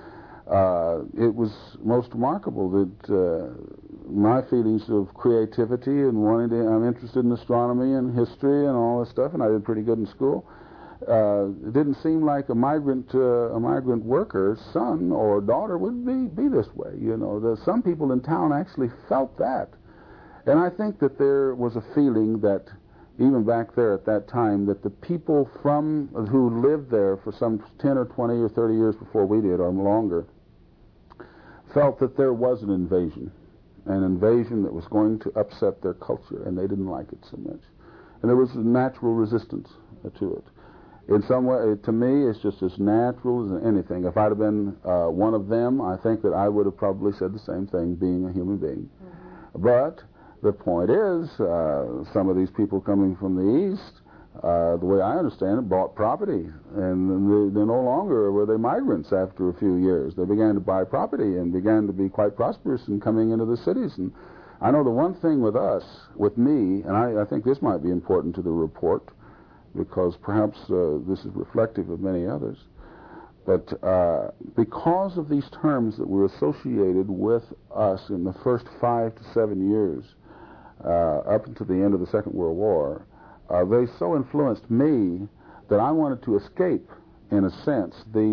Speaker 4: it was most remarkable that my feelings of creativity and I'm interested in astronomy and history and all this stuff, and I did pretty good in school. It didn't seem like a migrant worker's son or daughter would be this way. You know, some people in town actually felt that, and I think that there was a feeling that even back there at that time that the people who lived there for some 10 or 20 or 30 years before we did or longer felt that there was an invasion that was going to upset their culture, and they didn't like it so much, and there was a natural resistance to it. In some way, to me, it's just as natural as anything. If I'd have been one of them, I think that I would have probably said the same thing, being a human being. Mm-hmm. But the point is, some of these people coming from the East, the way I understand it, bought property, and they're no longer were they migrants after a few years. They began to buy property and began to be quite prosperous in coming into the cities. And I know the one thing with me, and I think this might be important to the report, because perhaps this is reflective of many others, but because of these terms that were associated with us in the first 5 to 7 years, up until the end of the Second World War, they so influenced me that I wanted to escape, in a sense,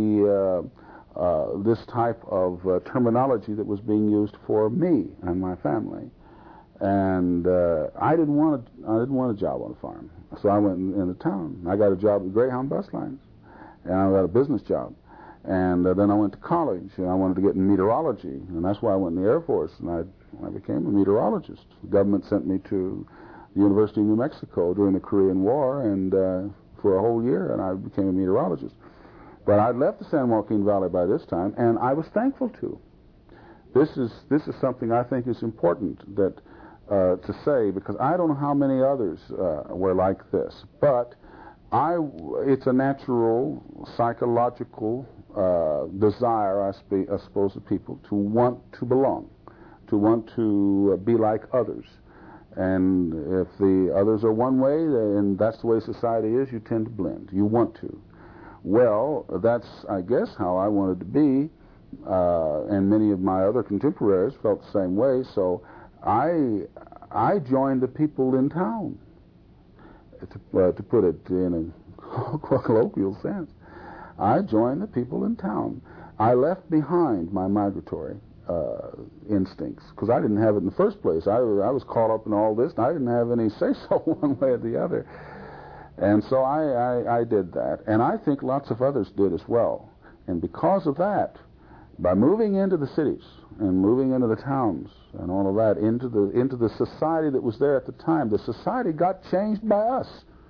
Speaker 4: this type of terminology that was being used for me and my family. And I didn't want a job on a farm, so I went into town. I got a job at Greyhound Bus Lines, and I got a business job. And then I went to college, and I wanted to get in meteorology, and that's why I went in the Air Force, and I became a meteorologist. The government sent me to the University of New Mexico during the Korean War, and for a whole year, and I became a meteorologist. But I'd left the San Joaquin Valley by this time, and I was thankful to. This is something I think is important that to say, because I don't know how many others were like this, but it's a natural psychological desire, I suppose, of people to want to belong, to want to be like others. And if the others are one way, and that's the way society is, you tend to blend. You want to. Well, that's, I guess, how I wanted to be, and many of my other contemporaries felt the same way, so I joined the people in town, to put it in a colloquial sense. I joined the people in town. I left behind my migratory instincts, because I didn't have it in the first place. I was caught up in all this, and I didn't have any say-so one way or the other. And so I did that, and I think lots of others did as well. And because of that, by moving into the cities and moving into the towns and all of that, into the society that was there at the time, the society got changed by us.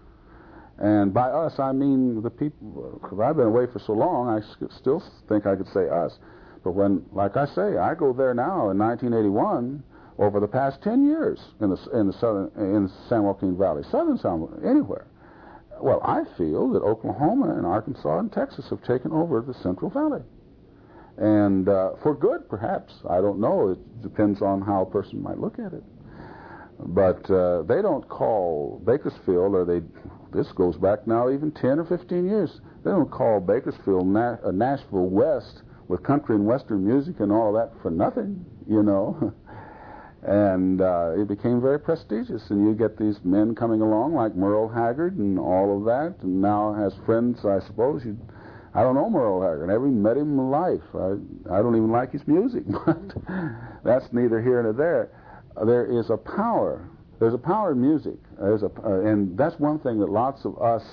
Speaker 4: And by us, I mean the people, because I've been away for so long, I still think I could say us. But when, like I say, I go there now in 1981, over the past 10 years in San Joaquin Valley, southern San, anywhere. Well, I feel that Oklahoma and Arkansas and Texas have taken over the Central Valley. And for good, perhaps. I don't know. It depends on how a person might look at it. But they don't call Bakersfield, this goes back now even 10 or 15 years, they don't call Bakersfield Nashville West with country and western music and all that for nothing, you know. And it became very prestigious, and you get these men coming along like Merle Haggard and all of that, and now has friends, I suppose. I don't know Merle Haggard. I never even met him in my life. I don't even like his music, but that's neither here nor there. There is a power. There's a power in music. And that's one thing that lots of us,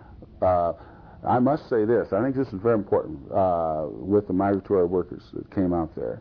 Speaker 4: I must say this, I think this is very important with the migratory workers that came out there.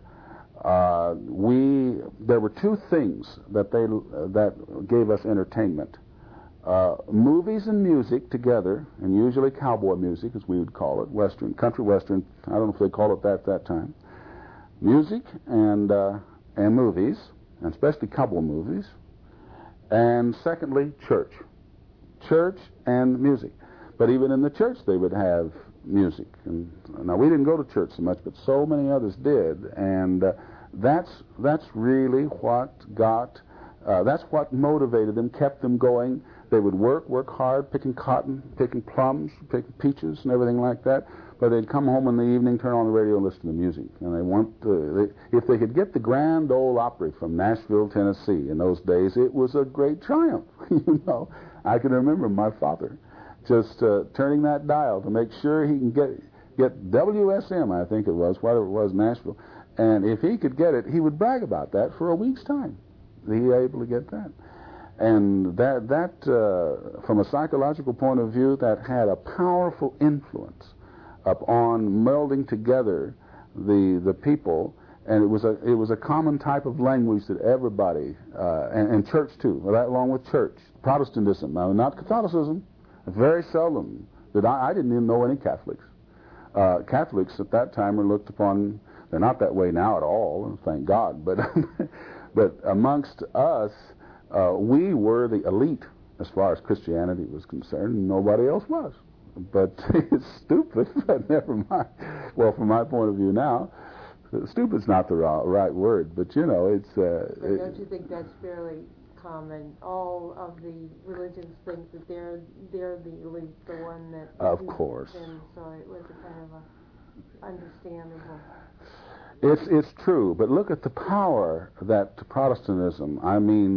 Speaker 4: There were two things that gave us entertainment. Movies and music together, and usually cowboy music, as we would call it, western, country western. I don't know if they call it that at that time. Music and movies, and especially cowboy movies. And secondly, church and music. But even in the church, they would have music. And now we didn't go to church so much, but so many others did, and that's really what got That's what motivated them, kept them going. They would work hard, picking cotton, picking plums, picking peaches, and everything like that. But they'd come home in the evening, turn on the radio, and listen to music. And if they could get the Grand Ole Opry from Nashville, Tennessee, in those days, it was a great triumph. You know, I can remember my father just turning that dial to make sure he can get WSM, I think it was, whatever it was, Nashville. And if he could get it, he would brag about that for a week's time. He was able to get that. And that from a psychological point of view, that had a powerful influence upon melding together the people, and it was a common type of language that everybody and church too, right along with church, Protestantism, now not Catholicism. Very seldom did I didn't even know any Catholics. Catholics at that time were looked upon. They're not that way now at all, and thank God. But but amongst us, we were the elite as far as Christianity was concerned, and nobody else was. But it's stupid, but never mind. Well, from my point of view now, stupid's not the right word, but you know, it's...
Speaker 5: But don't you think that's fairly common? All of the religions think that they're the elite, the one that...
Speaker 4: Of course.
Speaker 5: And so it was a kind of understandable...
Speaker 4: It's true, but look at the power that Protestantism, I mean,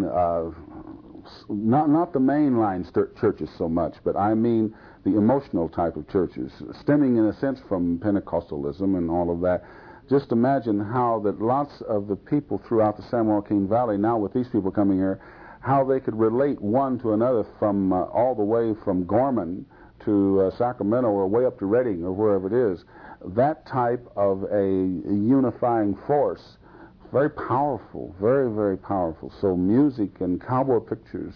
Speaker 4: not the mainline churches so much, but I mean the emotional type of churches, stemming in a sense from Pentecostalism and all of that. Just imagine how that lots of the people throughout the San Joaquin Valley, now with these people coming here, how they could relate one to another from all the way from Gorman to Sacramento or way up to Redding or wherever it is. That type of a unifying force, very powerful, very, very powerful. So music and cowboy pictures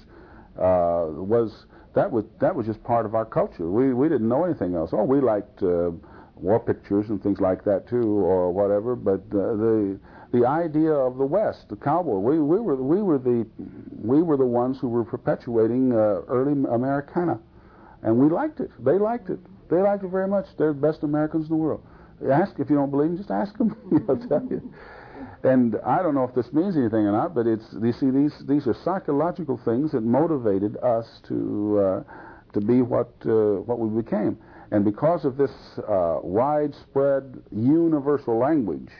Speaker 4: was just part of our culture. We didn't know anything else. Oh, we liked war pictures and things like that too, or whatever. But the idea of the West, the cowboy, we were the ones who were perpetuating early Americana, and we liked it. They liked it. They liked it very much. They're the best Americans in the world. Ask if you don't believe me, just ask them. I'll tell you. And I don't know if this means anything or not, but you see, these are psychological things that motivated us to be what we became. And because of this widespread universal language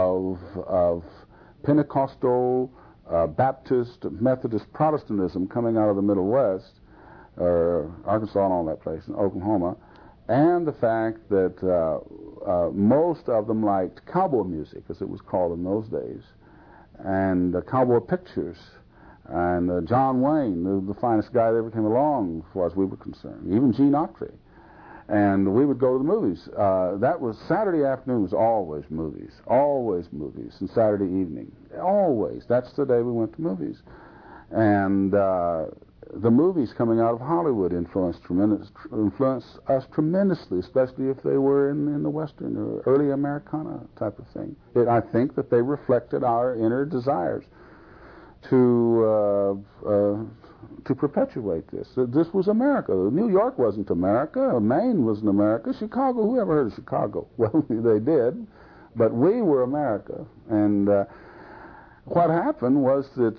Speaker 4: of Pentecostal, Baptist, Methodist Protestantism coming out of the Middle West, or Arkansas and all that place, and Oklahoma, and the fact that most of them liked cowboy music, as it was called in those days, and cowboy pictures, and John Wayne, the finest guy that ever came along, as far as we were concerned, even Gene Autry. And we would go to the movies. That was Saturday afternoon was always movies, and Saturday evening, always. That's the day we went to movies. And the movies coming out of Hollywood influenced us tremendously, especially if they were in the Western or early Americana type of thing. I think that they reflected our inner desires to perpetuate this. This was America. New York wasn't America. Maine wasn't America. Chicago, who ever heard of Chicago? Well, they did, but we were America. And what happened was that,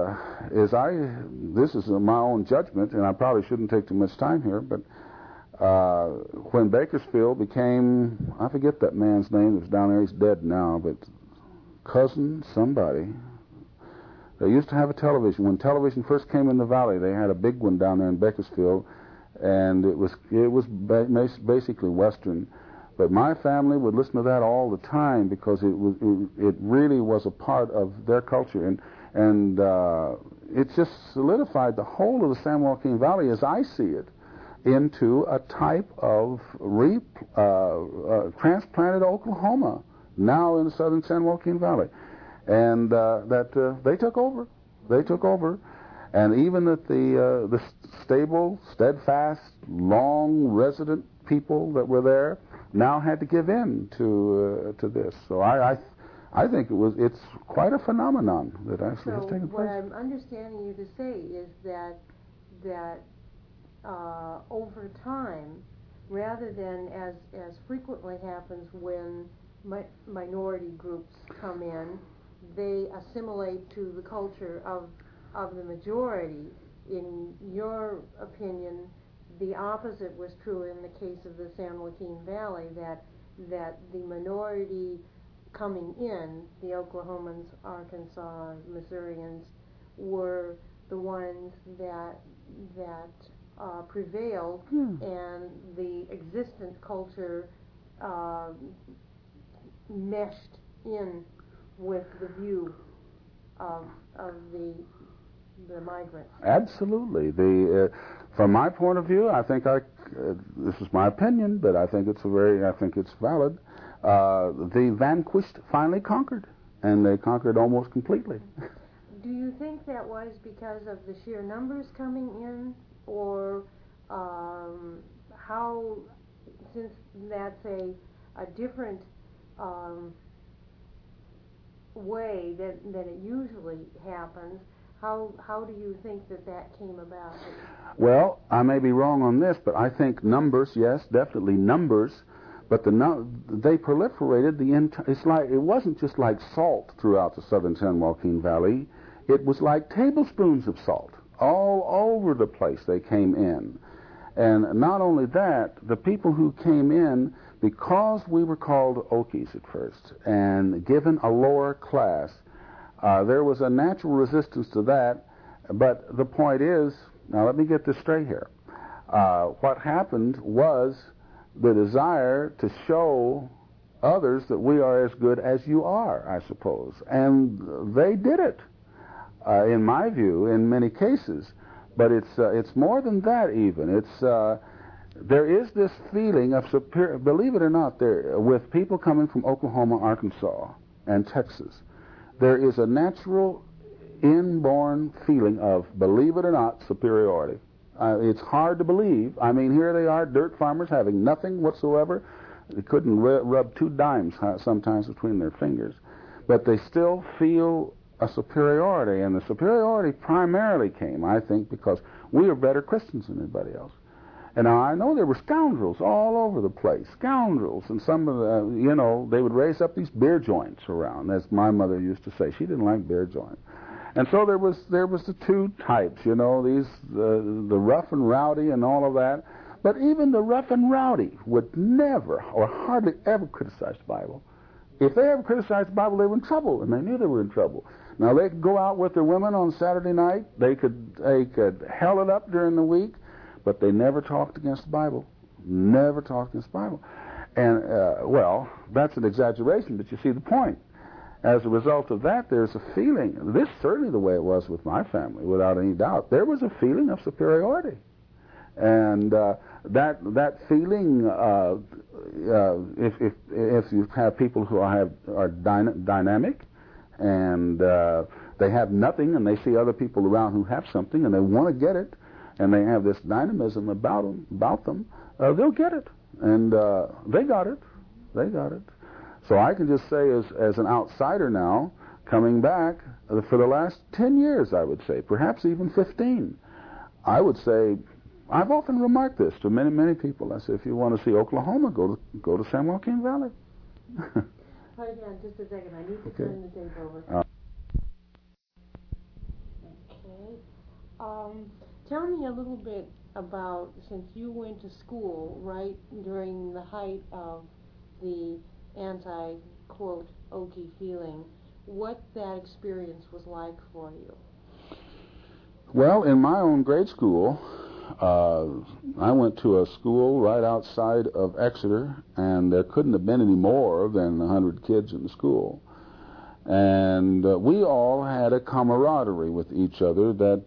Speaker 4: this is my own judgment, and I probably shouldn't take too much time here, but when Bakersfield became, I forget that man's name that was down there, he's dead now, but cousin somebody. They used to have a television. When television first came in the valley, they had a big one down there in Bakersfield, and it was basically Western. But my family would listen to that all the time because it really was a part of their culture, and it just solidified the whole of the San Joaquin Valley, as I see it, into a type of transplanted Oklahoma, now in the southern San Joaquin Valley. And they took over. They took over. And even that the stable, steadfast, long resident people that were there now had to give in to this. So I think it's quite a phenomenon that actually has taken place.
Speaker 5: So what I'm understanding you to say is that over time, rather than as frequently happens when minority groups come in, they assimilate to the culture of of the majority. In your opinion, the opposite was true in the case of the San Joaquin Valley, that the minority coming in, the Oklahomans, Arkansas, Missourians, were the ones that prevailed, and the existent culture meshed in with the view of the migrants.
Speaker 4: Absolutely. From my point of view, I think this is my opinion, but I think it's valid. The vanquished finally conquered, and they conquered almost completely.
Speaker 5: Do you think that was because of the sheer numbers coming in, or how, since that's a different way that it usually happens, how do you think that came about?
Speaker 4: Well, I may be wrong on this, but I think numbers, yes, definitely numbers, but they proliferated it wasn't just like salt throughout the southern San Joaquin Valley. It was like tablespoons of salt all over the place. They came in. And not only that, the people who came in, because we were called Okies at first and given a lower class, there was a natural resistance to that. But the point is, now let me get this straight here. What happened was the desire to show others that we are as good as you are, I suppose. And they did it, in my view, in many cases. But it's more than that even. There is this feeling of superior, believe it or not, with people coming from Oklahoma, Arkansas, and Texas, there is a natural inborn feeling of, believe it or not, superiority. It's hard to believe. I mean, here they are, dirt farmers having nothing whatsoever. They couldn't rub 2 dimes sometimes between their fingers. But they still feel a superiority, and the superiority primarily came, I think, because we are better Christians than anybody else. And now I know there were scoundrels all over the place, scoundrels, and some of the, they would raise up these beer joints around, as my mother used to say. She didn't like beer joints. And so there was the 2 types, the rough and rowdy and all of that. But even the rough and rowdy would never or hardly ever criticize the Bible. If they ever criticized the Bible, they were in trouble, and they knew they were in trouble. Now, they could go out with their women on Saturday night. They could hell it up during the week, but they never talked against the Bible. Never talked against the Bible. And, well, that's an exaggeration, but you see the point. As a result of that, there's a feeling, this is certainly the way it was with my family, without any doubt. There was a feeling of superiority. And that feeling, if you have people who are dynamic, and they have nothing, and they see other people around who have something, and they want to get it, and they have this dynamism about them, they'll get it. And they got it. They got it. So I can just say, as an outsider now, coming back, for the last 10 years, I would say, perhaps even 15, I would say, I've often remarked this to many, many people. I say, if you want to see Oklahoma, go to San Joaquin Valley.
Speaker 5: Hold on just a second. I need to turn the tape over. Okay. Tell me a little bit about, since you went to school, right, during the height of the anti-quote Okie feeling, what that experience was like for you.
Speaker 4: Well, in my own grade school, I went to a school right outside of Exeter, and there couldn't have been any more than 100 kids in the school. And we all had a camaraderie with each other that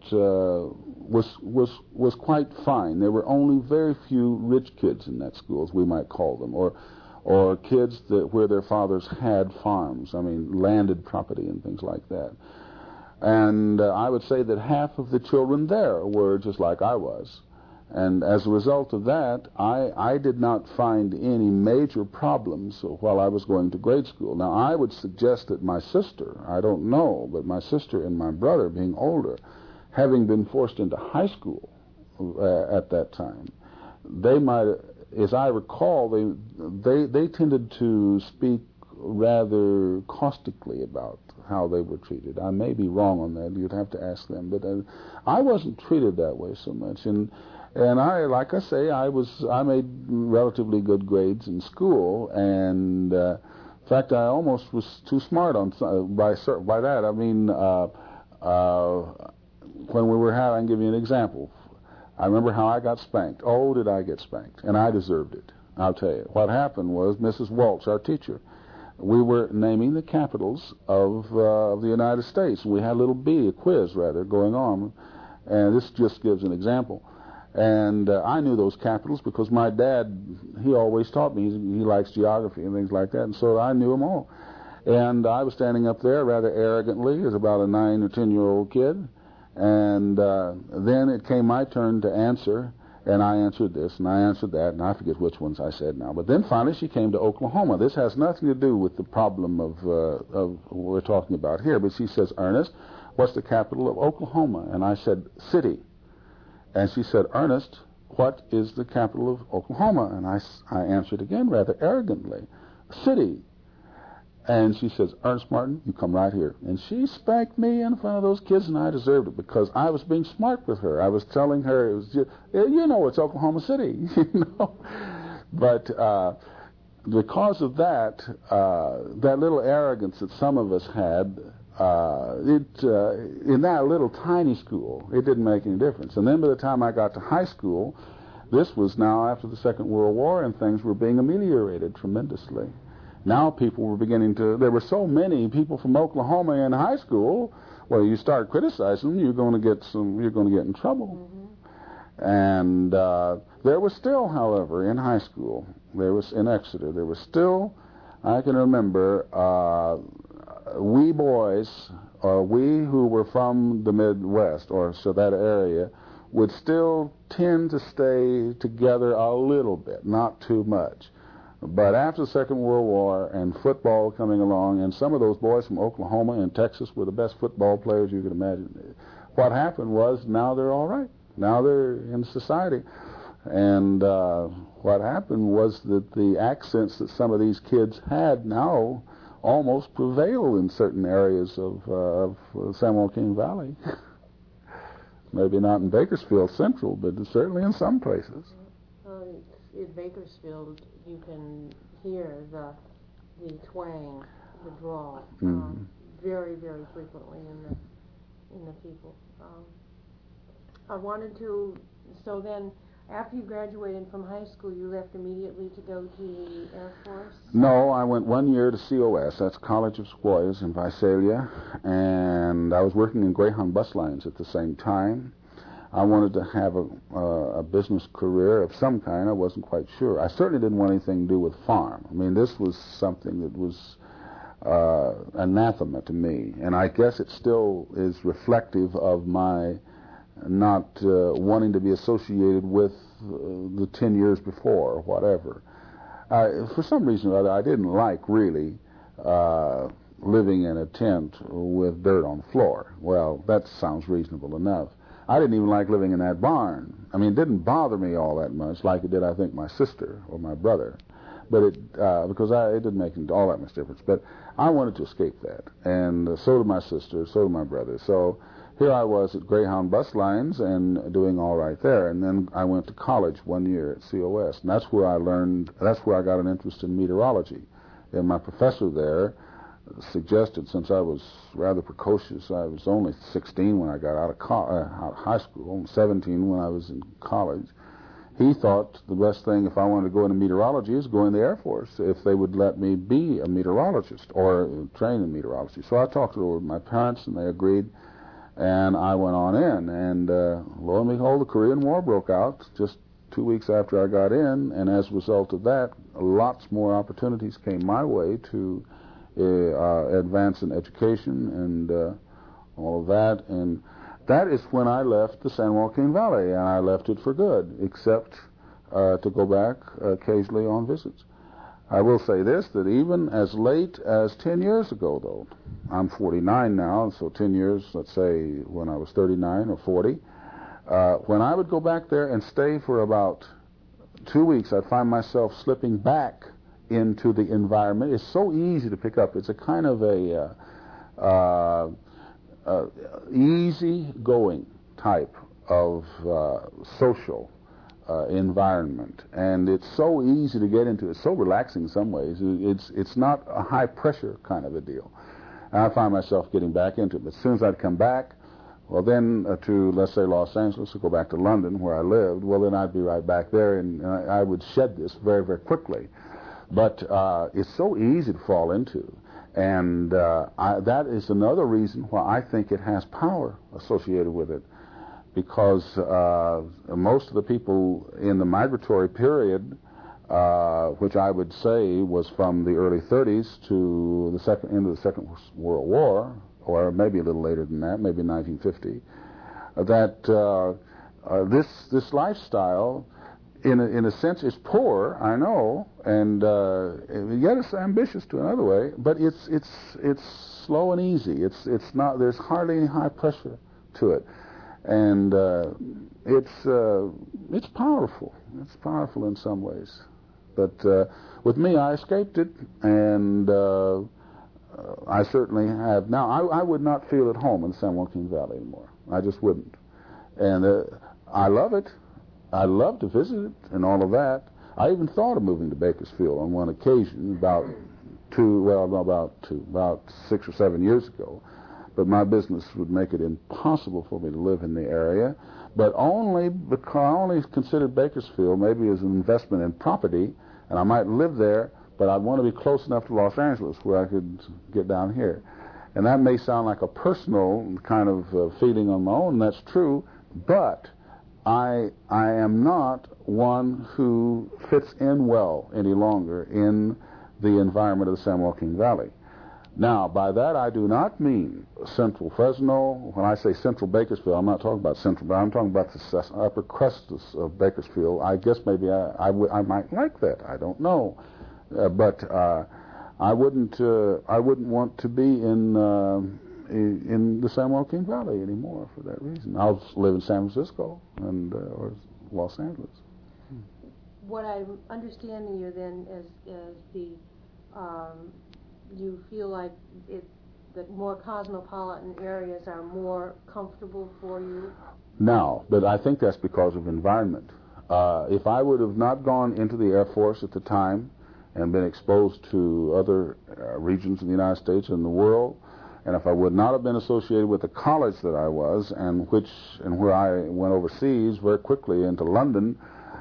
Speaker 4: was quite fine. There were only very few rich kids in that school, as we might call them, or kids where their fathers had farms, landed property and things like that. And I would say that half of the children there were just like I was. And as a result of that, I did not find any major problems while I was going to grade school. Now, I would suggest that my sister, I don't know, but my sister and my brother, being older, having been forced into high school at that time, they might, as I recall, they tended to speak rather caustically about how they were treated. I may be wrong on that. You'd have to ask them. But I wasn't treated that way so much. And I, like I say, I made relatively good grades in school, and in fact, I almost was too smart on by that. I mean, when we were having, I'll give you an example. I remember how I got spanked. Oh, did I get spanked? And I deserved it. I'll tell you. What happened was Mrs. Walsh, our teacher, we were naming the capitals of the United States. We had a quiz going on, and this just gives an example. And I knew those capitals because my dad, he always taught me. He likes geography and things like that, and so I knew them all. And I was standing up there rather arrogantly as about a 9 or 10-year-old kid, and then it came my turn to answer. And I answered this, and I answered that, and I forget which ones I said now. But then finally she came to Oklahoma. This has nothing to do with the problem of what we're talking about here. But she says, Ernest, what's the capital of Oklahoma? And I said, City. And she said, Ernest, what is the capital of Oklahoma? And I answered again rather arrogantly, City. And she says, Ernest Martin, you come right here. And she spanked me in front of those kids, and I deserved it because I was being smart with her. I was telling her, it was just, it's Oklahoma City, But because of that, that little arrogance that some of us had, in that little tiny school, it didn't make any difference. And then by the time I got to high school, this was now after the Second World War, and things were being ameliorated tremendously. Now people were beginning to, there were so many people from Oklahoma in high school, well, you start criticizing them, you're going to get in trouble. Mm-hmm. And there was still, however, in high school, there was in Exeter, there was still, I can remember, we boys, or we who were from the Midwest, or so that area, would still tend to stay together a little bit, not too much. But after the Second World War and football coming along, and some of those boys from Oklahoma and Texas were the best football players you could imagine. What happened was now they're all right. Now they're in society. And what happened was that the accents that some of these kids had now almost prevail in certain areas of San Joaquin Valley. Maybe not in Bakersfield Central, but certainly in some places.
Speaker 5: In Bakersfield, you can hear the twang, the drawl, very, very frequently in the people. I wanted to. So then, after you graduated from high school, you left immediately to go to the Air Force?
Speaker 4: No, I went 1 year to COS. That's College of Squaws in Visalia, and I was working in Greyhound bus lines at the same time. I wanted to have a business career of some kind. I wasn't quite sure. I certainly didn't want anything to do with farm. I mean, this was something that was anathema to me, and I guess it still is reflective of my not wanting to be associated with the 10 years before or whatever. For some reason or other, I didn't like really living in a tent with dirt on the floor. Well, that sounds reasonable enough. I didn't even like living in that barn. I mean, it didn't bother me all that much, like it did, I think, my sister or my brother. But because it didn't make all that much difference. But I wanted to escape that, and so did my sister, so did my brother. So here I was at Greyhound bus lines and doing all right there. And then I went to college 1 year at COS, and that's where I got an interest in meteorology. And my professor there suggested, since I was rather precocious, I was only 16 when I got out of high school, and 17 when I was in college, he thought the best thing if I wanted to go into meteorology is go in the Air Force, if they would let me be a meteorologist or train in meteorology. So I talked it over with my parents, and they agreed, and I went on in, and lo and behold, the Korean War broke out just 2 weeks after I got in, and as a result of that, lots more opportunities came my way to advance in education and all of that, and that is when I left the San Joaquin Valley, and I left it for good, except to go back occasionally on visits. I will say this, that even as late as 10 years ago, though, I'm 49 now, so 10 years, let's say when I was 39 or 40, when I would go back there and stay for about 2 weeks, I'd find myself slipping back into the environment. It's so easy to pick up. It's a kind of easy going type of social environment, and it's so easy to get into. It's so relaxing in some ways. It's not a high pressure kind of a deal. And I find myself getting back into it. But as soon as I'd come back, well then to, let's say, Los Angeles, or go back to London where I lived, well then I'd be right back there, and I would shed this very, very quickly. But it's so easy to fall into. And that is another reason why I think it has power associated with it, because most of the people in the migratory period, which I would say was from the early 30s to the end of the Second World War, or maybe a little later than that, maybe 1950, that this lifestyle, in a sense, is poor, I know, and yet it's ambitious to another way. But it's slow and easy. It's not. There's hardly any high pressure to it, and it's powerful. It's powerful in some ways. But with me, I escaped it, and I certainly have now. I would not feel at home in the San Joaquin Valley anymore. I just wouldn't, and I love it. I love to visit it and all of that. I even thought of moving to Bakersfield on one occasion about 6 or 7 years ago. But my business would make it impossible for me to live in the area. But only because I only considered Bakersfield maybe as an investment in property, and I might live there, but I'd want to be close enough to Los Angeles where I could get down here. And that may sound like a personal kind of feeling on my own, and that's true, but I am not one who fits in well any longer in the environment of the San Joaquin Valley. Now, by that I do not mean central Fresno. When I say central Bakersfield, I'm not talking about central, but I'm talking about the upper crust of Bakersfield. I guess maybe I might like that. I don't know, but I wouldn't want to be in the San Joaquin Valley anymore for that reason. I'll live in San Francisco or Los Angeles.
Speaker 5: What I'm understanding you then is the you feel like that more cosmopolitan areas are more comfortable for you?
Speaker 4: No, but I think that's because of environment. If I would have not gone into the Air Force at the time and been exposed to other regions of the United States and the world, and if I would not have been associated with the college that I was, and where I went overseas very quickly into London,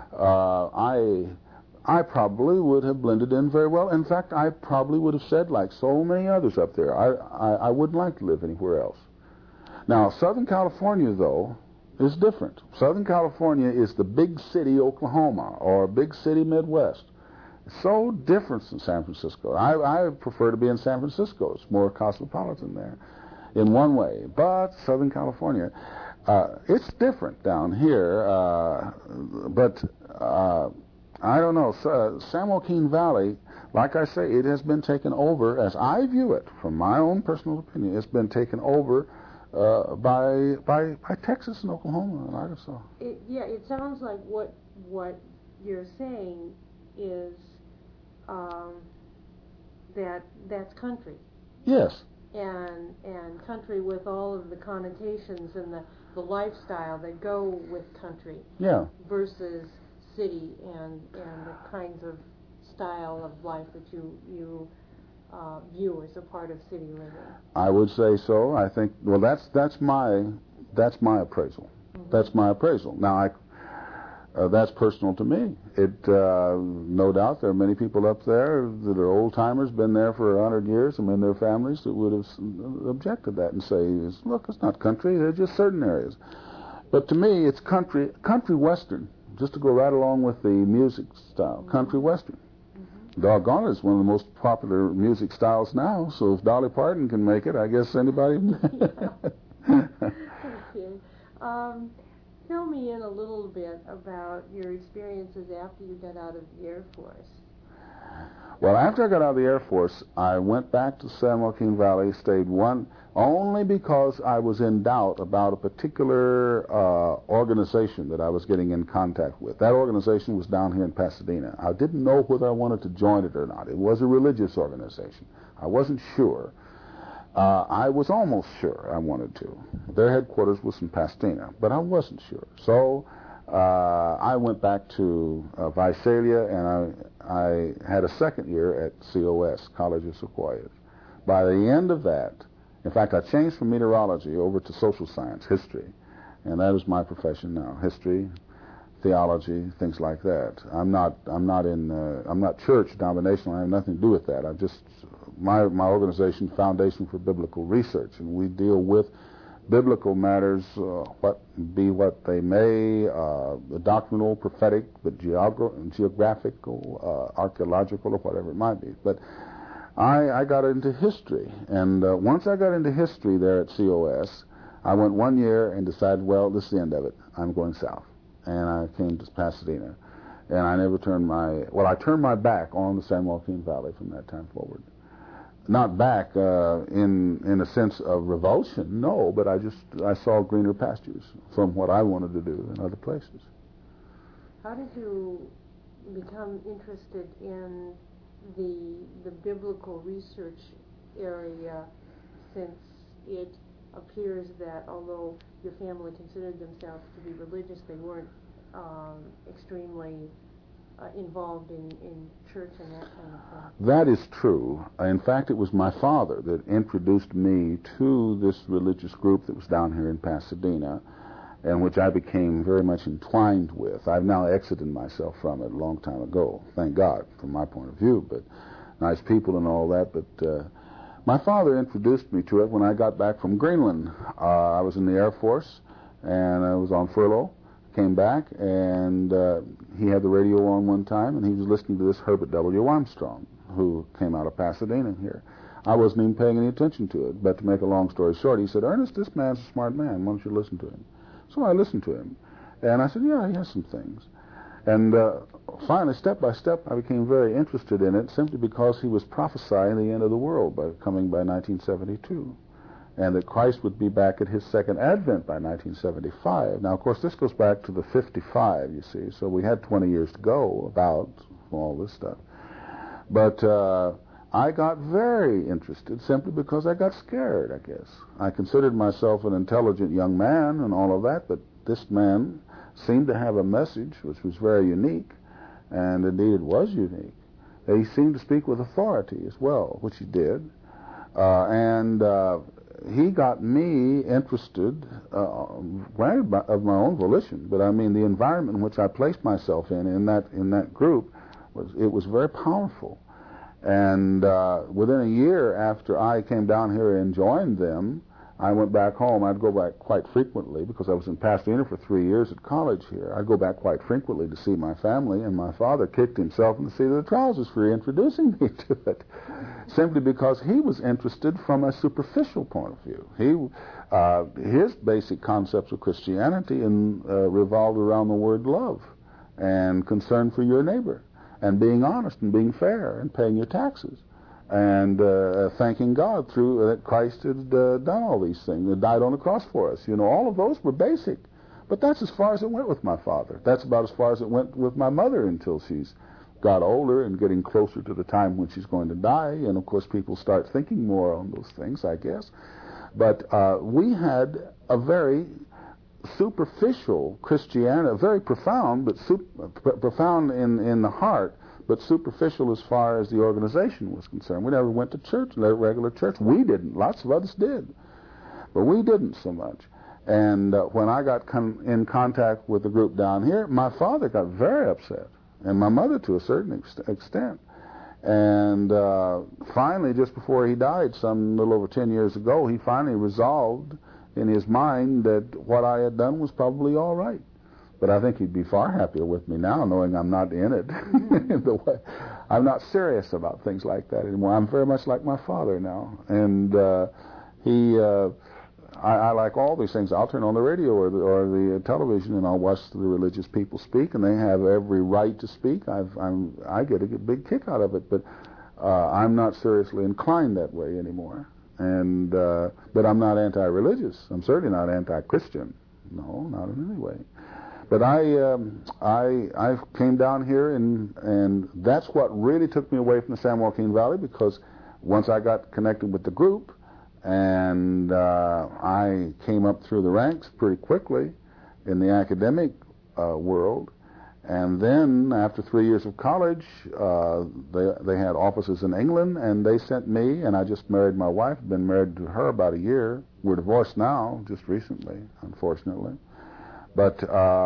Speaker 4: I probably would have blended in very well. In fact, I probably would have said, like so many others up there, I wouldn't like to live anywhere else. Now, Southern California, though, is different. Southern California is the big city Oklahoma or big city Midwest. It's so different than San Francisco. I prefer to be in San Francisco. It's more cosmopolitan there in one way. But Southern California, it's different down here. But I don't know. San Joaquin Valley, like I say, it has been taken over, as I view it, from my own personal opinion, it's been taken over by Texas and Oklahoma and Arkansas.
Speaker 5: It sounds like what you're saying is that's country.
Speaker 4: Yes.
Speaker 5: And country with all of the connotations and the lifestyle that go with country.
Speaker 4: Yeah.
Speaker 5: Versus city and the kinds of style of life that you view as a part of city living.
Speaker 4: I would say so. I think, well, that's my appraisal. Mm-hmm. That's my appraisal. Now, that's personal to me. No doubt there are many people up there that are old timers, been there for 100 years, and in their families that would have objected that and say, look, it's not country, they're just certain areas. But to me, it's country western, just to go right along with the music style, mm-hmm. Country western. Mm-hmm. Doggone it, it's one of the most popular music styles now, so if Dolly Parton can make it, I guess anybody can.
Speaker 5: Okay. Fill me in a little bit about your experiences after you got out of the Air Force.
Speaker 4: Well, after I got out of the Air Force, I went back to San Joaquin Valley, stayed only because I was in doubt about a particular organization that I was getting in contact with. That organization was down here in Pasadena. I didn't know whether I wanted to join it or not. It was a religious organization. I wasn't sure. I was almost sure I wanted to. Their headquarters was in Pasadena, but I wasn't sure. So I went back to Visalia, and I had a second year at COS, College of Sequoias. By the end of that, in fact, I changed from meteorology over to social science, history, and that is my profession now: history, theology, things like that. I'm not church denominational. I have nothing to do with that. My organization, Foundation for Biblical Research, and we deal with biblical matters, what they may, the doctrinal, prophetic, but geographical, archaeological, or whatever it might be. But I got into history, and once I got into history there at COS, I went 1 year and decided, well, this is the end of it. I'm going south. And I came to Pasadena, and I never turned I turned my back on the San Joaquin Valley from that time forward. Not back in a sense of revulsion, no, but I saw greener pastures from what I wanted to do in other places.
Speaker 5: How did you become interested in the biblical research area, since it appears that although your family considered themselves to be religious, they weren't extremely involved in church and that kind of thing?
Speaker 4: That is true. In fact, it was my father that introduced me to this religious group that was down here in Pasadena, and which I became very much entwined with. I've now exited myself from it a long time ago, thank God, from my point of view, but nice people and all that. But my father introduced me to it when I got back from Greenland. I was in the Air Force, and I was on furlough. Came back, and he had the radio on one time, and he was listening to this Herbert W. Armstrong, who came out of Pasadena here. I wasn't even paying any attention to it, but to make a long story short, he said, "Ernest, this man's a smart man. Why don't you listen to him?" So I listened to him, and I said, "Yeah, he has some things." And finally, step by step, I became very interested in it, simply because he was prophesying the end of the world coming by 1972. And that Christ would be back at his second advent by 1975. Now, of course, this goes back to the 55, you see, so we had 20 years to go about all this stuff. But I got very interested simply because I got scared, I guess. I considered myself an intelligent young man and all of that, but this man seemed to have a message which was very unique, and indeed it was unique. He seemed to speak with authority as well, which he did. He got me interested, granted of my own volition, but I mean the environment in which I placed myself in that group was very powerful. And within a year after I came down here and joined them, I went back home. I'd go back quite frequently because I was in Pasadena for 3 years at college here. I'd go back quite frequently to see my family, and my father kicked himself in the seat of the trousers for introducing me to it, simply because he was interested from a superficial point of view. His basic concepts of Christianity revolved around the word love and concern for your neighbor and being honest and being fair and paying your taxes. And thanking God through that Christ had done all these things, and died on the cross for us. You know, all of those were basic. But that's as far as it went with my father. That's about as far as it went with my mother until she's got older and getting closer to the time when she's going to die. And, of course, people start thinking more on those things, I guess. But we had a very superficial Christianity, very profound, but profound in the heart, but superficial as far as the organization was concerned. We never went to church, regular church. We didn't. Lots of others did. But we didn't so much. And when I got in contact with the group down here, my father got very upset, and my mother to a certain extent. And finally, just before he died, some little over 10 years ago, he finally resolved in his mind that what I had done was probably all right. But I think he'd be far happier with me now, knowing I'm not in it. In the way. I'm not serious about things like that anymore. I'm very much like my father now. And I like all these things. I'll turn on the radio or the television, and I'll watch the religious people speak, and they have every right to speak. I get a big kick out of it, but I'm not seriously inclined that way anymore. And but I'm not anti-religious. I'm certainly not anti-Christian. No, not in any way. But I came down here, and that's what really took me away from the San Joaquin Valley, because once I got connected with the group, and I came up through the ranks pretty quickly in the academic world. And then after 3 years of college, they had offices in England, and they sent me, and I just married my wife. Been married to her about a year. We're divorced now, just recently, unfortunately. But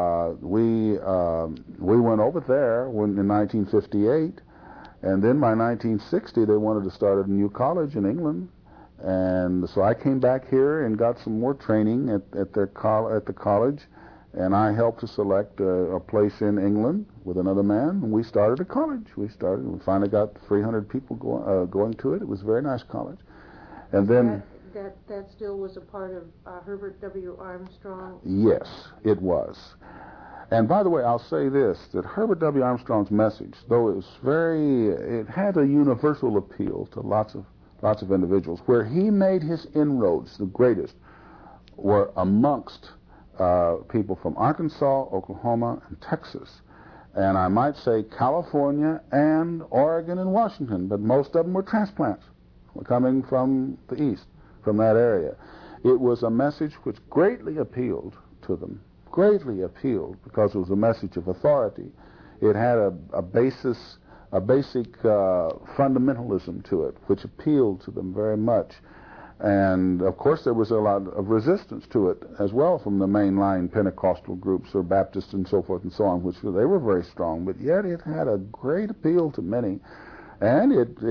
Speaker 4: we went over there in 1958, and then by 1960 they wanted to start a new college in England. And so I came back here and got some more training at the college, and I helped to select a place in England with another man, and we started a college. We finally got 300 people going to it. It was a very nice college. And then
Speaker 5: that still was a part of Herbert W. Armstrong?
Speaker 4: Yes, it was. And by the way, I'll say this, that Herbert W. Armstrong's message, though it had a universal appeal to lots of individuals. Where he made his inroads, the greatest, were amongst people from Arkansas, Oklahoma, and Texas. And I might say California and Oregon and Washington, but most of them were transplants coming from the East, from that area. It was a message which greatly appealed to them, greatly appealed, because it was a message of authority. It had a basic fundamentalism to it, which appealed to them very much. And of course there was a lot of resistance to it as well from the mainline Pentecostal groups or Baptists and so forth and so on, which they were very strong, but yet it had a great appeal to many. And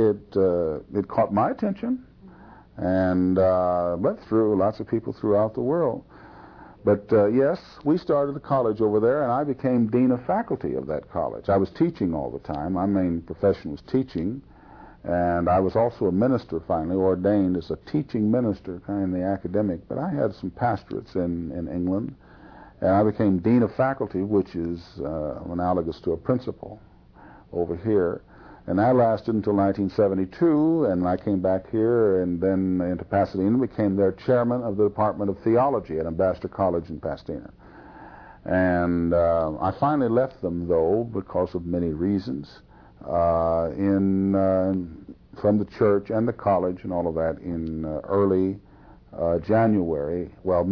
Speaker 4: it caught my attention, and went through lots of people throughout the world. But yes, we started the college over there, and I became dean of faculty of that college. I was teaching all the time. My main profession was teaching, and I was also a minister, finally ordained as a teaching minister, kind of in the academic. But I had some pastorates in England, and I became dean of faculty, which is analogous to a principal over here. And that lasted until 1972, and I came back here and then into Pasadena and became their chairman of the Department of Theology at Ambassador College in Pasadena. And I finally left them, though, because of many reasons, from the church and the college and all of that in early January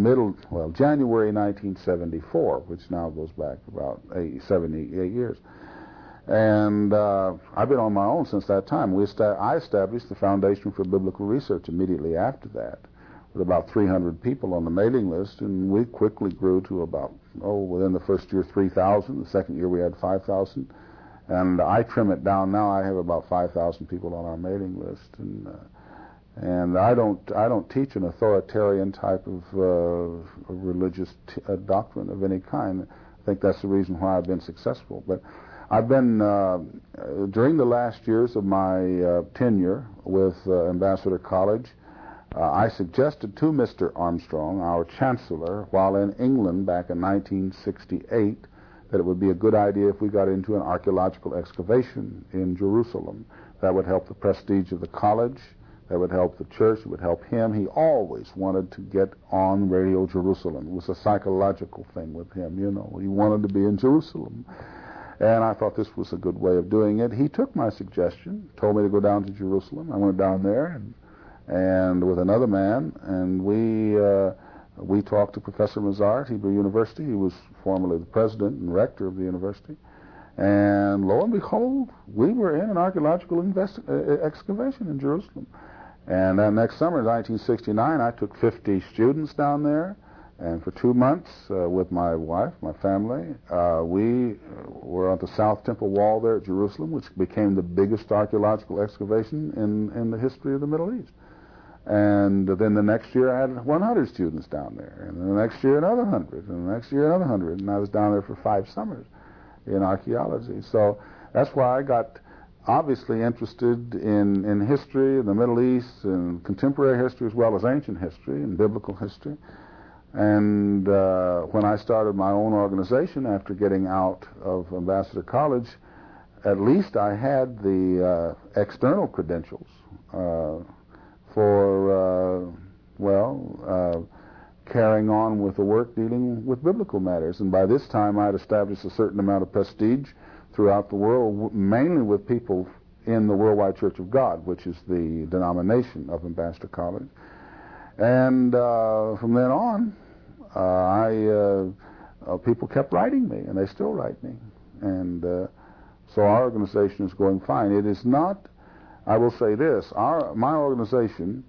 Speaker 4: 1974, which now goes back about 78 years. And I've been on my own since that time. I established the Foundation for Biblical Research immediately after that, with about 300 people on the mailing list, and we quickly grew to about, within the first year, 3,000. The second year we had 5,000. And I trim it down now. I have about 5,000 people on our mailing list. And I don't teach an authoritarian type of religious doctrine of any kind. I think that's the reason why I've been successful. But I've been, during the last years of my tenure with Ambassador College, I suggested to Mr. Armstrong, our chancellor, while in England back in 1968, that it would be a good idea if we got into an archaeological excavation in Jerusalem. That would help the prestige of the college, that would help the church, it would help him. He always wanted to get on Radio Jerusalem. It was a psychological thing with him, you know. He wanted to be in Jerusalem. And I thought this was a good way of doing it. He took my suggestion, told me to go down to Jerusalem. I went down there and with another man, and we talked to Professor Mazar at Hebrew University. He was formerly the president and rector of the university. And lo and behold, we were in an archaeological excavation in Jerusalem. And then next summer, in 1969, I took 50 students down there. And for 2 months, with my wife, my family, we were on the South Temple Wall there at Jerusalem, which became the biggest archaeological excavation in the history of the Middle East. And then the next year I had 100 students down there, and the next year another 100, and the next year another 100, and I was down there for 5 summers in archaeology. So that's why obviously interested in history, in the Middle East, and contemporary history as well as ancient history and biblical history. And when I started my own organization after getting out of Ambassador College, at least I had the external credentials for, carrying on with the work dealing with biblical matters. And by this time, I had established a certain amount of prestige throughout the world, mainly with people in the Worldwide Church of God, which is the denomination of Ambassador College. And from then on, people kept writing me, and they still write me. And so our organization is going fine. It is not, I will say this, my organization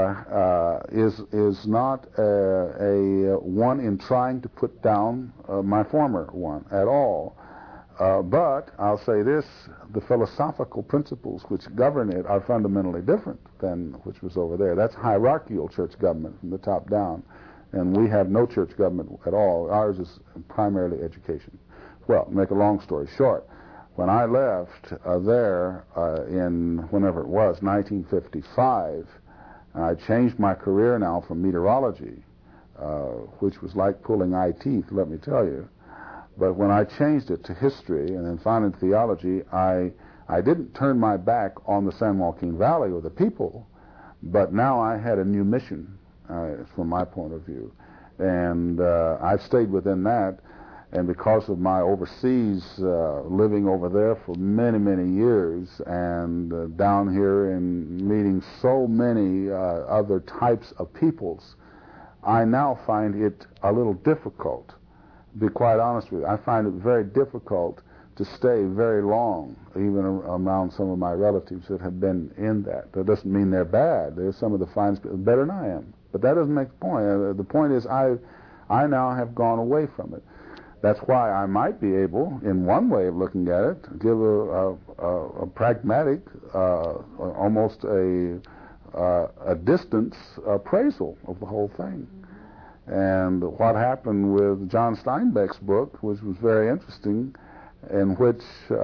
Speaker 4: is not a one in trying to put down my former one at all. But I'll say this, the philosophical principles which govern it are fundamentally different than which was over there. That's hierarchical church government from the top down, and we have no church government at all. Ours is primarily education. Well, to make a long story short, when I left there in whenever it was, 1955, I changed my career now from meteorology, which was like pulling eye teeth, let me tell you. But when I changed it to history and then finally theology, I didn't turn my back on the San Joaquin Valley or the people, but now I had a new mission from my point of view. And I've stayed within that, and because of my overseas living over there for many, many years, and down here and meeting so many other types of peoples, I now find it a little difficult. To be quite honest with you, I find it very difficult to stay very long, even around some of my relatives that have been in that. That doesn't mean they're bad. They're some of the finest, better than I am. But that doesn't make the point. The point is I now have gone away from it. That's why I might be able, in one way of looking at it, to give a pragmatic, almost a distance appraisal of the whole thing. And what happened with John Steinbeck's book, which was very interesting, in which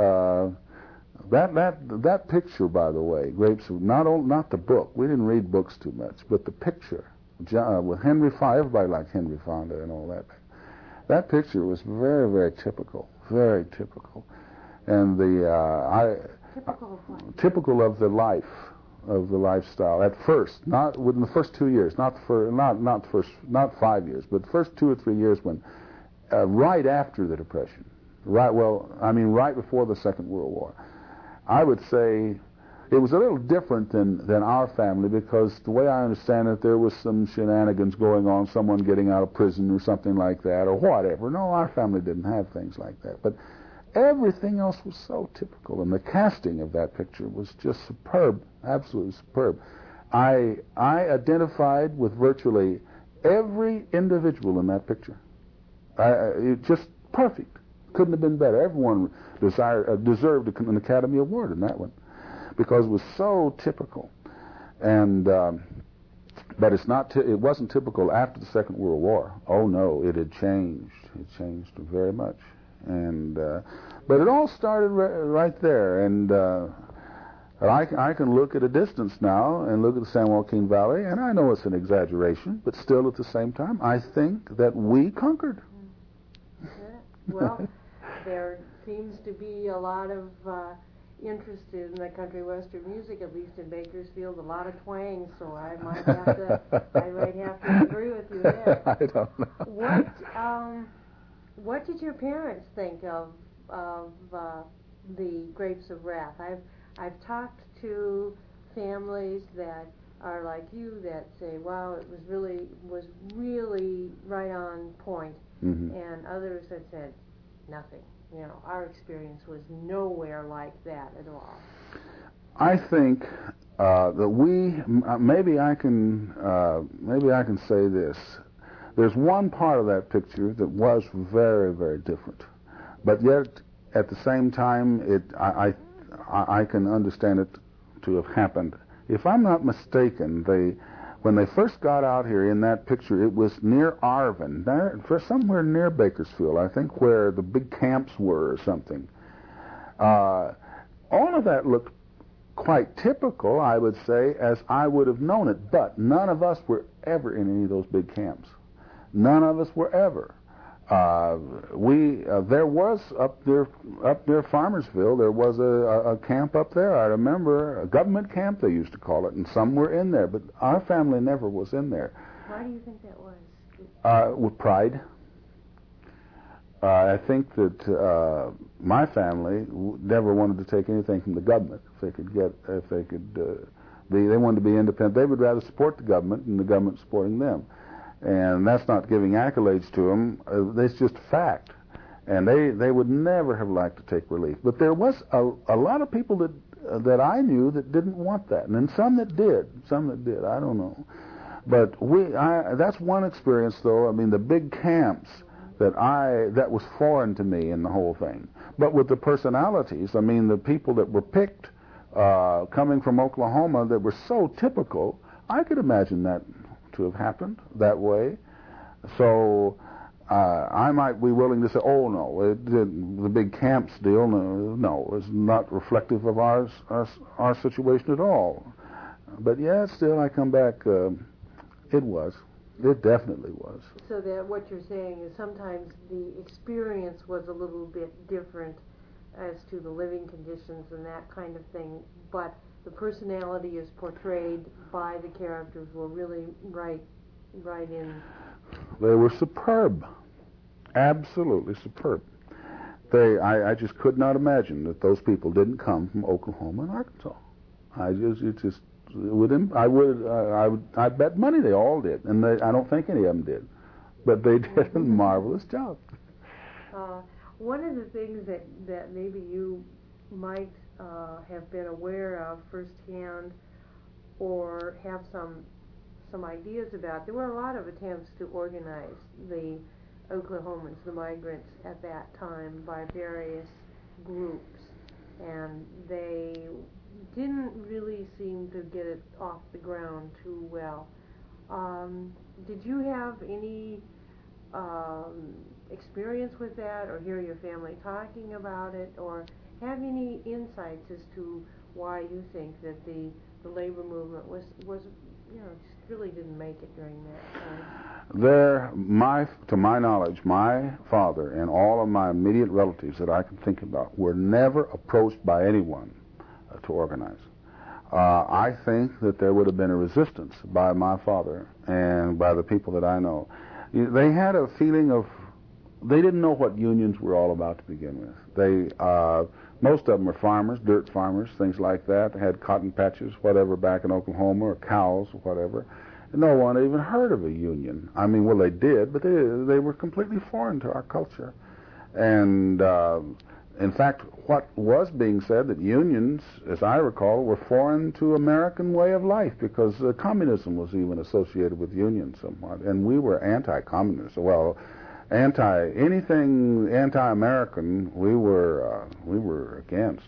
Speaker 4: that picture, by the way, Grapes of, not the book. We didn't read books too much, but the picture with Henry Fonda. Everybody liked Henry Fonda and all that. That picture was very, very typical, very typical, and typical of the life, of the lifestyle at first, not within the first 2 years, not 5 years, but the first 2 or 3 years when, right after the Depression, right before the Second World War. I would say it was a little different than our family, because the way I understand it, there was some shenanigans going on, someone getting out of prison or something like that, or whatever. No, our family didn't have things like that. But everything else was so typical, and the casting of that picture was just superb, absolutely superb. I identified with virtually every individual in that picture. It just perfect. Couldn't have been better. Everyone deserved an Academy Award in that one, because it was so typical. And but it wasn't typical after the Second World War. Oh no, it had changed. It changed very much. And but it all started right there. And I can look at a distance now and look at the San Joaquin Valley, and I know it's an exaggeration, but still at the same time, I think that we conquered.
Speaker 5: Yeah. Well, there seems to be a lot of interest in the country western music, at least in Bakersfield, a lot of twang, so I might have to agree with you there.
Speaker 4: I don't know.
Speaker 5: What did your parents think of the Grapes of Wrath? I've talked to families that are like you that say, wow, it was really right on point, and others that said nothing. You know, our experience was nowhere like that at all.
Speaker 4: I think that maybe I can say this. There's one part of that picture that was very, very different, but yet at the same time, I can understand it to have happened. If I'm not mistaken, when they first got out here in that picture, it was near Arvin, somewhere near Bakersfield, I think, where the big camps were or something. all of that looked quite typical, I would say, as I would have known it. But none of us were ever in any of those big camps. None of us were ever. There was up near Farmersville, there was a camp up there. I remember a government camp, they used to call it, and some were in there, but our family never was in there.
Speaker 5: Why do you think that was?
Speaker 4: With pride. I think that my family never wanted to take anything from the government. They wanted to be independent. They would rather support the government than the government supporting them. And that's not giving accolades to them. It's just a fact. And they would never have liked to take relief. But there was a lot of people that I knew that didn't want that, and then some that did. I don't know. But that's one experience, though. I mean, the big camps that was foreign to me in the whole thing. But with the personalities, I mean, the people that were picked coming from Oklahoma that were so typical, I could imagine that to have happened that way. So I might be willing to say, oh no, the big camps deal, no, it's not reflective of our situation at all. But yeah, still I come back, it definitely was.
Speaker 5: So that what you're saying is sometimes the experience was a little bit different as to the living conditions and that kind of thing, but the personality is portrayed by the characters were really right in.
Speaker 4: They were superb, absolutely superb. I just could not imagine that those people didn't come from Oklahoma and Arkansas. I bet money they all did, and I don't think any of them did, but they did a marvelous job.
Speaker 5: One of the things that maybe you might have been aware of firsthand or have some ideas about, there were a lot of attempts to organize the Oklahomans, the migrants at that time, by various groups, and they didn't really seem to get it off the ground too well. Did you have any experience with that, or hear your family talking about it, or have any insights as to why you think that the labor movement was just really didn't make it during that time? To my knowledge, my father and all of my immediate relatives that I can think about were never approached by anyone to organize. I think that there would have been a resistance by my father and by the people that I know. They had a feeling of, they didn't know what unions were all about to begin with. Most of them were farmers, dirt farmers, things like that. They had cotton patches, whatever, back in Oklahoma, or cows, or whatever. And no one even heard of a union. I mean, well, they did, but they were completely foreign to our culture. And in fact, what was being said, that unions, as I recall, were foreign to American way of life, because communism was even associated with unions somewhat, and we were anti-communist. Well, anything anti-American, we were against,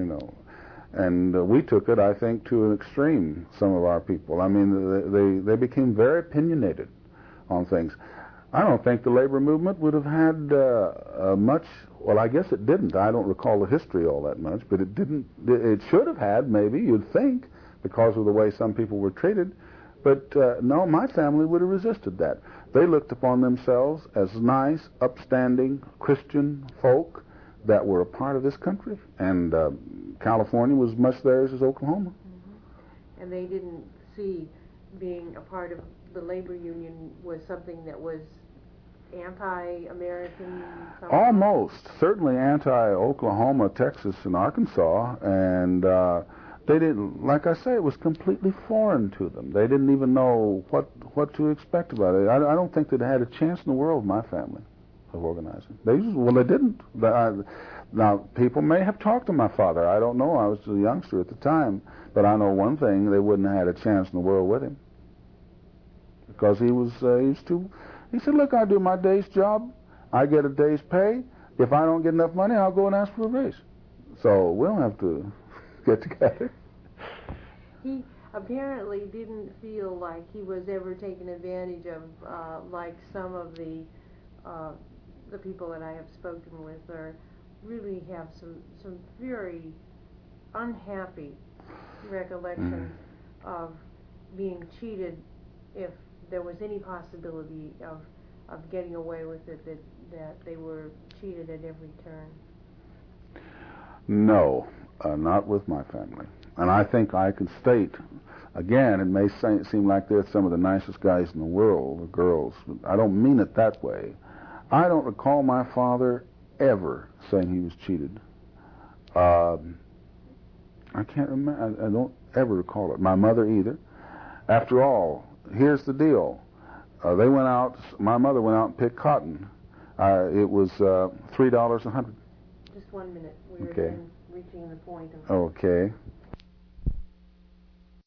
Speaker 5: and we took it, I think, to an extreme. Some of our people, I mean, they became very opinionated on things. I don't think the labor movement would have had much. Well, I guess it didn't. I don't recall the history all that much, but it didn't. It should have had, maybe, you'd think, because of the way some people were treated. But no, my family would have resisted that. They looked upon themselves as nice, upstanding Christian folk that were a part of this country, and California was much theirs as Oklahoma. Mm-hmm. And they didn't see being a part of the labor union was something that was anti-American?
Speaker 4: Almost. Certainly anti-Oklahoma, Texas, and Arkansas. And they didn't, like I say, it was completely foreign to them. They didn't even know what to expect about it. I don't think they had a chance in the world, my family, of organizing. They didn't. Now, people may have talked to my father. I don't know. I was a youngster at the time. But I know one thing, they wouldn't have had a chance in the world with him. Because he said, look, I do my day's job. I get a day's pay. If I don't get enough money, I'll go and ask for a raise. So we don't have to get together.
Speaker 5: He apparently didn't feel like he was ever taken advantage of, like some of the people that I have spoken with really have some very unhappy recollections of being cheated, if there was any possibility of getting away with it, that they were cheated at every turn?
Speaker 4: No, not with my family. And I think I can state, again, it may seem like they're some of the nicest guys in the world, the girls, but I don't mean it that way. I don't recall my father ever saying he was cheated. I can't remember. I don't ever recall it. My mother either. After all, here's the deal. They went out. My mother went out and picked cotton. It was $3 a hundred.
Speaker 5: Just 1 minute. We're
Speaker 4: Okay.
Speaker 5: then reaching the point of...
Speaker 4: Okay.